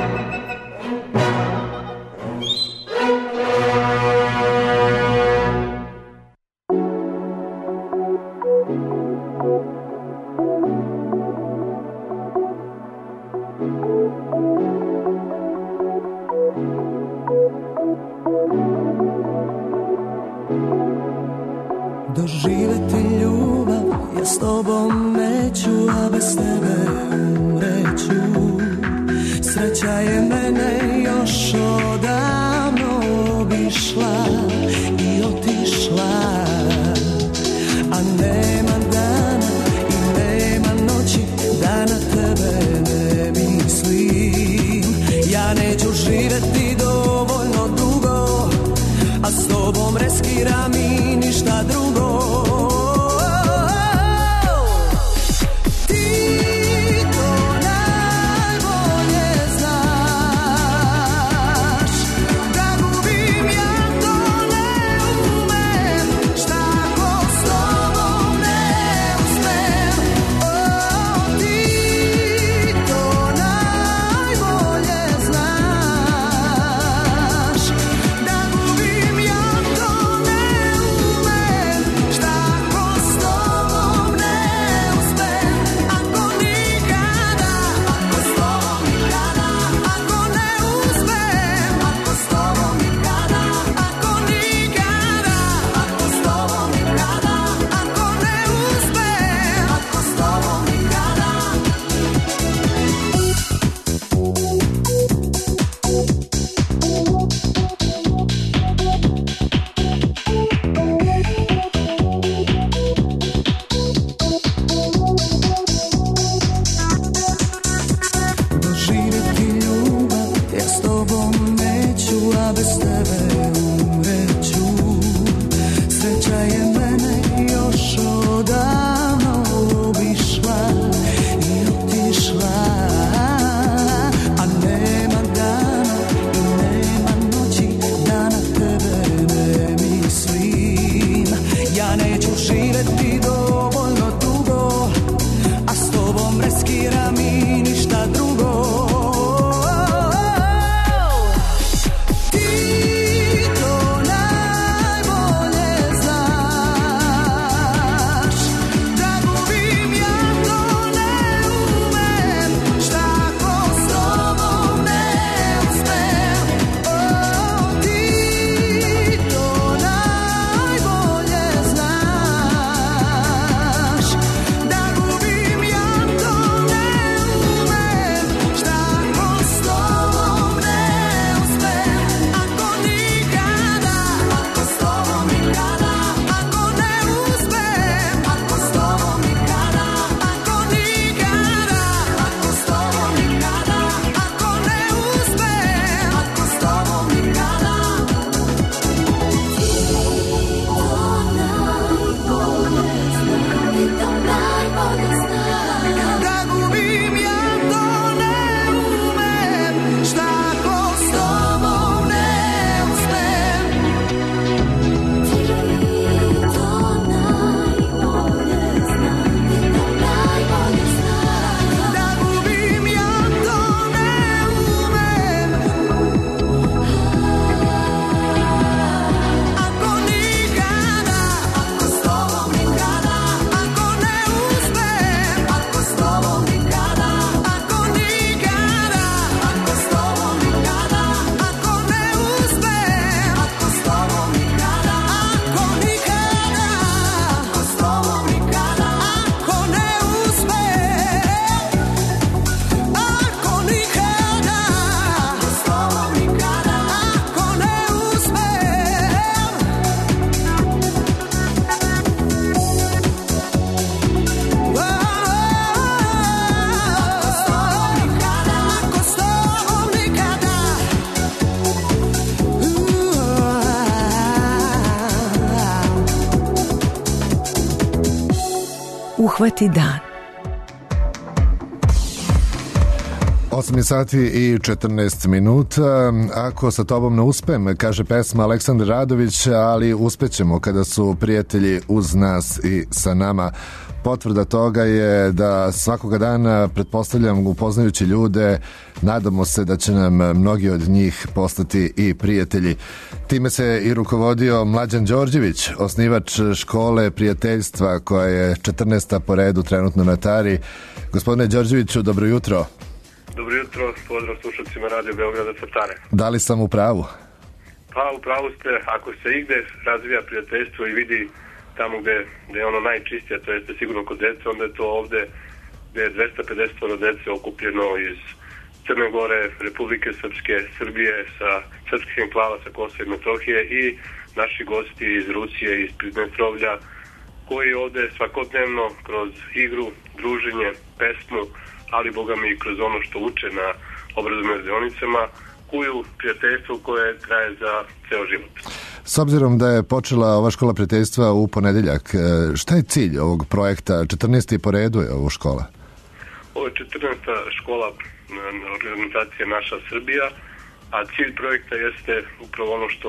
Doživeti ljubav, ja s tobom neću, a bez tebe umreću. Sreća je mene još odavno obišla i otišla, a nema dana i nema noći da na tebe ne mislim. Ja neću živeti dovoljno dugo, a s tobom reskiram i ništa drugo. Šta ko s tobom ne Uhvati dan. osam sati i četrnaest minuta. Ako sa tobom ne uspem, kaže pesma Aleksandar Radović, ali uspećemo kada su prijatelji uz nas i sa nama. Potvrda toga je da svakoga dana, pretpostavljam, upoznajući ljude, nadamo se da će nam mnogi od njih postati i prijatelji. Time se i rukovodio Mlađan Đorđević, osnivač škole prijateljstva koja je četrnaesta po redu trenutno na Tari. Gospodine Đorđeviću, dobro jutro. Dobro jutro, pozdrav slušalcima Radio Beograda sa Tare. Da li sam u pravu? Pa u pravu ste, ako se igde razvija prijateljstvo i vidi tamo gde, gde je ono najčistije, to jeste sigurno kod dece, onda je to ovde gde je dvesta pedeset dece okupljeno iz Crne Gore, Republike Srpske, Srbije, sa srpskih enklava, sa Kosova i Metohije i naši gosti iz Rusije, iz Pridnestrovlja, koji ovde svakodnevno kroz igru, druženje, pesmu, ali boga mi kroz ono što uče na obrazovnim radionicama, kuju prijateljstvo koje traje za ceo život. S obzirom da je počela ova škola prijateljstva u ponedeljak, šta je cilj ovog projekta? četrnaesti po redu je ovo škola? Ovo je četrnaesta škola organizacije Naša Srbija, a cilj projekta jeste upravo ono što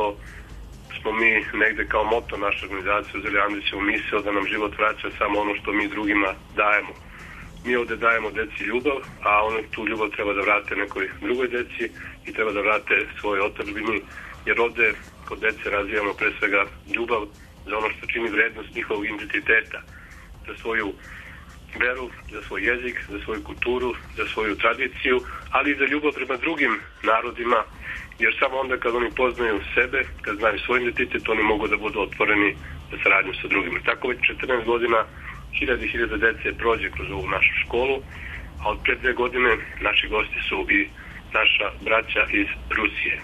smo mi negde kao moto naše organizacije uzeli Andrićevu misao da nam život vraća samo ono što mi drugima dajemo. Mi ovde dajemo deci ljubav, a oni tu ljubav treba da vrate nekoj drugoj deci i treba da vrate svojoj otadžbini, jer ovde kod dece razvijamo pre svega ljubav za ono što čini vrednost njihovog identiteta, za svoju veru, za svoj jezik, za svoju kulturu, za svoju tradiciju, ali i za ljubav prema drugim narodima, jer samo onda kad oni poznaju sebe, kad znaju svoj identitet, oni mogu da budu otvoreni za saradnju sa drugima. Tako već četrnaest godina hiljade i hiljade dece prođe kroz ovu našu školu, a od pre dve godine naši gosti su i naša braća iz Rusije.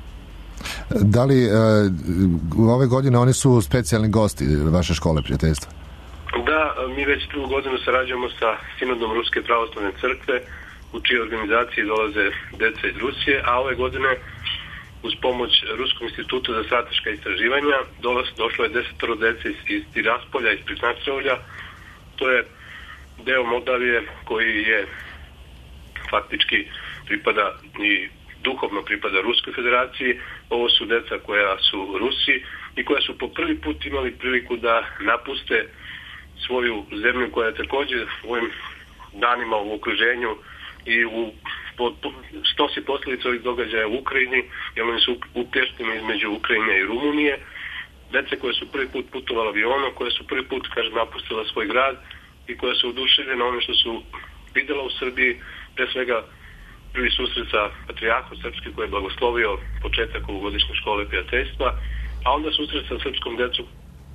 Da li uh, ove godine oni su specijalni gosti vaše škole prijateljstva? Da, mi već drugu godinu sarađujemo sa Sinodom Ruske pravoslavne crkve, u čijoj organizaciji dolaze deca iz Rusije, a ove godine uz pomoć Ruskog instituta za strateška istraživanja došlo je desetoro dece iz, iz Tiraspolja, iz Pridnestrovlja. To je deo Moldavije koji je faktički pripada i duhovno pripada Ruskoj federaciji. Ovo su deca koja su Rusi i koja su po prvi put imali priliku da napuste svoju zemlju koja je također u ovim danima u okruženju i u stosi posljedica ovih događaja u Ukrajini, jer oni su upješteni između Ukrajine i Rumunije. Dece koje su prvi put putovala avionom, koje su prvi put, kaže, napustila svoj grad i koje su oduševljene ono što su videla u Srbiji, pre svega prvi susret sa Patrijarhom Srpski koji je blagoslovio početak ovogodišnje škole prijateljstva, a onda susret sa srpskom decom.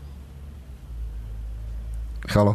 Halo?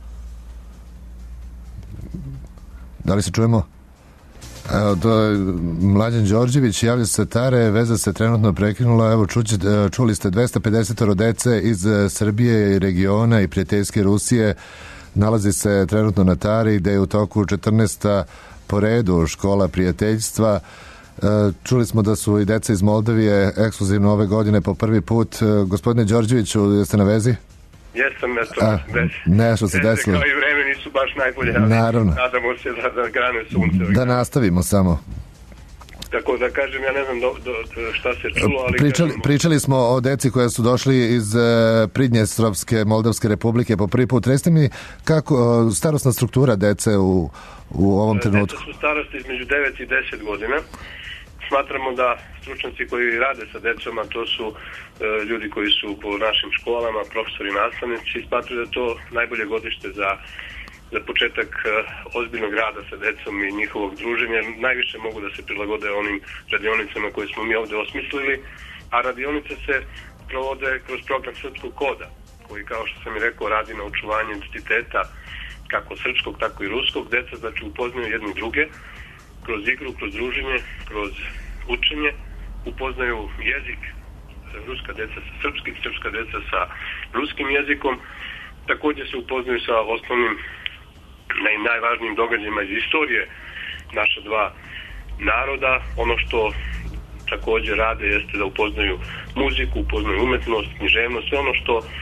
Da li se čujemo? Evo, to je Mlađan Đorđević, javlja se Tare, veza se trenutno prekinula. Evo, čući, čuli ste dvesta pedeset dece iz Srbije i regiona i prijateljske Rusije. Nalazi se trenutno na Tari, gde je u toku četrnaesta po redu škola prijateljstva. Čuli smo da su i deca iz Moldavije ekskluzivno ove godine po prvi put. Gospodine Đorđeviću, jeste na vezi? Jesam, eto, A, vez. nešto se desilo. Kao i vreme nisu baš najbolje, ali Naravno. nadamo se da, da grane sunce. Da nastavimo samo. Tako da kažem, ja ne znam do, do, šta se čulo, ali... Pričali, kažem, pričali smo o deci koja su došli iz uh, Pridnjestrovske Moldavske republike po prvi put. Recite mi kako uh, starosna struktura dece u, u ovom trenutku? Deca su starosti između devet i deset godina. Smatramo da stručnjaci koji rade sa decom, a to su e, ljudi koji su po našim školama, profesori i nastavnici, smatraju da je to najbolje godište za, za početak e, ozbiljnog rada sa decom i njihovog druženja. Najviše mogu da se prilagode onim radionicama koje smo mi ovde osmislili, a radionice se provode kroz program srpskog koda, koji, kao što sam i rekao, radi na očuvanju identiteta kako srpskog, tako i ruskog. Deca, znači, upoznaju jedni druge kroz igru, kroz druženje, kroz učenje, upoznaju jezik, ruska deca sa srpskim, srpska deca sa ruskim jezikom, također se upoznaju sa osnovnim i najvažnijim događajima iz istorije naša dva naroda. Ono što također rade jeste da upoznaju muziku, upoznaju umetnost, književnost, sve ono što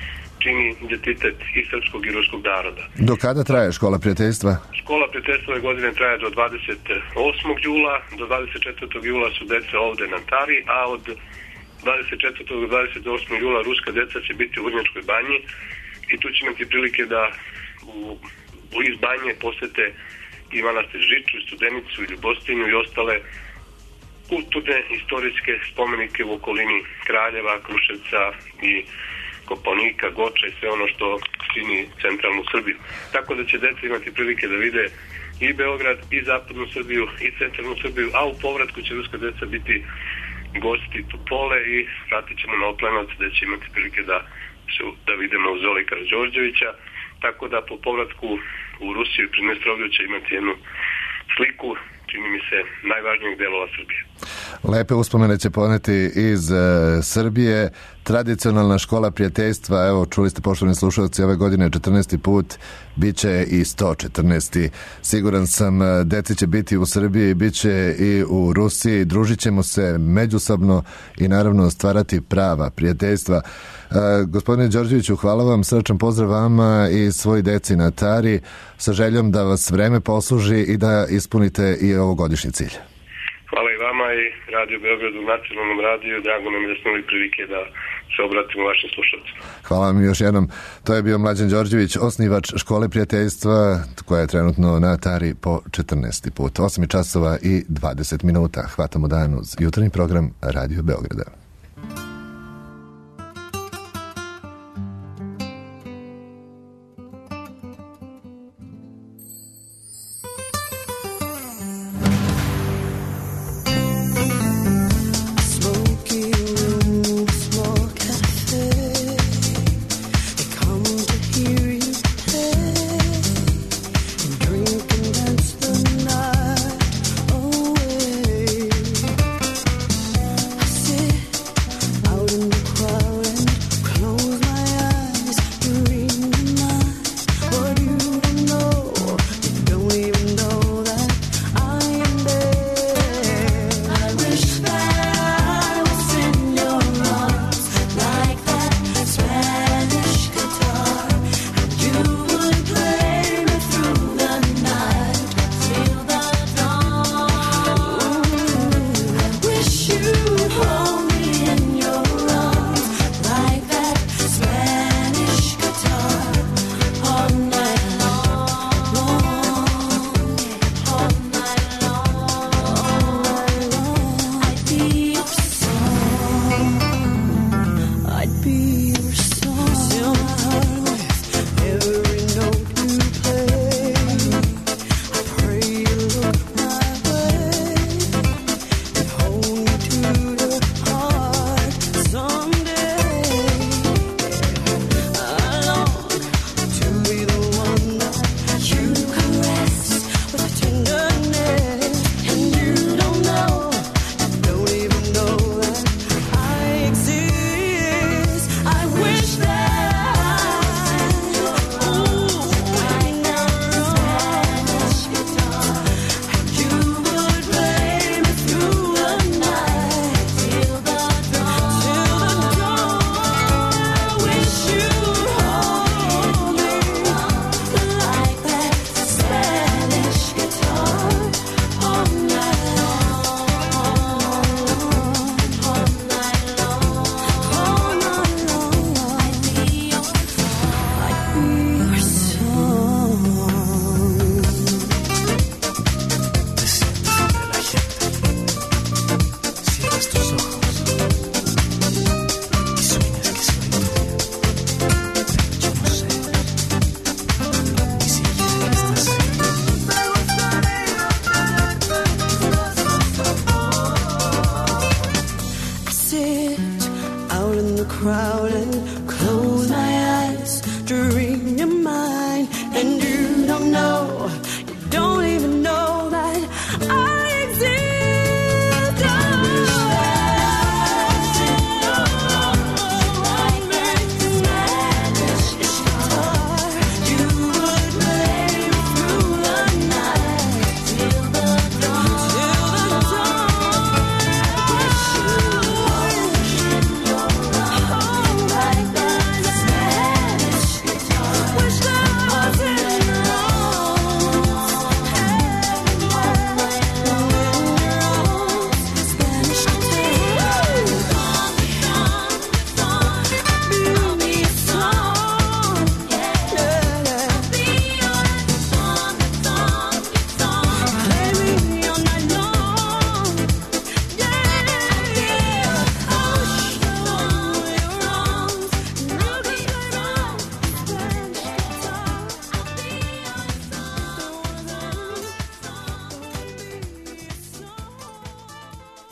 čini identitet i srpskog i ruskog naroda. Do kada traje škola prijateljstva? Škola prijateljstva ove godine traje do dvadeset osmog jula, do dvadeset četvrtog jula su deca ovde na Tari, a od dvadeset četvrtog do dvadeset osmog jula ruska deca će biti u Vrnjačkoj banji i tu će imati prilike da u, u iz banje posete i manastir Žiču, i Studenicu, i Ljubostinju i ostale kulturne, istorijske spomenike u okolini Kraljeva, Kruševca i Kopaonika, Goča i sve ono što čini centralnu Srbiju. Tako da će deca imati prilike da vide i Beograd, i zapadnu Srbiju, i centralnu Srbiju, a u povratku će ruska deca biti gosti Topole i vratit ćemo na Oplenovac gde će imati prilike da, da vide mauzolej Karađorđevića. Tako da po povratku u Rusiju i Pridnestrovlju će imati jednu sliku, čini mi se, najvažnijeg delova Srbije. Lepe uspomene će poneti iz e, Srbije. Tradicionalna škola prijateljstva, evo čuli ste poštovani slušalci, ove godine četrnaesti put, bit će i sto četrnaesti. Siguran sam, deci će biti u Srbiji, bit će i u Rusiji, družit ćemo se međusobno i naravno stvarati prava prijateljstva. E, gospodine Đorđeviću, hvala vam, srčan pozdrav vama i svoj deci na Tari, sa željom da vas vreme posluži i da ispunite i ovogodišnji cilj. Hvala i vama i Radio Beogradu, nacionalnom radiju. Drago nam je da smo imali prilike da se obratimo vašim slušalcima. Hvala vam još jednom. To je bio Mlađan Đorđević, osnivač škole prijateljstva koja je trenutno na Tari po četrnaesti put. osam časova i dvadeset minuta. Hvatamo dan uz jutarnji program Radio Beograda. Sit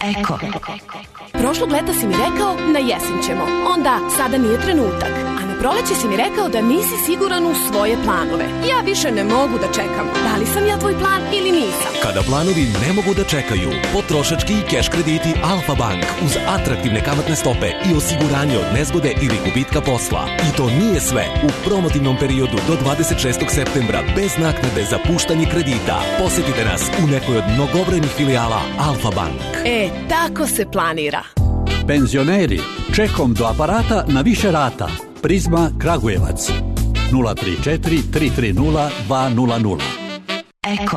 Eko. Prošlog leta si mi rekao na jesen ćemo, onda sada nije trenutak. A na proleće si mi rekao da nisi siguran u svoje planove. Ja više ne mogu da čekam. Da li sam ja tvoj plan ili nisam? Kada planovi ne mogu da čekaju, potrošački i keš krediti Alfa Bank uz atraktivne kamatne stope i osiguranje od nezgode ili gubitka posla. I to nije sve. U promotivnom periodu do dvadeset šestog septembra bez naknade za puštanje kredita. Posetite nas u nekoj od mnogobrojnih filijala Alfa Bank. E, tako se planira. Penzioneri, čekom do aparata na više rata. Prizma Kragujevac. nula tri četiri tri tri nula dva nula nula. Eko.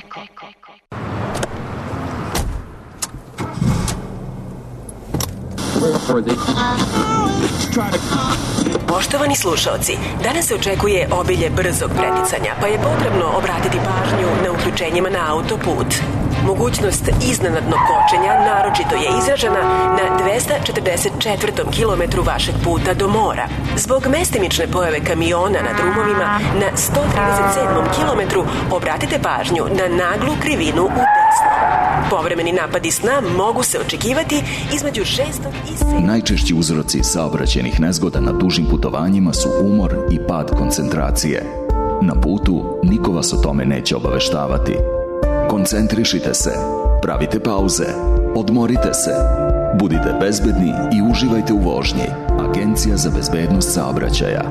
Poštovani slušaoci, danas se očekuje obilje brzog preticanja, pa je potrebno obratiti pažnju na uključenjima na autoput. Mogućnost iznenadnog kočenja naročito je izražena na dvesta četrdeset četvrtom kilometru vašeg puta do mora. Zbog mestimične pojave kamiona na drumovima na sto trideset sedmom kilometru obratite pažnju na naglu krivinu u desno. Povremeni napadi sna mogu se očekivati između šestog i sedmog. Najčešći uzroci saobraćajnih nezgoda na dužim putovanjima su umor i pad koncentracije. Na putu niko vas o tome neće obaveštavati. Koncentrišite se, pravite pauze, odmorite se, budite bezbedni i uživajte u vožnji. Agencija za bezbednost saobraćaja.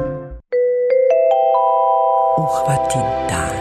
Uhvati dan.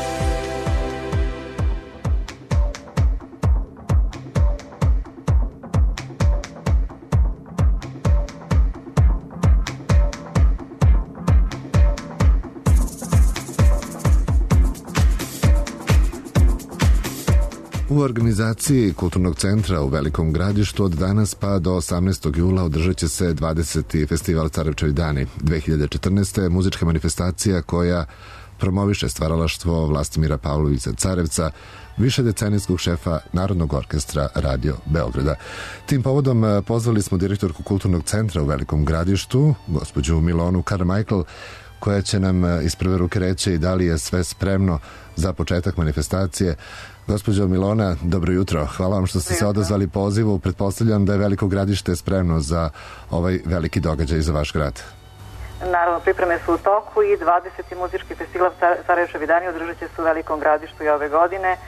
U organizaciji Kulturnog centra u Velikom Gradištu od danas pa do osamnaestog jula održat će se dvadeseti festival Carevčevi dani. dve hiljade četrnaeste. je muzička manifestacija koja promoviše stvaralaštvo Vlastimira Pavlovića Carevca, višedecenijskog šefa Narodnog orkestra Radio Beograda. Tim povodom pozvali smo direktorku Kulturnog centra u Velikom Gradištu, gospođu Milonu Carmichael, koja će nam iz prve ruke reći da li je sve spremno za početak manifestacije. Gospođo Milona, dobro jutro. Hvala vam što ste se odazvali pozivu. Pretpostavljam da je Veliko Gradište spremno za ovaj veliki događaj za vaš grad. Naravno, pripreme su u toku i dvadeseti muzički festival Carevčevi dani održat će se u Velikom Gradištu i ove godine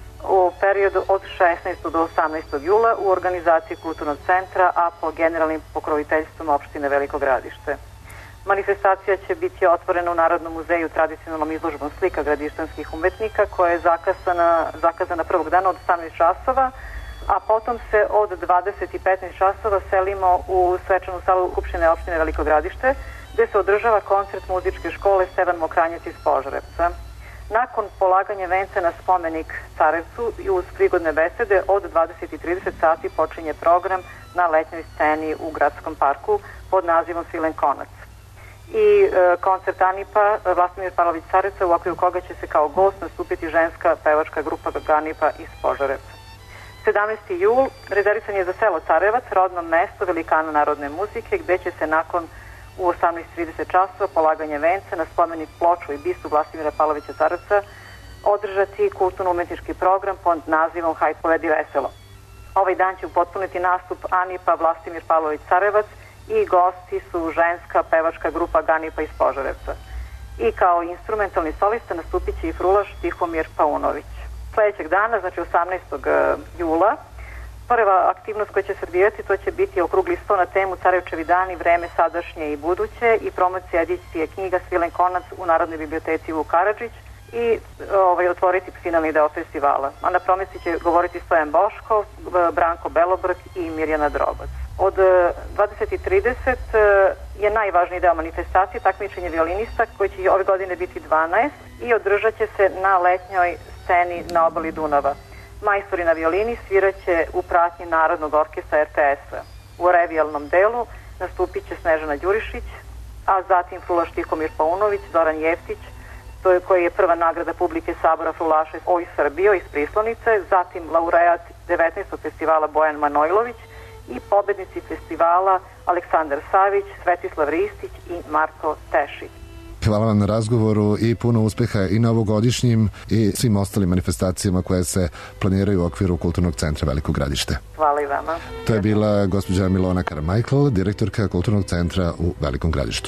u periodu od šesnaestog do osamnaestog jula u organizaciji Kulturnog centra, a po generalnim pokroviteljstvom opštine Veliko Gradište. Manifestacija će biti otvorena u Narodnom muzeju tradicionalnom izložbom slika gradištanskih umetnika koja je zakazana, zakazana prvog dana od osamnaest časova, a potom se od dvadeset i petnaest časova selimo u svečanu salu Skupštine opštine Veliko Gradište gde se održava koncert muzičke škole Stevan Mokranjac iz Požarevca. Nakon polaganja venca na spomenik Carevcu i uz prigodne besede od dvadeset i trideset sati počinje program na letnjoj sceni u Gradskom parku pod nazivom Svilen konac. I e, koncert Anipa Vlastimir Pavlović Carevca u okviru koga će se kao gost nastupiti ženska pevačka grupa Ganipa iz Požarevca. sedamnaesti jul rezervisan je za selo Carevac, rodno mesto velikana narodne muzike, gde će se nakon u osamnaest i trideset časova polaganje venca na spomenik ploču i bistu Vlastimira Pavlovića Carevca održati kulturno-umetnički program pod nazivom Hajde povedi veselo. Ovaj dan će upotpuniti nastup Anipa Vlastimir Pavlović Carevac i gosti su ženska pevačka grupa Ganipa iz Požarevca. I kao instrumentalni solista nastupit će i frulaš Tihomir Paunović. Sljedećeg dana, znači osamnaestog jula, prva aktivnost koja će se odvijati, to će biti okrugli sto na temu Carevčevi dani, vreme sadašnje i buduće i promocija edicije knjiga Svilen konac u Narodnoj biblioteci Vuk Karadžić i ovaj, otvoriti finalni deo festivala. A na promesci će govoriti Stojan Boškov, Branko Belobrk i Mirjana Drobac. Od dvadeset i trideset je najvažniji deo manifestacije, takmičenje violinista koji će ove godine biti dvanaest i održat će se na letnjoj sceni na obali Dunava. Majstori na violini sviraće u pratnji Narodnog orkestra er te es-a. U revijalnom delu nastupit će Snežana Đurišić, a zatim frulaš Tihomir Paunović, Zoran Jeftić, to je koji je prva nagrada publike Sabora frulaša Oj Srbijo iz Prislonice, zatim laureat devetnaestog festivala Bojan Manojlović i pobednici festivala Aleksandar Savić, Svetislav Ristić i Marko Tešić. Hvala vam na razgovoru i puno uspeha i novogodišnjim i svim ostalim manifestacijama koje se planiraju u okviru Kulturnog centra Veliko Gradište. Hvala i vama. To je bila gospođa Milona Carmichael, direktorka Kulturnog centra u Velikom Gradištu.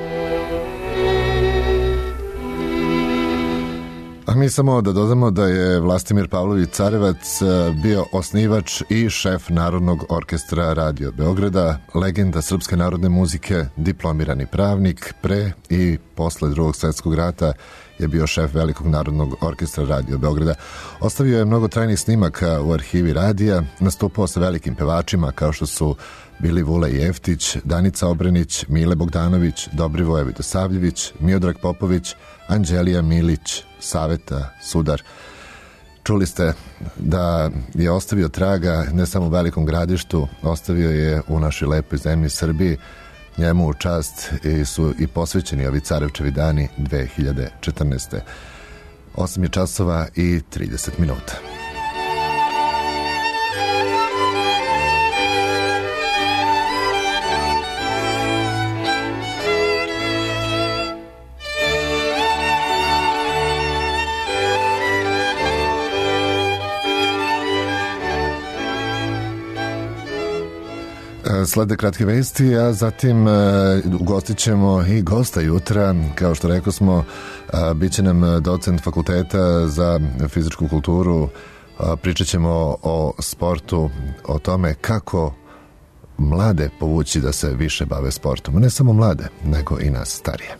A mi samo da dodamo da je Vlastimir Pavlović Carevac bio osnivač i šef Narodnog orkestra Radio Beograda, legenda srpske narodne muzike, diplomirani pravnik, pre i posle Drugog svjetskog rata je bio šef Velikog narodnog orkestra Radio Beograda. Ostavio je mnogo trajnih snimaka u arhivi radija, nastupao sa velikim pevačima kao što su bili Vule Jeftić, Danica Obrenić, Mile Bogdanović, Dobrivoje Vidosavljević, Miodrag Popović, Anđelija Milić, Saveta Sudar. Čuli ste da je ostavio traga ne samo u Velikom Gradištu, ostavio je u našoj lepoj zemlji Srbiji. Njemu u čast i su i posvećeni ovi Carevčevi dani dve hiljade četrnaeste. osam je časova i trideset minuta. Slede kratke vesti, a zatim uh, ugostit ćemo i gosta jutra. Kao što rekao smo, uh, bit će nam docent fakulteta za fizičku kulturu. Uh, pričat ćemo o sportu, o tome kako mlade povući da se više bave sportom. Ne samo mlade, nego i nas starije.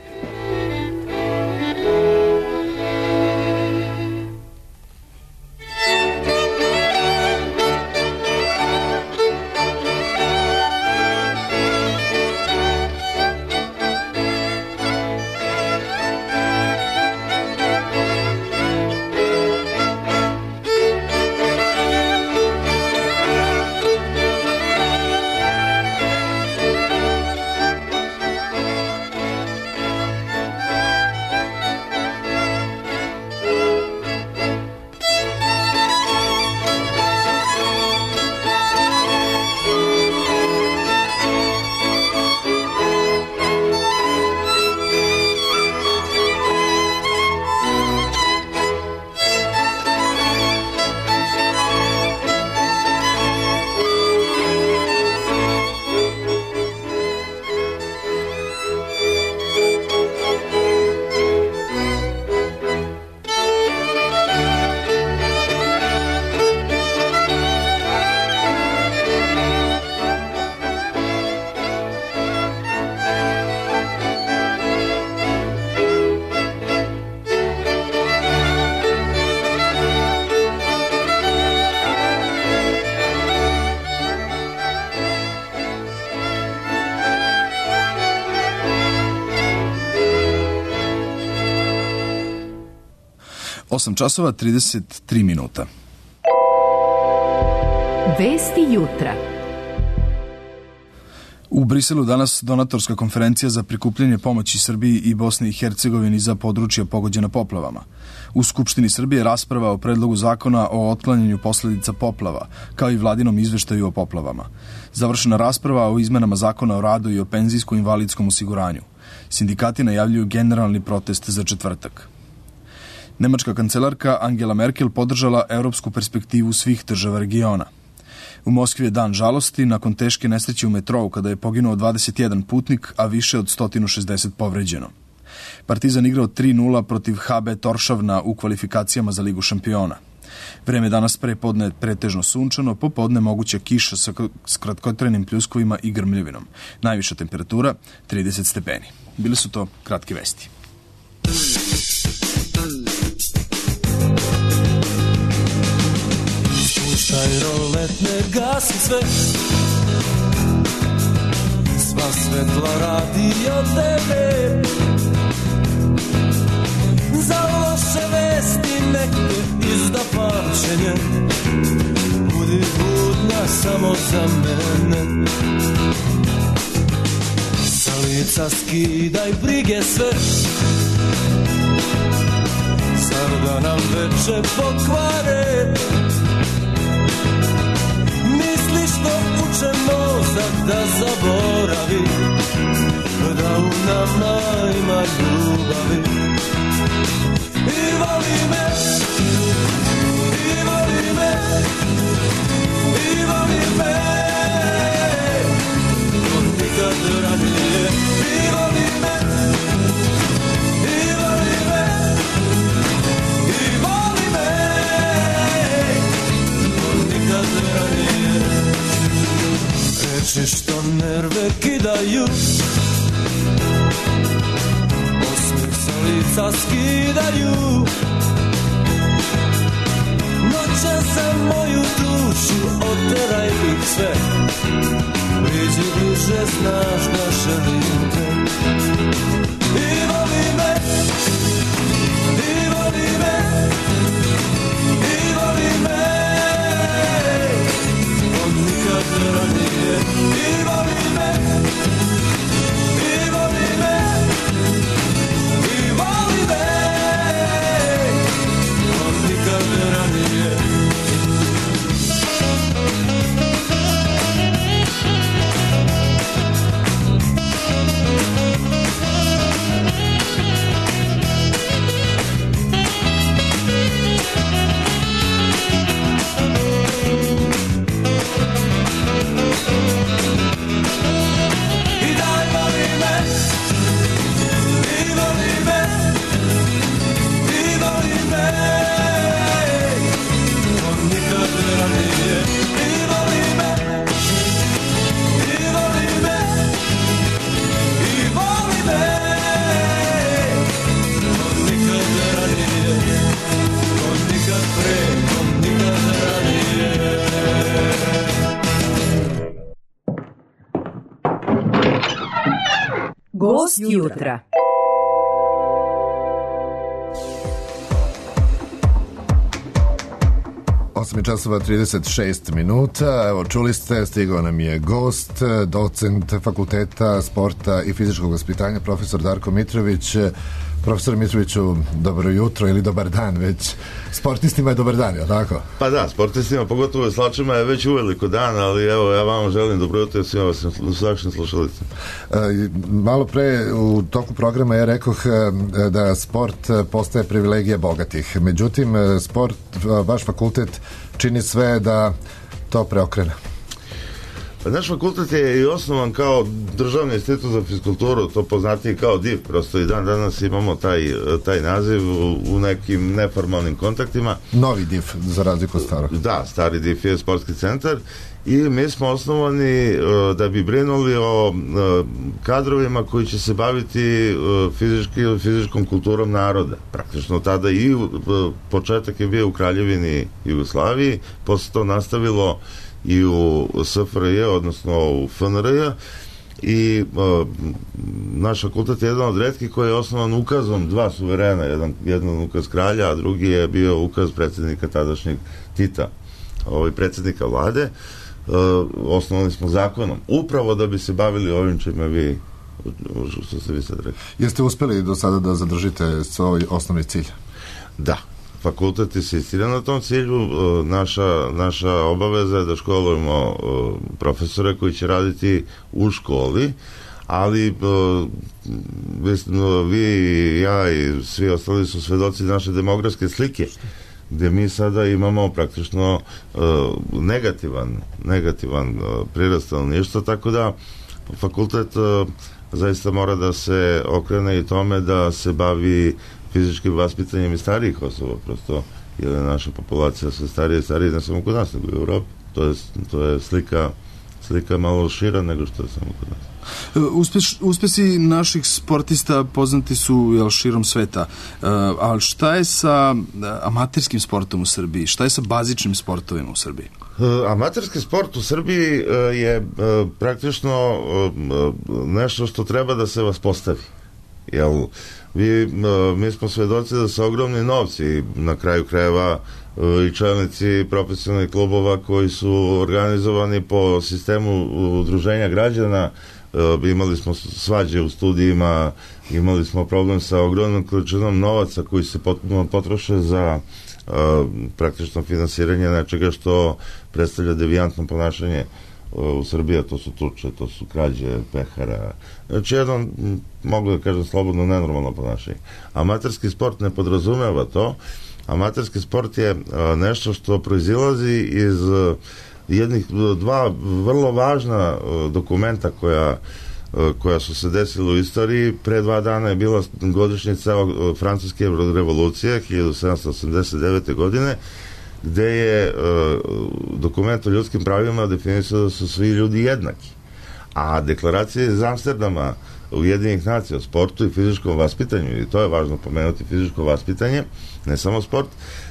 osam časova trideset tri minuta. Vesti jutra. U Briselu danas donatorska konferencija za prikupljanje pomoći Srbiji i Bosni i Hercegovini za područja pogođena poplavama. U Skupštini Srbije rasprava o predlogu zakona o otklanjanju posledica poplava, kao i vladinom izveštaju o poplavama. Završena rasprava o izmenama zakona o radu i o penzijsko-invalidskom osiguranju. Sindikati najavljuju generalni protest za četvrtak. Nemačka kancelarka Angela Merkel podržala europsku perspektivu svih država regiona. U Moskvi je dan žalosti nakon teške nesreće u metrou kada je poginuo dvadeset jedan putnik, a više od sto šezdeset povređeno. Partizan igrao tri nula protiv H B Toršavna u kvalifikacijama za Ligu šampiona. Vreme danas prepodne pretežno sunčano, popodne moguća kiša sa, s kratkotrajnim pljuskovima i grmljevinom. Najviša temperatura trideset stepeni. Bile su to kratke vesti. Puštaj rolet, ne gasi sve, sva svetla radi od tebe. Za loše vesti neke izda pamćenje, budi budna samo za mene. Sa lica skidaj brige sve, zar da nam veče pokvare. Misliš što uče mozak da zaboravi, da u nama ima ljubavi. I voli me, i voli me, i voli me, ko nikad ranije. I voli me, i voli me, i voli me, ko nikad ranije. Reči što nerve kidaju, osmeh sa lica skidaju, noće za moju dušu oteraj ih sve. Priđi bliže, znaš da želim te. I voli me, i voli me, i voli me, ko nikad ranije. I voli me, i voli me, i voli me, ko nikad ranije. Gost jutra. osam časova trideset šest minuta. Evo, čuli ste, stigao nam je gost, docent Fakulteta sporta i fizičkog vaspitanja, profesor Darko Mitrović. Profesor Mitroviću, dobro jutro ili dobar dan već. Sportistima je dobar dan, je tako? Pa da, sportistima, pogotovo veslačima je već uveliko dan, ali evo, ja vam želim dobro jutro svima vas svakšim slušalicima. E, malo pre u toku programa ja rekoh da sport postaje privilegija bogatih. Međutim, sport, vaš fakultet čini sve da to preokrene. Naš fakultet je i osnovan kao Državni institut za fiskulturu, to poznatiji kao D I F, prosto i dan danas imamo taj, taj naziv u, u nekim neformalnim kontaktima. Novi D I F, za razliku od starog. Da, stari D I F je sportski centar i mi smo osnovani uh, da bi brinuli o uh, kadrovima koji će se baviti uh, fizički, fizičkom kulturom naroda. Praktično tada i uh, početak je bio u Kraljevini Jugoslaviji, posle to nastavilo i u S F R J, odnosno u F N R J, i uh, naš fakultet je jedan od retkih koji je osnovan ukazom dva suverena, jedan, jedan ukaz kralja, a drugi je bio ukaz predsjednika tadašnjeg Tita, ovaj predsjednika vlade. Uh, osnovali smo zakonom, upravo da bi se bavili ovim čime vi, što ste vi sad rekli. Jeste uspeli do sada da zadržite svoj osnovni cilj? Da. Fakultet insistira na tom cilju. Naša, naša obaveza je da školujemo profesore koji će raditi u školi, ali vi, ja i svi ostali su svedoci naše demografske slike, gde mi sada imamo praktično negativan, negativan prirast stanovništva, tako da fakultet zaista mora da se okrene i tome da se bavi fizičkim vaspitanjem i starijih osoba, prosto jer je naša populacija sve starije i starije, ne samo kod nas, nego u Evropi. To je, to je slika, slika malo šira nego što je samo kod nas. Uspeš, uspesi naših sportista poznati su jel, širom sveta, uh, ali šta je sa amaterskim sportom u Srbiji? Šta je sa bazičnim sportovima u Srbiji? Uh, amaterski sport u Srbiji uh, je uh, praktično uh, nešto što treba da se vaspostavi. Jel, vi, mi smo svedoci da su ogromni novci na kraju krajeva i čelnici profesionalnih klubova koji su organizovani po sistemu udruženja građana. Imali smo svađe u studijima, imali smo problem sa ogromnom količinom novaca koji se potroše za praktično finansiranje nečega što predstavlja devijantno ponašanje u Srbiji, to su tuče, to su krađe pehara. Znači, jedno, mogu da kažem slobodno, nenormalno ponašanje. Amaterski sport ne podrazumeva to. Amaterski sport je nešto što proizilazi iz jednih dva vrlo važna dokumenta koja koja su se desila u istoriji. Pre dva dana je bila godišnjica Francuske revolucije hiljadu sedamsto osamdeset devete. godine, gde je dokument o ljudskim pravima definisao da su svi ljudi jednaki. A deklaracija iz Amsterdama Ujedinjenih nacija o sportu i fizičkom vaspitanju, i to je važno pomenuti, fizičko vaspitanje, ne samo sport,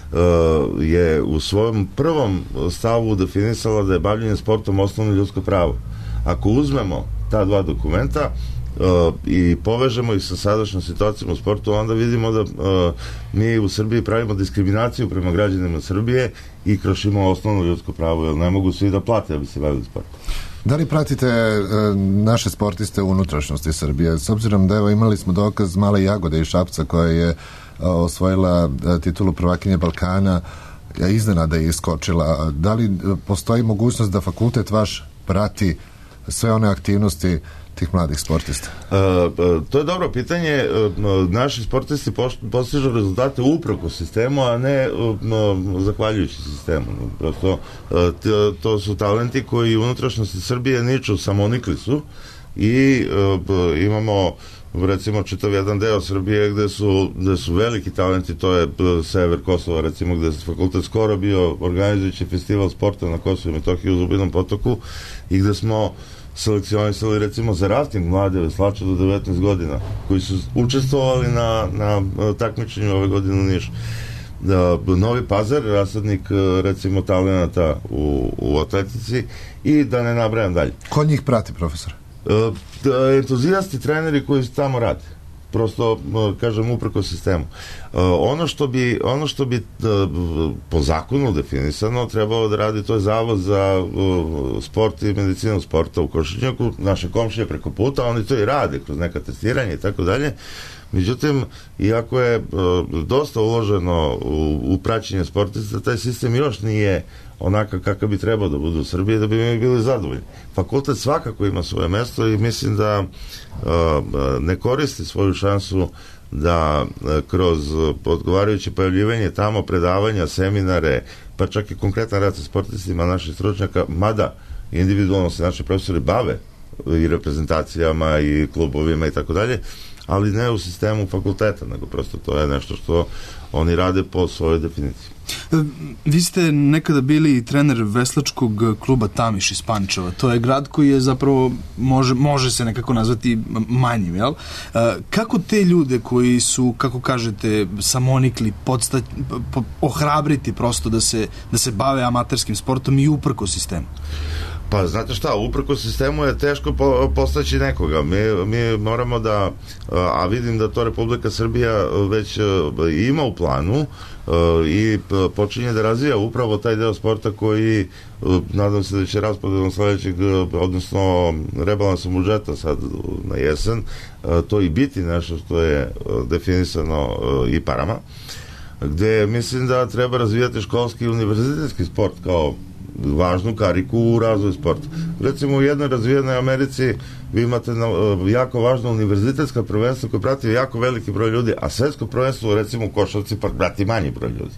je u svojom prvom stavu definisala da je bavljenje sportom osnovno ljudsko pravo. Ako uzmemo ta dva dokumenta uh, i povežemo ih sa sadašnjom situacijom u sportu, onda vidimo da uh, mi u Srbiji pravimo diskriminaciju prema građanima Srbije i krošimo osnovno ljudsko pravo, jer ne mogu svi da plate da bi se bavili sportom. Da li pratite e, naše sportiste u unutrašnjosti Srbije? S obzirom da evo imali smo dokaz Male Jagode iz Šapca koja je e, osvojila e, titulu prvakinje Balkana, ja, iznenada je iskočila. Da li postoji mogućnost da fakultet vaš prati sve one aktivnosti tih mladih sportista? E, e, to je dobro pitanje. E, naši sportisti postižu rezultate upreko sistemu, a ne e, zahvaljujući sistemu. Prosto, e, to su talenti koji u unutrašnjosti Srbije niču, samonikli su i e, imamo recimo čitav jedan deo Srbije gde su, gde su veliki talenti, to je sever Kosova, recimo, gde je fakultet skoro bio organizujući festival sporta na Kosovu i Metohiji u Zubinom Potoku i gde smo selekcionisali recimo za rafting mlade veslače do devetnaest godina koji su učestvovali na, na takmičenju ove godine u Nišu. Da, Novi Pazar, rasadnik recimo talenata u, u atletici i da ne nabrajam dalje. Ko njih prati, profesor? E, entuzijasti, treneri koji tamo rade. Prosto, kažem, upreko sistemu. Ono što bi, ono što bi po zakonu definisano trebalo da radi, to je Zavod za sport i medicinu sporta u Košutnjaku, naše komšije preko puta, oni to i rade kroz neka testiranja i tako dalje. Međutim, iako je dosta uloženo u, u praćenje sportista, taj sistem još nije onakav kakav bi trebao da bude u Srbiji, da bi mi bili zadovoljni. Fakultet svakako ima svoje mesto i mislim da uh, ne koristi svoju šansu da uh, kroz odgovarajuće pojavljivanje tamo, predavanja, seminare, pa čak i konkretan rad sa sportistima naših stručnjaka, mada individualno se naši profesori bave i reprezentacijama i klubovima i tako dalje, ali ne u sistemu fakulteta, nego prosto to je nešto što oni rade po svojoj definiciji. Vi ste nekada bili trener veslačkog kluba Tamiš iz Pančeva. To je grad koji je zapravo, može, može se nekako nazvati manjim, jel? Kako te ljude koji su, kako kažete, samonikli, podsta, po, ohrabriti prosto da se, da se bave amaterskim sportom i uprko sistemu? Pa, znate šta, uprko sistemu je teško po, postaći nekoga. Mi, mi moramo da, a vidim da to Republika Srbija već ima u planu i počinje da razvija upravo taj deo sporta koji, nadam se da će raspodelom sledećeg, odnosno rebalansom budžeta sad na jesen, to i biti nešto što je definisano i parama, gde mislim da treba razvijati školski i univerzitetski sport kao važnu kariku u razvoju sporta. Recimo u jednoj razvijenoj Americi vi imate na, jako važno univerzitetska prvenstva koje prati jako veliki broj ljudi, a svetsko prvenstvo recimo u košarci pa prati manji broj ljudi.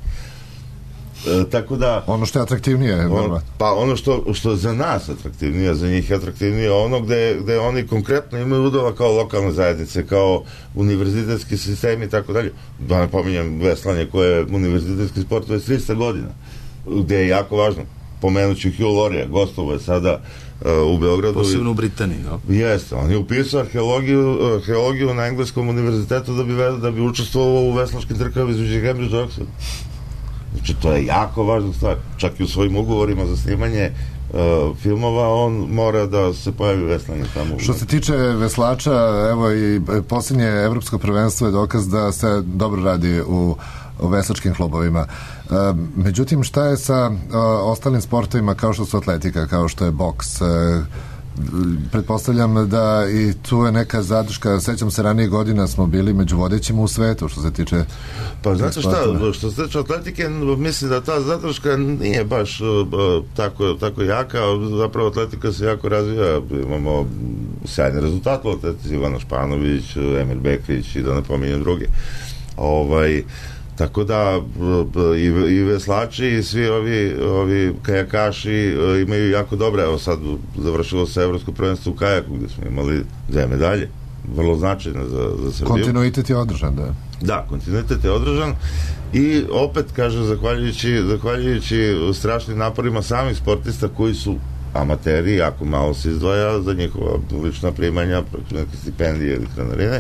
E, tako da ono što je atraktivnije on, pa ono što, što je za nas atraktivnije, za njih je atraktivnije ono gde, gde oni konkretno imaju udova kao lokalne zajednice, kao univerzitetski sistem i tako dalje. Da ne pominjem veslanje koje je univerzitetski sport već trista godina, gde je jako važno. Pomenuću Hugh Laurie, gostovo je sada uh, u Beogradu. Posebno u Britaniji, no? Jeste, on je upisao arheologiju, arheologiju na engleskom univerzitetu da bi, da bi učestvovao u veslačkim trkama između Cambridge i Oxford. Znači, to je jako važna stvar. Čak i u svojim ugovorima za snimanje uh, filmova on mora da se pojavi veslanje tamo. Što se tiče veslača, evo i posljednje evropsko prvenstvo je dokaz da se dobro radi u u veslačkim klubovima. E, međutim, šta je sa e, ostalim sportovima kao što su atletika, kao što je boks? E, pretpostavljam da i tu je neka zadrška. Sećam se, ranije godina smo bili među vodećima u svetu što se tiče... Pa znate šta, što se tiče atletike, mislim da ta zadrška nije baš uh, tako, tako jaka. Zapravo atletika se jako razvija. Imamo sjajne rezultate u atletici, Ivana Španović, Emir Bekrić i da ne pominjem druge. Ovaj, tako da i, i veslači i svi ovi, ovi kajakaši imaju jako dobre. Evo sad završilo se evropsko prvenstvo u kajaku gde smo imali dve medalje, vrlo značajne za, za Srbiju. Kontinuitet je održan, da. Da, kontinuitet je održan i opet, kažem, zahvaljujući, zahvaljujući strašnim naporima samih sportista koji su amateri, jako malo se izdvaja za njihova lična primanja, neke stipendije ili trenarine,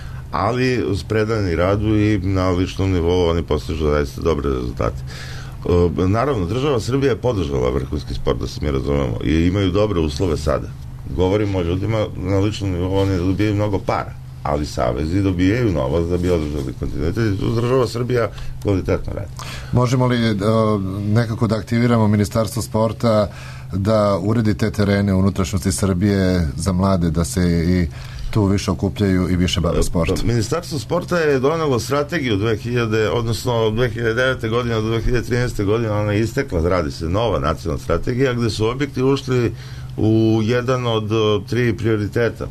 ali uz predani radu i na ličnom nivou oni postižu zaista dobre rezultate. Naravno, država Srbija je podržala vrhunski sport, da se mi razumemo, i imaju dobre uslove sada. Govorimo o ljudima na ličnom nivou, oni dobijaju mnogo para, ali savezi dobijaju novac da bi održali kontinuitet. Država Srbija kvalitetno radi. Možemo li uh, nekako da aktiviramo Ministarstvo sporta da uredi te terene unutrašnjosti Srbije za mlade, da se i tu više okupljaju i više bave sportom? Ministarstvo sporta je donelo strategiju dve hiljade, odnosno od dve hiljade devete godine do dve hiljade trinaeste godine, ona je istekla, radi se nova nacionalna strategija gde su objekti ušli u jedan od tri prioriteta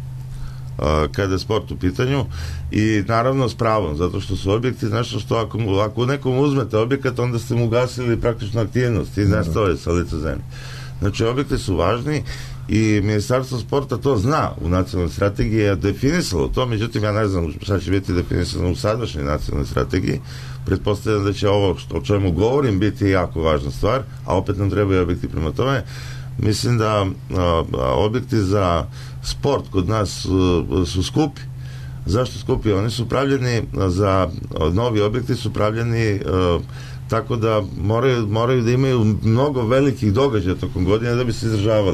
kada je sport u pitanju, i naravno s pravom, zato što su objekti nešto što ako, ako nekom uzmete objekat, onda ste mu ugasili praktično aktivnost i nestao je sa lica zemlje. Znači, objekti su važni i Ministarstvo sporta to zna. U nacionalnoj strategiji je definisalo to, međutim ja ne znam šta će biti definisano u sadašnjoj nacionalnoj strategiji. Pretpostavljam da će ovo što, o čemu govorim biti jako važna stvar, a opet nam trebaju objekti. Prema tome mislim da a, a, objekti za sport kod nas a, su skupi. Zašto skupi? Oni su pravljeni za, novi objekti su pravljeni a, tako da moraju, moraju da imaju mnogo velikih događaja tokom godine da bi se izdržavali.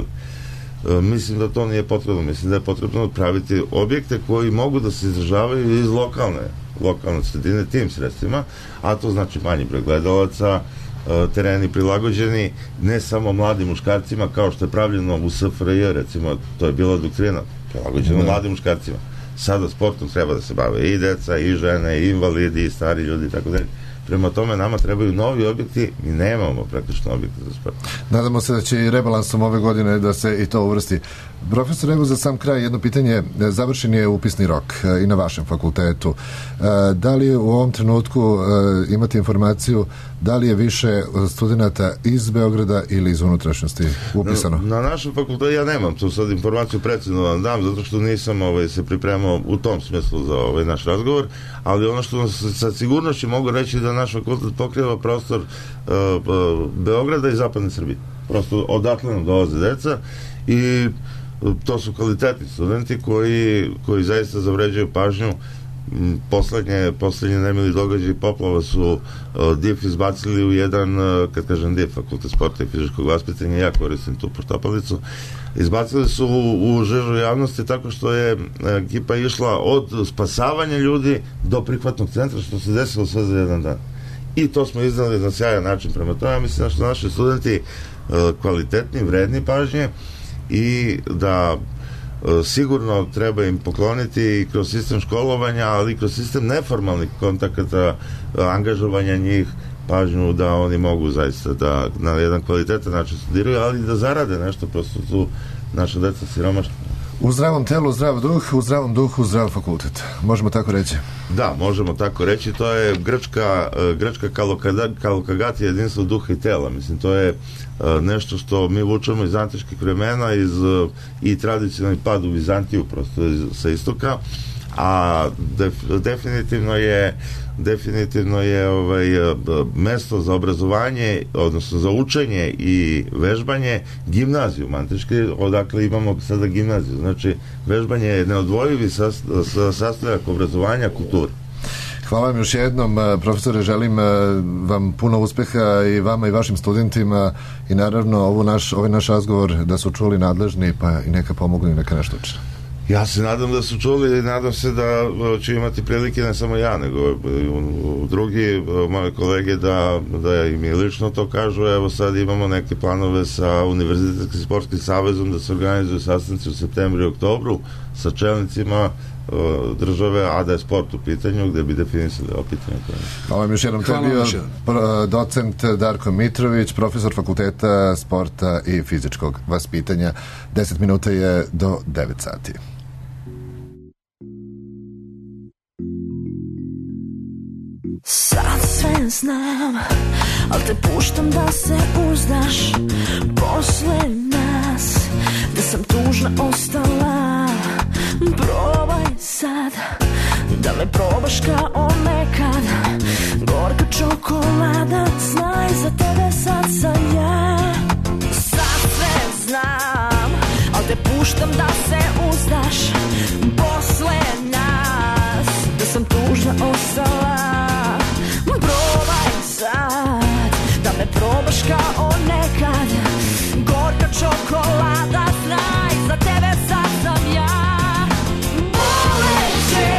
E, mislim da to nije potrebno. Mislim da je potrebno praviti objekte koji mogu da se izdržavaju iz lokalne, lokalne sredine tim sredstvima, a to znači manji broj gledalaca, e, tereni prilagođeni ne samo mladim muškarcima kao što je pravljeno u S F R J, recimo, to je bila doktrina, prilagođeno mladim muškarcima. Sada sportom treba da se bave i deca, i žene, i invalidi, i stari ljudi i tako dalje. Prema tome, nama trebaju novi objekti, mi nemamo praktično objekte za sport. Nadamo se da će i rebalansom ove godine da se i to uvrsti. Profesor, evo za sam kraj jedno pitanje. Završen je upisni rok i na vašem fakultetu. Da li u ovom trenutku imate informaciju da li je više studenta iz Beograda ili iz unutrašnjosti upisano? Na, na našem fakultetu ja nemam tu sad informaciju precizno vam dam, zato što nisam ovaj, se pripremao u tom smislu za ovaj naš razgovor, ali ono što sa sigurnošću mogu reći da naš fakultet pokriva prostor uh, uh, Beograda i zapadne Srbije. Prosto odatle nam dolaze deca i to su kvalitetni studenti koji, koji zaista zavređuju pažnju. Poslednje, poslednje nemili događaji poplava su uh, D I F izbacili u jedan, uh, kad kažem D I F, Fakultet sporta i fizičkog vaspitanja, ja koristim tu poštapalicu, izbacili su u, u žežu javnosti tako što je ekipa išla od spasavanja ljudi do prihvatnog centra, što se desilo sve za jedan dan. I to smo izdali na sjajan način. Prema tome, ja mislim da su naši studenti uh, kvalitetni, vredni pažnje i da sigurno treba im pokloniti i kroz sistem školovanja, ali i kroz sistem neformalnih kontakata, angažovanja njih, pažnju da oni mogu zaista da na jedan kvalitetan način studiraju, ali da zarade nešto, prosto tu naša deca siromašna. U zdravom telu, zdrav duh, u zdravom duhu, zdrav fakultet. Možemo tako reći? Da, možemo tako reći. To je grčka, grčka kalokagatia, jedinstvo duha i tela. Mislim, to je nešto što mi vučemo iz antičkih vremena, iz i tradicionalni pad u Vizantiju, prosto iz, sa istoka, a def, definitivno je definitivno je ovaj, mesto za obrazovanje, odnosno za učenje i vežbanje, gimnaziju antičke, odakle imamo sada gimnaziju. Znači, vežbanje je neodvojivi sastojak obrazovanja, kulture. Hvala vam još jednom, profesore, želim vam puno uspeha i vama i vašim studentima i naravno ovo naš, ovaj naš razgovor da su čuli nadležni pa i neka pomognu i neka nešto uče. Ja se nadam da su čuli i nadam se da ću imati prilike, ne samo ja, nego drugi moje kolege da, da im i lično to kažu. Evo sad imamo neke planove sa Univerzitetskim sportskim savezom da se organizuju sastanci u septembru i oktobru sa čelnicima države, a da je sport u pitanju, gde bi definisali ovo pitanje. Ovo je još jednom, to je bio docent Darko Mitrović, profesor fakulteta sporta i fizičkog vaspitanja. deset minuta je do devet sati. Sad sve znam, al te puštam da se uzdaš posle nas, da sam tužna ostala. Probaj sad da me probaš kao nekad, gorka čokolada, znaj za tebe sad sam ja. Sad sve znam, al te puštam da se uzdaš posle nas, da sam tužna ostala. Probaj sad da me probaš kao nekad, gorka čokolada, znaj za tebe sad sam ja. Boleće,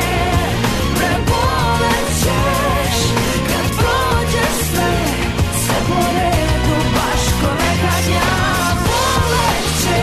prebolećeš, kad prođe sve, sve po redu, baš ko nekad ja. Boleće,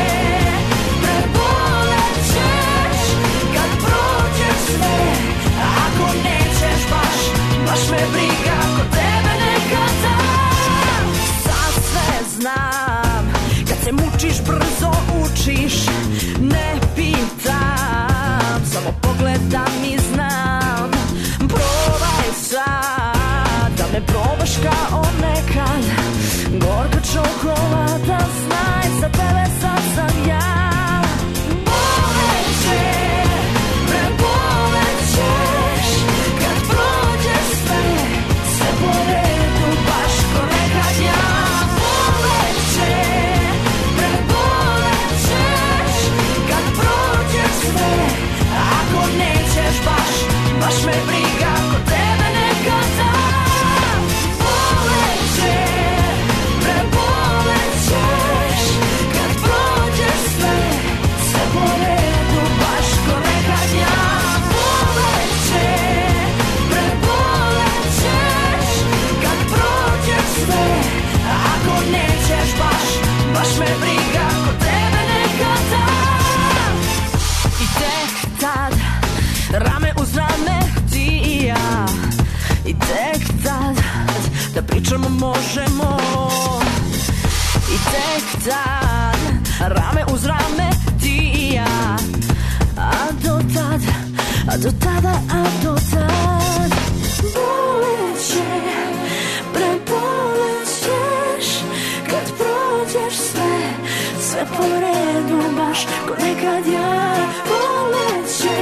prebolećeš, kad prođe sve, ako nećeš baš, baš me briga, ko tebe nekad dam. Sad sve znam, kad se mučiš brzo učiš, ne pitam, samo pogledam i znam. Probaj sad da me probaš kao nekad, gorka čokolada, znaj za tebe sad sam ja. Boleće, prebolećeš, kad prođe sve, sve po redu, baš ko nekad ja. Boleće, prebolećeš, kad prođe sve, ako nećeš baš, baš me briga, ko tebe nekad dam. Boleće, prebolećeš, kad prođe sve, sve po redu, baš ko nekad ja. Boleće, prebolećeš, kad prođe sve, ako nećeš baš, baš me briga, ko tebe nekad dam. I tek tad, rame uz rame, ti i ja, i tek tad, da pričamo možemo. I tek tad, rame uz rame, ti i ja, a do tad, a do tada, a do tad. Boleće, prebolećeš, kad prođeš sve, sve po redu, baš ko nekad ja. Boleće,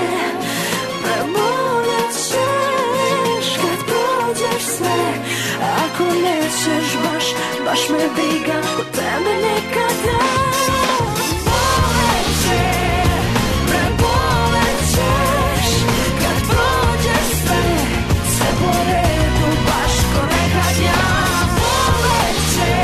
prebolećeš, kad prođeš sve, ako nećeš baš, baš me briga, ko tebe nekad dam. Boleće, prebolećeš, kad prođeš sve, sve po redu, baš ko nekad ja. Boleće,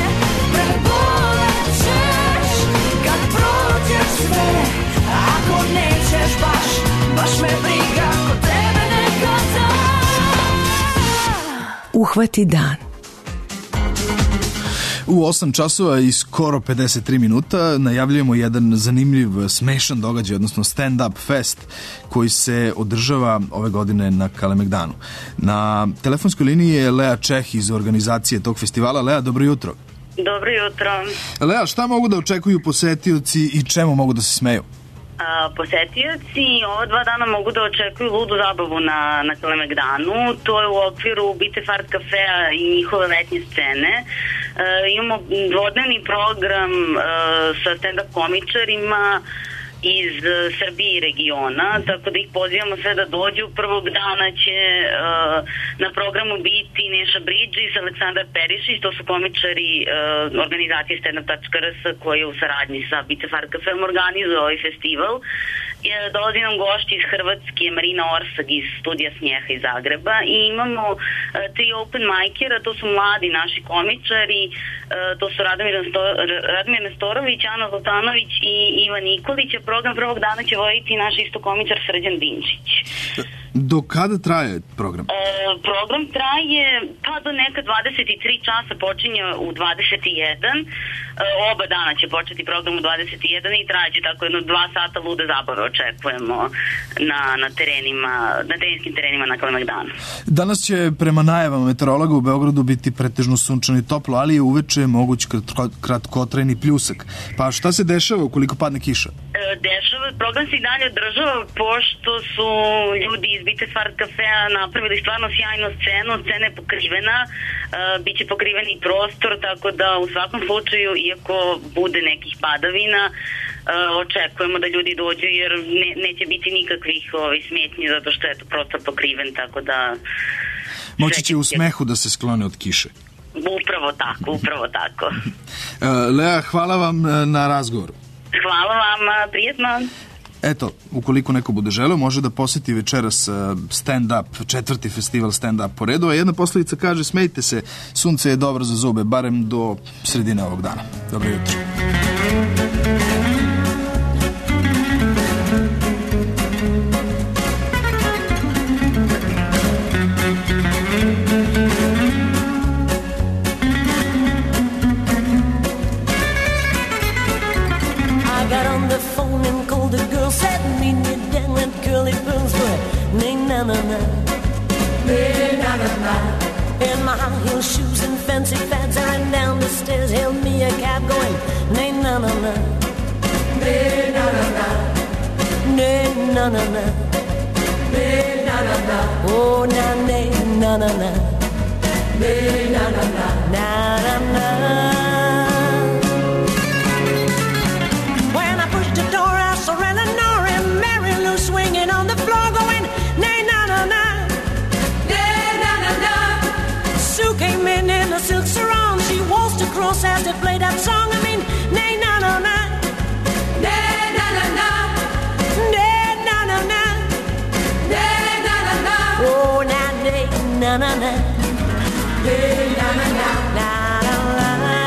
prebolećeš, kad prođeš sve, ako nećeš baš, baš me briga, ko tebe nekad dam. Uhvati dan. U osam časova i skoro pedeset tri minuta najavljujemo jedan zanimljiv, smešan događaj, odnosno stand-up fest koji se održava ove godine na Kalemegdanu. Na telefonskoj liniji je Lea Čeh iz organizacije tog festivala. Lea, dobro jutro. Dobro jutro. Lea, šta mogu da očekuju posetioci i čemu mogu da se smeju? A, posetioci ova dva dana mogu da očekuju ludu zabavu na, na Kalemegdanu. To je u okviru Bite Fart kafea i njihove letnje scene. E, imamo dvodnevni program e, sa stand-up komičarima iz Srbije i regiona, tako da ih pozivamo sve da dođu. Prvog dana će uh, na programu biti Neša Bridges, Aleksandar Perišić, to su komičari uh, organizacije stand up tačka r s koji je u saradnji sa Bite Fart kafeom organizuje ovaj festival. Dolazi nam gošći iz Hrvatske, Marina Orsag iz studija Snjeha iz Zagreba i imamo uh, tri open micera, to su mladi naši komičari, uh, to su Radomir, Nesto- Radomir Nestorović, Ana Zlotanović i Ivan Nikolić, a program prvog dana će voditi naš isto komičar Srđan Dinčić. Do kada traje program? E, program traje pa do neka dvadeset tri časa, počinje u dvadeset jedan. E, oba dana će početi program u dvadeset jedan i trajeće tako jedno dva sata lude zabave očekujemo na, na terenima, na terenskim terenima na Kalemegdanu. Danas će prema najavama meteorologa u Beogradu biti pretežno sunčano i toplo, ali je uveče moguć kratko, kratkotrajni pljusak. Pa šta se dešava ukoliko padne kiša? E, dešava, program se i dalje održava pošto su ljudi iz Bites Fart Cafea napravili stvarno sjajnu scenu, scena je pokrivena, uh, bit će pokriveni prostor, tako da u svakom slučaju, iako bude nekih padavina, uh, očekujemo da ljudi dođu jer ne, neće biti nikakvih ovaj, smetnji zato što je to prostor pokriven, tako da... Moći će u smehu da se sklone od kiše. Upravo tako, upravo tako. uh, Lea, hvala vam na razgovoru. Hvala vam, prijetno. Eto, ukoliko neko bude želeo, može da poseti večeras stand-up, četvrti festival stand-up po redu, a jedna poslovica kaže, smejte se, sunce je dobro za zube, barem do sredine ovog dana. Dobro jutro. In my high heel shoes and fancy fads, I ran down the stairs, hailed me a cab going, nay na na na, nay na na na, nay na na na, nay na na na, oh na nay na na na, nay na na na, na na na. When I pushed the door, I saw Eleanor and Mary Lou swinging on the floor, going, nay na na na. Sue came in in a silk sarong. She waltzed across as they played that song. I mean, nay na na na, nay na na na, nay na na na, nay na na na. Oh, na nay na na na, nay na na na, na na na.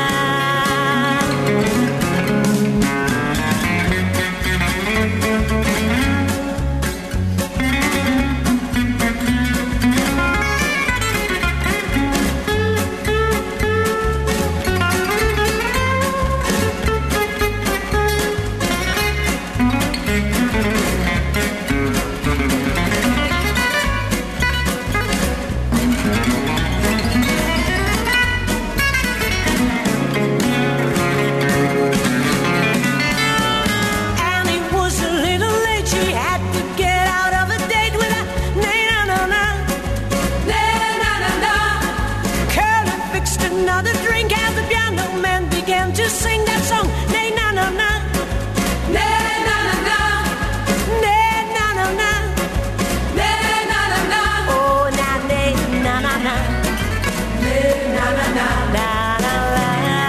To sing that song, nay na na na, nay na na na, nay na na na, nay na na na, oh na nay na na na, nay na na na, na na na.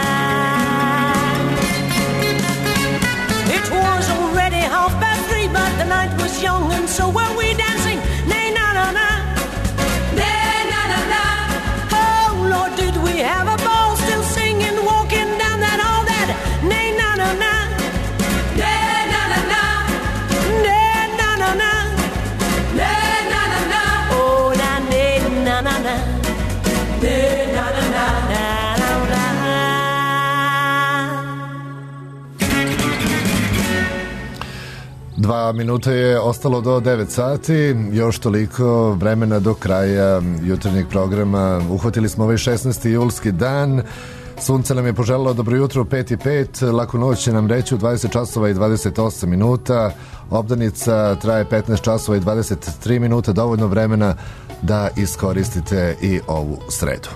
It was already half past three, but the night was young and so were we dancing, nay na na na, nay na na na. Oh Lord, did we have a ball, still singing, walking down that hall, that nay na na na, nay na na na, nay na na na, nay na na na, oh na nay na na na, nay na na na, na na na. Dva minuta je ostalo do devet sati, još toliko vremena do kraja jutarnjeg programa. Uhvatili smo ovaj šesnaesti julski dan. Sunce nam je poželilo dobro jutro u pet i pet, laku noć će nam reći u dvadeset časova i dvadeset osam minuta, obdanica traje petnaest časova i dvadeset tri minuta, dovoljno vremena da iskoristite i ovu sredu.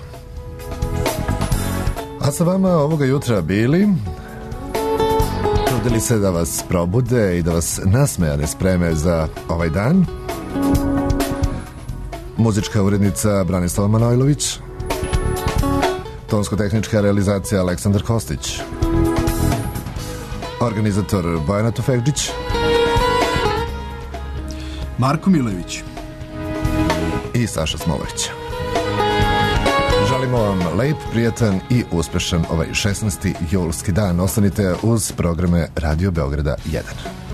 A sa vama ovoga jutra bili, trudili se da vas probude i da vas nasmejane spreme za ovaj dan, muzička urednica Branislava Manojlović, tonsko-tehnička realizacija Aleksandar Kostić, organizator Bojana Tufekđić, Marko Milojević i Saša Smolević. Želimo vam lep, prijatan i uspešan ovaj šesnaesti julski dan. Ostanite uz programe Radio Beograda jedan.